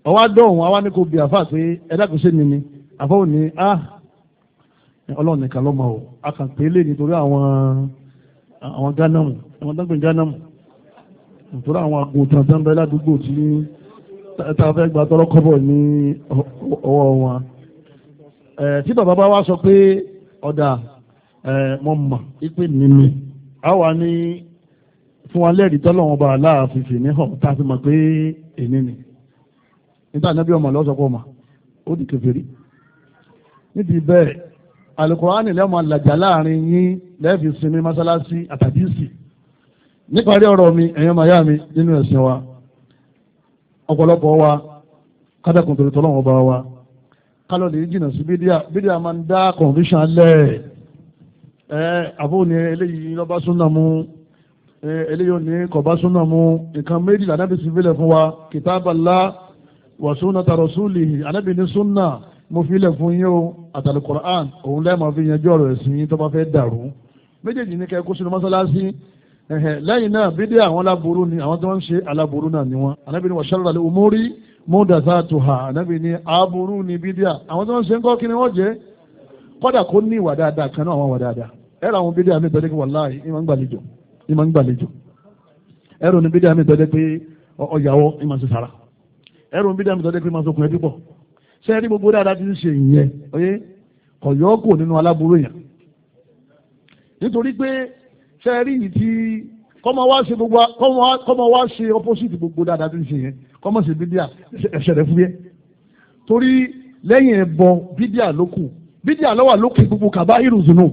ọwá dọ̀hún àwa ní kò bí àfà pé ẹ̀dàkùn sí ni àfà ò ní ọlọ́run nìkan ló mọ̀ ọ́ a kàn pé lè nítorí àwọn gánámù àwọn tó ń pè gánámù nítorí àwọn àgùntàn tó ń bẹ ládùúgbò tí tá a fẹ́ gba tọrọ kọ́bọ̀ ní ọwọ́ wọn. Tí bàbá bá wá sọ pé ọ̀dà mọ̀ mọ̀ ìpè nínú àwa ní fún wa lẹ́rìí tọ́lọ́wọ́n bá aláàfin fì ní hàn tá a fi mọ̀ pé èní ni nígbà náà bí ọmọ lọ́sọ̀kọ́ ọmọ ó di kèfèrí. níbi bẹ́ẹ̀ Al-Qur'ani lẹ́mọ̀ àlàjà láàrin yín lẹ́ẹ̀fì sinmi mọ́sálásí àtàdísì. níparí ọ̀rọ̀ mi ẹ̀yàn màyá mi nínú ẹ̀sìn wa ọ̀pọ̀lọpọ̀ wa kádàkùn torí tọ́lọ́wọ́n bá wa kálọ̀ lè jìnà sí bídíà máa ń dá confusion lẹ̀ àbó ni eléyìí lọ́ba súnà mú eléyìí ní kọ̀bá súnà mú nǹkan méjì lànàbí sí fílẹ̀ fún wa kitaballah wa sunnata rasulihi ànábì ní súnà mo fílẹ̀ fún yín o àtàlù Qur'an òun lẹ́ẹ̀mọ́ fi yanjú ọ̀rọ̀ ẹ̀sìn yín tó bá fẹ́ dàrú méjèèjì ní kẹ́kọ́ sínú mọ́sálásí lẹ́yìn náà bídíà àwọn aláburú ni àwọn tó ń ṣe aláburú náà ni wọn ànábì ní wa sharral umuri muhdathatuha ànábì ní aburú ni bídíà àwọn tó ń ṣe ń kọ́ kí ni wọ́n jẹ́ kọ́dà kó ní ìwà dáadáa kan náà àwọn ìwà dáadáa ẹ̀rọ àwọn bídíà mi tọ́jú pé wàláhì ìmọ̀ ń gbàlejò ẹ̀rọ ní bídíà mi tọ́jú pé ọ̀yàwó ìmọ̀ sí sara ẹ̀rọ ní bídíà mi tọ́jú pé ìmọ̀ sọkùn ẹbí pọ̀ ṣé ẹni gbogbo dáadáa ti ń ṣe ìyẹn oyé kọ̀yọ́ kò nínú aláburú yẹn nítorí pé ṣé ẹrí yìí tí kọ́mọ wá ṣe opposite gbogbo dáadáa ti ń ṣe yẹn kọ́mọ ṣe bídíà ẹ̀ṣẹ̀ rẹ̀ fúyẹ́ torí lẹ́yìn ẹ̀bọ bídíà lókù bídíà lọ́wọ́ lókè gbogbo kàbá ìrùzùnù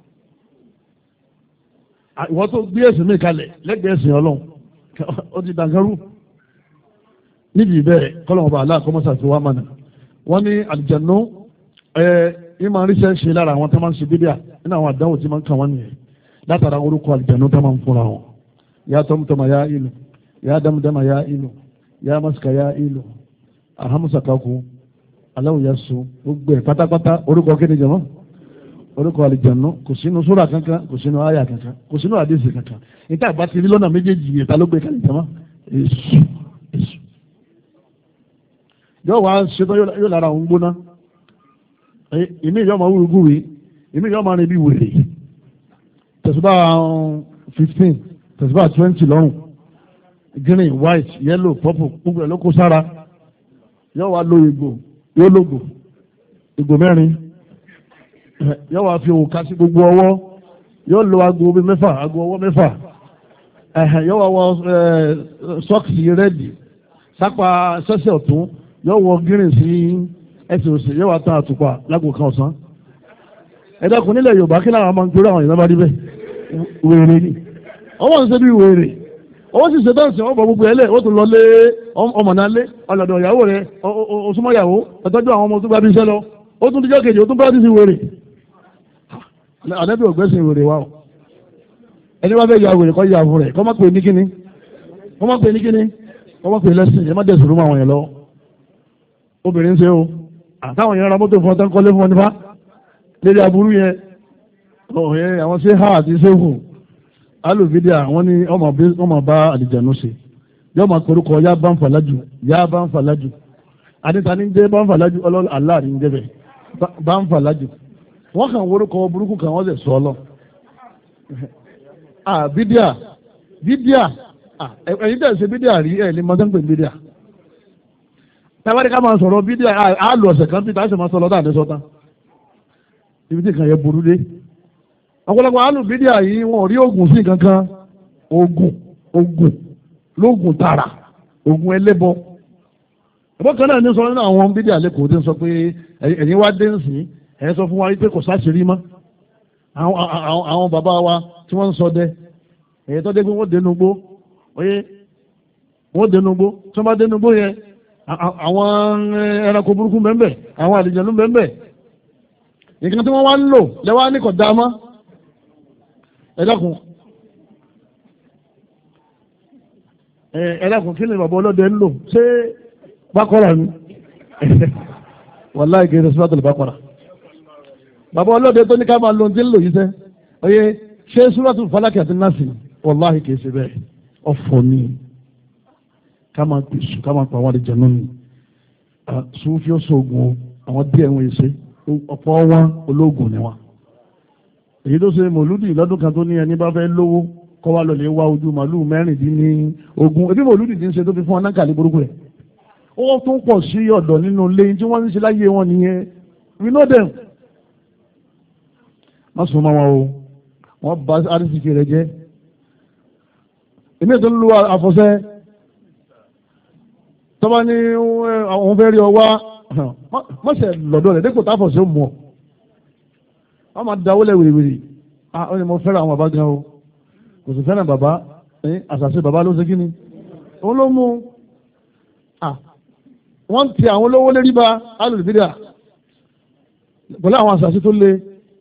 ìwọ́n tó gbé ẹ̀sìn mi kalẹ̀ lẹ́gbẹ̀ẹ́ ẹ̀sìn ọlọ́run ó ti dàgẹ́rù níbi ìbẹ̀rẹ̀ kọ́lọ́mù bá aláàkọ́mọ́sà fi wá mọ̀nà wọ́n ní àlìjànú ìmọ̀ ríṣẹ́ ṣe lára àwọn tó máa ń ṣe bídíà nínú àwọn àdánwò tí máa ń kàn wọ́n nìyẹn látara orúkọ àlìjànú tó máa ń fúnra wọn ya tọ́mùtọ́mà ya ìlú ya dámdámà ya ìlú ya masika ya ìlú ahamusakaku aláwọ̀ ya so gbogbo ẹ̀ pátápátá orúkọ kí ni jẹ́mọ́ orúkọ àlìjànú kò sínú súrà kankan kò sínú àyà kankan kò sínú àdéhùn kankan níta àgbà ti rí lọ́nà méjèèjì yẹn ta ló gbé kalẹ̀ jẹ́mọ́ èṣù yóò wá ṣetán yóò lára òun gbóná ìmí yóò máa wúrugú wí ìmí yóò máa rìn bí wèrè tẹ̀síbà 15 tẹ̀síbà 20 lọ́rùn green white yellow purple gbogbo ẹ̀ ló kó sára yóò wá lo ìgò yóò lògò ìgò mẹ́rin yóò wá fi òkà sí gbogbo ọwọ́ yóò lo aago bí mẹ́fà aago ọwọ́ mẹ́fà yóò wá wọ sọ́ọ̀kì rẹ́dì sápá sẹ́sẹ̀ ọ̀tún yóò wọ green sí ẹsẹ̀ òsì yóò wá tán àtùpà lágbo kan ọ̀sán ẹ̀dẹ́kùn nílẹ̀ Yorùbá kí láwọn máa ń torí àwọn ìyẹn bá rí bẹ́ẹ̀ wèrè ni ọwọ́ ń ṣe bí wèrè ọwọ́ sì ṣe dáǹsì ọ̀bọ̀ gbogbo ẹlẹ́ ó tún lọ lé ọmọ náà lé ọlọ́dọ̀ ìyàwó rẹ̀ òsúnmọ́yàwó ọ̀tọ́jú àwọn ọmọ tó bá bí iṣẹ́ lọ ó tún díjọ́ kejì ó tún bá ti sí wèrè ànẹ́bí ògbẹ́sìn wèrè wa ẹni wá fẹ́ ya wèrè kọ́ ya fún rẹ̀ kọ́ má pè ní kíní kọ́ má pè lẹ́sìn ẹ má dẹ̀sùn rúmọ̀ àwọn yẹn lọ obìnrin ṣe o àtàwọn yẹn ra mọ́tò fún ọtán kọ́lé fún ọ nípa lédè aburú yẹn ọ̀hẹ́ àwọn ṣe ha àti ṣéhù alùfídíà wọ́n ní ọmọ bá àlìjànú ṣe yọ́ máa korúkọ yá bá ń fàlájù àdíta ní jẹ́ bá ń fàlájù ọlọ́lọ́ aláàrí ń jẹ́bẹ̀ bá ń fàlájù wọ́n kàn wórúkọ burúkú kan wọ́n sì sọ ọlọ́ bídíà ẹ̀yìn tẹ̀ ṣe bídíà rí ẹ̀ ní mọ́tẹ́ǹpẹ̀ bídíà tẹ́wọ́n ká máa sọ̀rọ̀ bídíà á lọ ọ̀sẹ̀ kan títà á sì máa sọ lọ́dà àdẹ́sọ́tà ibi tí kan yẹ burú dé ọ̀pọ̀lọpọ̀ alùbídíà yìí wọ́n rí oògùn sí kankan oògùn lóògùn tààrà oògùn ẹlẹ́bọ ẹ̀bọ́ kan náà ní sọ nínú àwọn bídíà lẹ́kọ̀ọ́ tí ń sọ pé ẹ̀yin wá dé ń sìn ẹ̀ sọ fún wa pé kò sáṣìírí mọ́ àwọn bàbá wa tí wọ́n ń sọ dẹ ẹ̀yẹ tó dé pé wọ́n dénú gbó wọ́n dénú gbó tí wọ́n bá dénú gbó yẹn àwọn ẹranko burúkú bẹ́ẹ̀ àwọn àlìjẹ̀nú bẹ́ẹ̀ nǹkan tí wọ́n wá ń lò lẹ́wà ní kò dáa mọ́ ẹ̀dàkùn kí ni bàbá ọlọ́dẹ ń lò ṣé bákọ́rà ni wàláhì kìí ṣe Suratul Baqara bàbá ọlọ́dẹ tó ní ká máa lo ohun tí ń lò yìí sẹ́ oye ṣé Suratul Falaki àti Nasi wàláhì kìí ṣe bẹ́ẹ̀ ọ̀fọ̀ ni ká máa pèsè ká máa pa àwọn àlejò ni Sufi ó sóògùn àwọn díẹ̀ wọn ṣe ọ̀pọ̀ wọn ológun ni wọn. èyí tó ṣe mòlúdì lọ́dún kan tó ní ẹni bá fẹ́ lówó kọ́ wa lọ́lẹ̀ wá ojú màálù 16 ebi mòlúdì ti ń ṣe tó fi fún ọ náà burúkú rẹ̀. ó tún pọ̀ sí ọ̀dọ̀ nínú ilé tí wọ́n ń ṣe láyé wọn nìyẹn we know them. má sùn mọ́ wọn o wọ́n bá arísìkì rẹ̀ jẹ́. èmi ètò ń lu àfọ̀ṣẹ́ tọ́ba ní àwọn fẹ́ rí ọ wá mọ́sẹ̀ lọ́dọ̀ rẹ̀ dẹ́kun táfọ̀ṣẹ́ mú ọ. wọ́n máa dáwọ́ lẹ̀ wìrìwìrì ó ní mo fẹ́ràn àwọn bàbá gan o kò sì fẹ́ràn bàbá àṣàṣe bàbá ló ṣe kí ni òun ló mú wọ́n ti àwọn olówó lérí bá alùbídà pẹ̀lú àwọn àṣàṣe tó le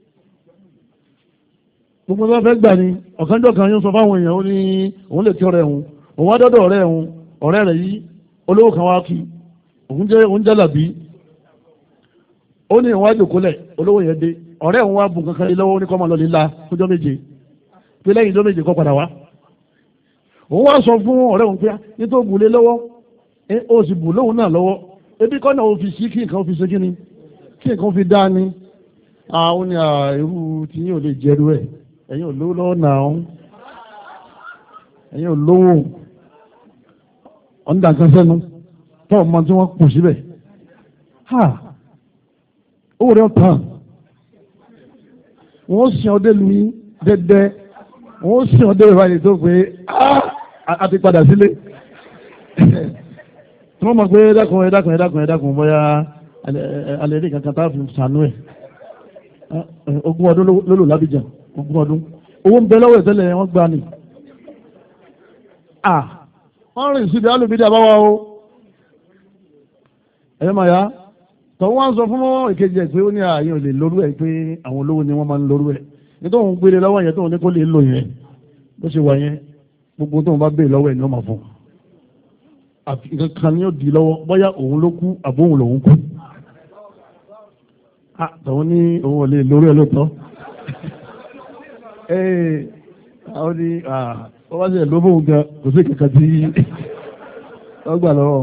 gbogbo bá fẹ́ gbà ní ọ̀kánjọ́ kan yóò sọ fáwọn èèyàn ó ní òun lè kí ọ̀rẹ́ òun òun wá dọ́dọ̀ ọ̀rẹ́ rẹ̀ yìí olówó kan wá kí òun jẹ́ làbí ó ní ìwọ́n àjòkólẹ̀ olówó yẹn dé ọ̀rẹ́ òun wá bùn kankan lọ́wọ́ ní kọ́mọ lọ líla fúnjọ́ méje pé lẹ́yìn ìjọ́ méje kọ́ padà wá òun wá sọ fún ọ̀rẹ́ òun pé nítorí bùlé lọ́wọ́ ó sì bù lóhun náà lọ́wọ́ ebi kọ́nà ó fi sí kí nǹkan fi ṣe kí ni kí nǹkan fi dá ní àwọn ni irú tí yóò lè jẹ́rú ẹ̀ ẹ̀yin ò lówó lọ́wọ́ náà ẹ̀yin ò lówó ọ̀ndà kan sẹ́nu tọ́ ọmọ tí wọ́n kù síbẹ̀ owó rẹ̀ tán wọ́n sin ọdẹ lu yín dẹ́dẹ́ wọ́n sin ọdẹ rẹ̀ báyìí tó pé a ti padà sílé tí wọ́n mọ̀ pé ẹ̀dákun bóyá alẹ́ rí kankan tá a fi sànú ẹ̀ 20 ọdún lólò lábìjà 20 ọdún owó ń bẹ lọ́wọ́ ìtẹ́lẹ̀ wọ́n gbà ní wọ́n rìn síbi alùbídí àbáwá o ẹ̀yẹ́ máa yá tọ́ wọ́n sọ fún ìkejì ẹ̀ pé ó ní ààyè ò lè lórú ẹ̀ pé àwọn olówó ni wọ́n máa ń lórú ẹ̀ nítorí òun gbélé lọ́wọ́ yẹn tóun ní kó lè lò yẹn bó ṣe wà yẹn gbogbo tóun bá béè lọ́wọ́ ẹ̀ ni wọ́n máa fún un kan ní ó di lọ́wọ́ bóyá òun ló kú àbóhùn lòun kú tọ́wọ́n ní òun ò lè lórí ẹ̀ lóòótọ́ àwọn ní wọ́n bá ṣe lóbóhùn gan kò sí kankan tí wọ́n gbà lọ́wọ́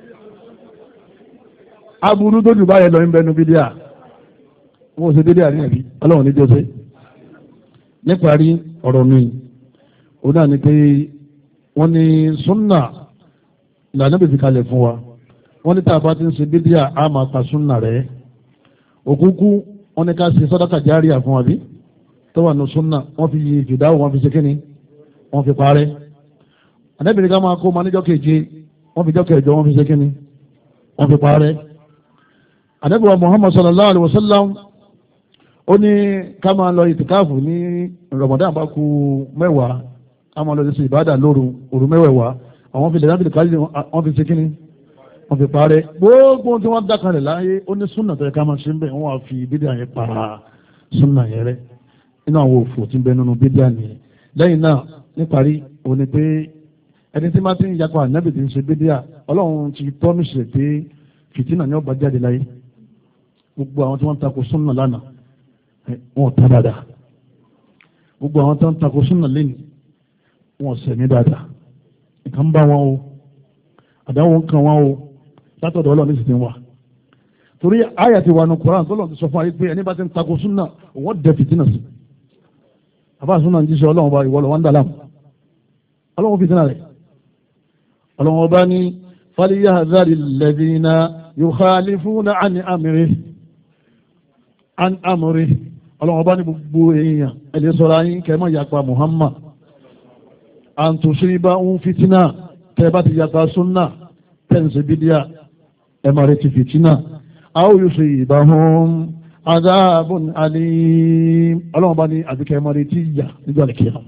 aburú tó jù báyẹn lọ ń bẹnu bídíà wọ́n ò ṣe bídíà ní ẹ̀bí ọlọ́run ní jọ́sẹ́ níparí ọ̀rọ̀ mi òun náà ni pé wọ́n ní súnnà ìlànà bèbí kalẹ̀ fún wa wọ́n ní tá a bá ti ń ṣe bídíà á máa pa súnnà rẹ̀ òkúkú wọ́n ní ká ṣe sàdákà járíà fún wa bí tó wà ní súnnà wọ́n fi fìdáwò wọ́n fi ṣe kíni wọ́n fi parẹ́ àdẹ́bìnrin ká máa kó ma níjọ́ keje wọ́n fi jọ́ kẹjọ wọ́n fi ṣe kíni wọ́n fi parẹ́ àdẹ́bìnrin Muhammad sallallahu alaihi wasallam ó ní ká máa lọ ìtìkáàfù ní Ramadan bá kù 10 ká máa lọ sí ìbádà lóru òru 10 àwọn fi lẹ́yìn àbílẹ̀ wọ́n fi ṣe kíni wọ́n fi parẹ́ gbogbo tí wọ́n dákalẹ̀ láyé ó ní súnà tó yẹ ká máa ṣe ń bẹ̀ wọ́n wá fi bídíà yẹn pa súnà yẹn rẹ́ nínú àwọn òfò tí ń bẹ nínú bídíà nìyẹn lẹ́yìn náà níparí òun ni pé ẹni tí máa ti ń yakọ̀ ànábì tí ń ṣe bídíà ọlọ́run ti promise rẹ̀ pé fìtínà ni ó bá jáde láyé gbogbo àwọn tí wọ́n ń takò súnà lánàá wọn ò tán dáadáa gbogbo àwọn tí wọ́n ń takò súnà lẹ́nu wọn ò sẹ̀mí dáadáa nǹkan bá wọn o àdáwọn kan wọn o látọ̀dọ̀ ọlọ́run ní sì ti wà torí àyà ti wà ní Koran tó lọ́n ti sọ fún ayé pé ẹni bá ti ń takò súnà òun dẹ̀ fìtínà sí àbá súnà ń jíṣẹ́ ọlọ́run bá ìwọlọ̀ wọn dàlám ọlọ́run fìtínà rẹ̀ ọlọ́run ọba ní falyahdhari alladhina yukhalifuna an amrihi ọlọ́run ọba ní gbogbo èèyàn ẹ̀lẹ́ sọ́ra yín kẹ́mọ́ yapa Muhammad an tusibahum fìtínà tẹ́ bá ti yapa súnà tẹ́ǹsì bídíà ẹ̀mà rẹ̀ ti fìtínà aw yusibahum adhabun alim ọlọ́run bá ní àdúkẹ́ ẹ̀mà rẹ̀ ti yà nígbà lè kíyà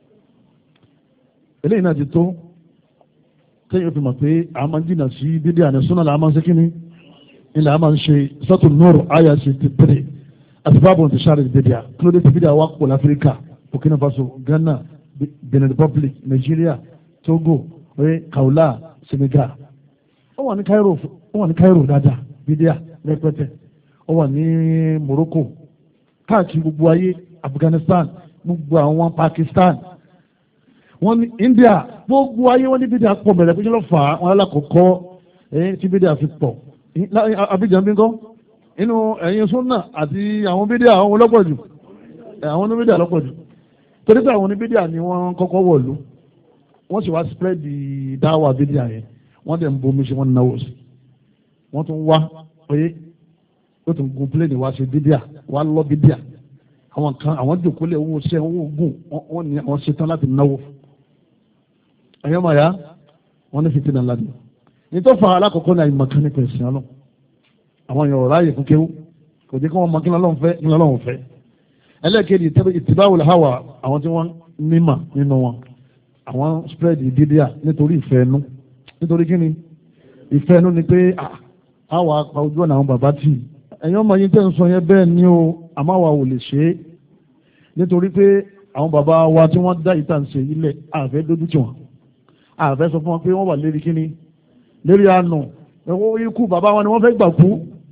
eléyìí náà ti tó tẹ́yìn fi mọ̀ pé a máa ń jìnà sí bídíà ní súnà là á máa ń ṣe kíní ilẹ̀ a máa ń ṣe sọ́tù Nur àyà 63 asbabun intishari bídíà kí ló dé ti bídíà wá pọ̀ láfíríkà Burkina Faso Ghana Benin Republic Nigeria Togo Kaula Senegal ó wà ní Cairo dáadáa bídíà rẹpẹtẹ ó wà ní Morocco káàkiri gbogbo ayé Afghanistan gbogbo àwọn Pakistan wọ́n ní India gbogbo ayé wọ́n ní bídíà pọ̀ bẹ̀rẹ̀ pé kí ló fà á wọn alákọ̀ọ́kọ́ tí bídíà fi pọ̀ Abidjan bí ń kọ́ inú ẹ̀yin súnà àti àwọn bídíà àwọn olọ́pọ̀jù àwọn oníbídíà lọ́pọ̀jù torí pé àwọn oníbídíà ni wọ́n kọ́kọ́ wọ̀lú wọ́n sì wá spread dáwà bídíà yẹn wọ́n dẹ̀ ń bomi ṣe wọ́n náwó sí wọ́n tún wá oyé ó tún gun pléènì wá ṣe bídíà wá lọ bídíà àwọn kan àwọn jòkólẹ̀ owó ṣẹ́ owó gùn wọ́n ní àwọn ṣetán láti náwó ẹ̀yọ́ màá wọ́n ní fìtínà ńlá ni nítorí fa alákọ̀ọ́kọ́ ní àyìnbọn nípa ẹ̀sìn ọlọ́ àwọn èèyàn ọ̀rá yìí fún kéwú kò jẹ́ kí wọ́n mọ kí lọ́lọ́run fẹ́ kí lọ́lọ́run fẹ́ ẹlẹ́ẹ̀kejì ìtìbáwò hawa àwọn tí wọ́n nímà nínú wọn àwọn spread dídíà nítorí ìfẹ́ ẹnu nítorí kí ni ìfẹ́ ẹnu ni pé àwa apá ojú ọ̀nà àwọn bàbá tì ẹ̀yin ọmọ yín tẹ́ ń sọ yẹn bẹ́ẹ̀ ni o àmọ́ àwa ò lè ṣe é nítorí pé àwọn bàbá wa tí wọ́n dá ìtàn ṣe ilẹ̀ àfẹ́ dójú tì wọ́n àfẹ́ sọ fún wọn pé wọ́n wà lérí kí ni lérí àánú ẹ̀wọ́ ikú bàbá wọn ni wọ́n fẹ́ gbà kú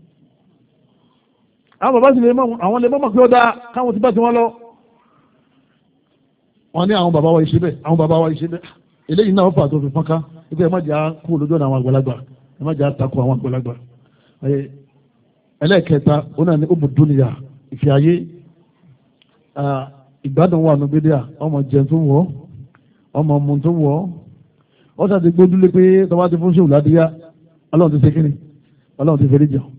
àwọn bàbá sì lè mọ̀ àwọn lè mọ̀ pé ó dáa káwọn ti bá ti wọ́n lọ wọ́n ní àwọn bàbá wa ìṣe bẹ́ẹ̀ àwọn bàbá wa ìṣe bẹ́ẹ̀ eléyìí náà fà tó fi fọ́nká wípé ẹ má jà kú lójú ọ̀nà àwọn àgbàlagbà ẹ má jà takò àwọn àgbàlagbà ẹlẹ́ẹ̀kẹta ó náà ní ó bù dúnìyà ìfẹ́ ayé ìgbádùn wà nígbèdè ọmọ jẹun tó wọ̀ ọmọ mu tó wọ̀ ọ́ sàti gbódúlé pé tọ́wá ti fún ṣòwò ládìyá ọlọ́run ti ṣe kíni ọlọ́run ti fẹ́rí jẹun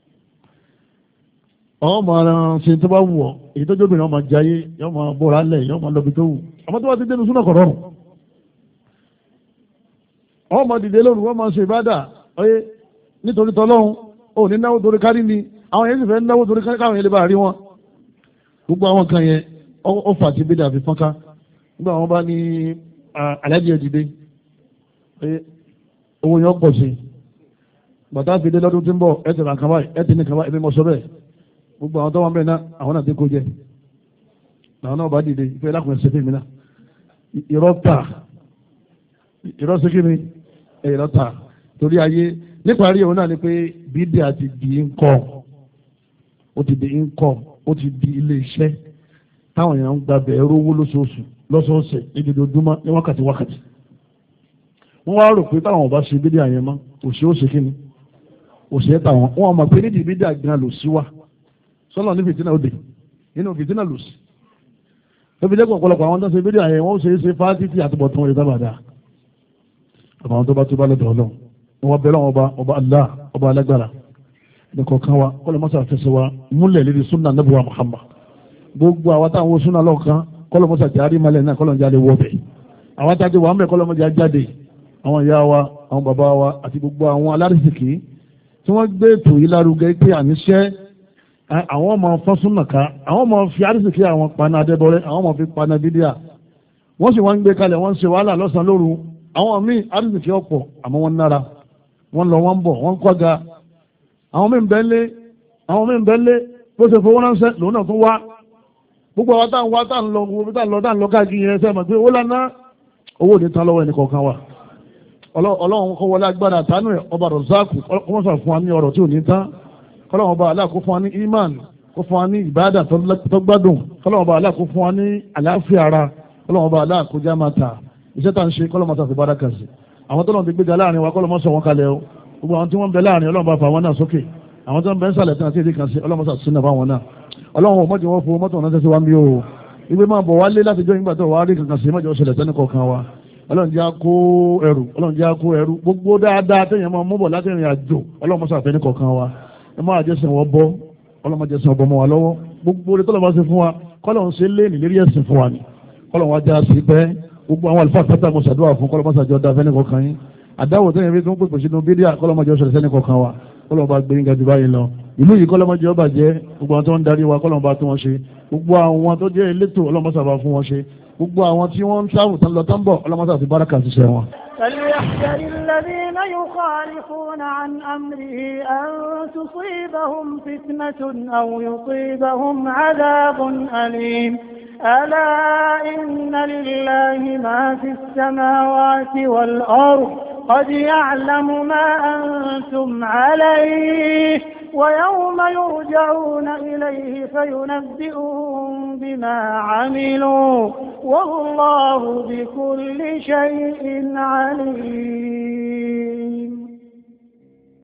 ọmọ ara ṣe tó bá wù ọ́ èyí tó jóbìnrin ọmọ jayé yọ ọmọ bọ́ra lẹ̀ yọ ọmọ lọ́bi tó wù ọmọ tó bá ti dénú súnà kọ̀rọ̀rùn ọmọ dìde lóru wọ́n máa ṣe ìbádà ọyẹ nítorí tọ́lọ́run ò ní náwó torí kárí ni àwọn yẹn sì fẹ́ náwó torí káwọn yẹn lè bá rí wọn gbogbo àwọn kan yẹn ó fà ti bídà fi fọ́nká nígbà wọn bá ní aláàjì ẹ̀ dìde owó yẹn pọ̀ sí bàtà fi dé lọ́dún tí ń bọ̀ ẹ̀ tẹ̀lé àkàbà ẹ̀ tẹ̀lé àkàbà ẹ̀mí mọ̀ sọ bẹ́ẹ̀ gbogbo àwọn tó wọn bẹ́ẹ̀ náà àwọn náà ti kó jẹ làwọn náà bá dìde ìfẹ́ lákùnrin ṣe fèmí náà irọ́ ta irọ́ sí kíni irọ́ ta torí ayé níparí òun náà ni pé bídí àti di ńkọ́ ó ti di ńkọ́ ó ti di ilé iṣẹ́ táwọn èèyàn ń gba bẹ̀ẹ́ rówó lóṣooṣù lọ́sọ̀ọ̀sẹ̀ nídìdójúmọ́ ní wákàtí wọ́n wá rò pé táwọn ọba ṣe bídí àyẹn mọ́ òṣè ó ṣe kíni òṣè ẹ̀ táwọn wọn mọ̀ pé nídìí bídí àgbìnà lò sí wa sọ́lọ́ ní fìtínà òde nínú fìtínà lò sí ebi jẹ́ ọ̀pọ̀lọpọ̀ àwọn tó ṣe bídí àyẹn wọ́n ṣe é ṣe fáátítì àtúbọ̀tún rẹ̀ dábàdà àwọn tó bá tó bá lọ́dọ̀ ọlọ́run wọ́n bẹ̀rẹ̀ ọba Allah ọba alágbára nìkọ̀ọ̀kan wa kọ́lọ̀ mọ́sá fẹsẹ̀ wa múlẹ̀ lérí súnà nàbùwà Muhammad gbogbo àwọn táwọn súnà lọ́ọ̀kan kọ́lọ̀ mọ́sá járí malẹ̀ náà kọ́lọ̀ jáde wọ́ọ̀bẹ̀ àwọn tájú wà ń bẹ̀ kọ́lọ̀ mọ́sá jáde àwọn ìyá wa àwọn bàbá wa àti gbogbo àwọn alárìsìkì tí wọ́n gbé ètò yìí lárugẹ pé àníṣẹ́ àwọn ọmọ fọ́n súnà ká àwọn ọmọ fi àrísìkì àwọn paná adébọrẹ́ àwọn ọmọ fi paná bídíà wọ́n sì wọ́n ń gbé kalẹ̀ wọ́n ń ṣe wàhálà lọ́sàn-án lóru àwọn míì àrísìkì ọ̀pọ̀ àmọ́ wọ́n nára wọ́n lọ wọ́n bọ̀ wọ́n kọ́ga àwọn míì ń bẹ́lé bó ṣe fowó ránṣẹ́ lòun náà tún wá gbogbo àwọn táwọn wá táwọn lọ káàkiri yẹn sẹ́mọ̀ pé ó lánà owó ní tán lọ́wọ́ ẹnì kọ̀ọ̀kan wa ọlọ́run kọ́ wọlé agbára àtànú ẹ̀ ọba rọ̀záàkù kọ́mọ́sà fún wa ní ọ̀rọ̀ tí ò ní tán kọ́lọ́run ọba aláà kó fún wa ní imán kó fún wa ní ìbáàdà tó gbádùn kọ́lọ́run ọba aláà kó fún wa ní àlàáfíà ara kọ́lọ́run ọba aláà kó já máa ta iṣẹ́ tá à ń ṣe kọ́lọ́run mọ́sà fi bára kà sí àwọn tọ́lọ́run ti gbéga láàrin wa kọ́lọ́run mọ́sà wọn kalẹ̀ o gbogbo àwọn tí wọ́n ń bẹ láàrin ọlọ́run bá fa àwọn náà sókè àwọn tó ń bẹ ń sàlẹ̀ tí wọ́n ti rí kan sí ọlọ́run mọ́sà sínú fáwọn náà ọlọ́run ò mọ́jọ wọn fún mọ́tò náà tẹ́sí wa ń bí o ìgbé máa bọ̀ wálé láti jọ ìgbà tó wà á rí kankan sí mọ́jọ ṣẹlẹ̀ tẹ́ni kọ̀ọ̀kan wa ọlọ́run jẹ́ kó ẹrù gbogbo dáadáa tẹ́yìn máa mú bọ̀ láti rìn àjò ọlọ́run mọ́sà fẹ́ ní kọ̀ọ̀kan wa ẹ máa jẹ́sìn wọ́n bọ́ ọlọ́run jẹ́sìn ọbọ̀ mọ́ wa lọ́wọ́ gbogbo orí tọ́lọ́ bá ṣe fún wa kọ́lọ́run ṣe lé nílérí ẹ̀sìn fún wa ni kọ́lọ́run wá já sí pẹ́ gbogbo àwọn àlùfáà pátá mo ṣàdúrà fún kọ́lọ́run mọ́sà jọ da fẹ́ ní kọ̀ọ̀kan yín àdáwò tẹ́yìn fi tó ń pèpè sínú bídíà kọ́lọ́run mọ́jọ ṣẹlẹ̀ sẹ́ni kọ̀ọ̀kan wa kọ́lọ́run bá gbé yín báyìí lọ ìlú yìí kọ́lọ́run mọ́jọ bàjẹ́ gbogbo àwọn tó ń darí wa kọ́lọ́run bá tó wọn ṣe gbogbo àwọn tó jẹ́ elétò ọlọ́run mọ́sà bá fún wọn ṣe gbogbo àwọn tí wọ́n ń sáwù tán lọ tán bọ̀ ọlọ́mọsá àti báràkà ti ṣe wọn. فليحذر الذين يخالفون عن أمره أن تصيبهم فتنة أو يصيبهم عذاب أليم ألا إن لله ما في السماوات والأرض قد يعلم ما أنتم عليه ويوم يرجعون إليه فينبئهم بما عملوا والله بكل شيء عليم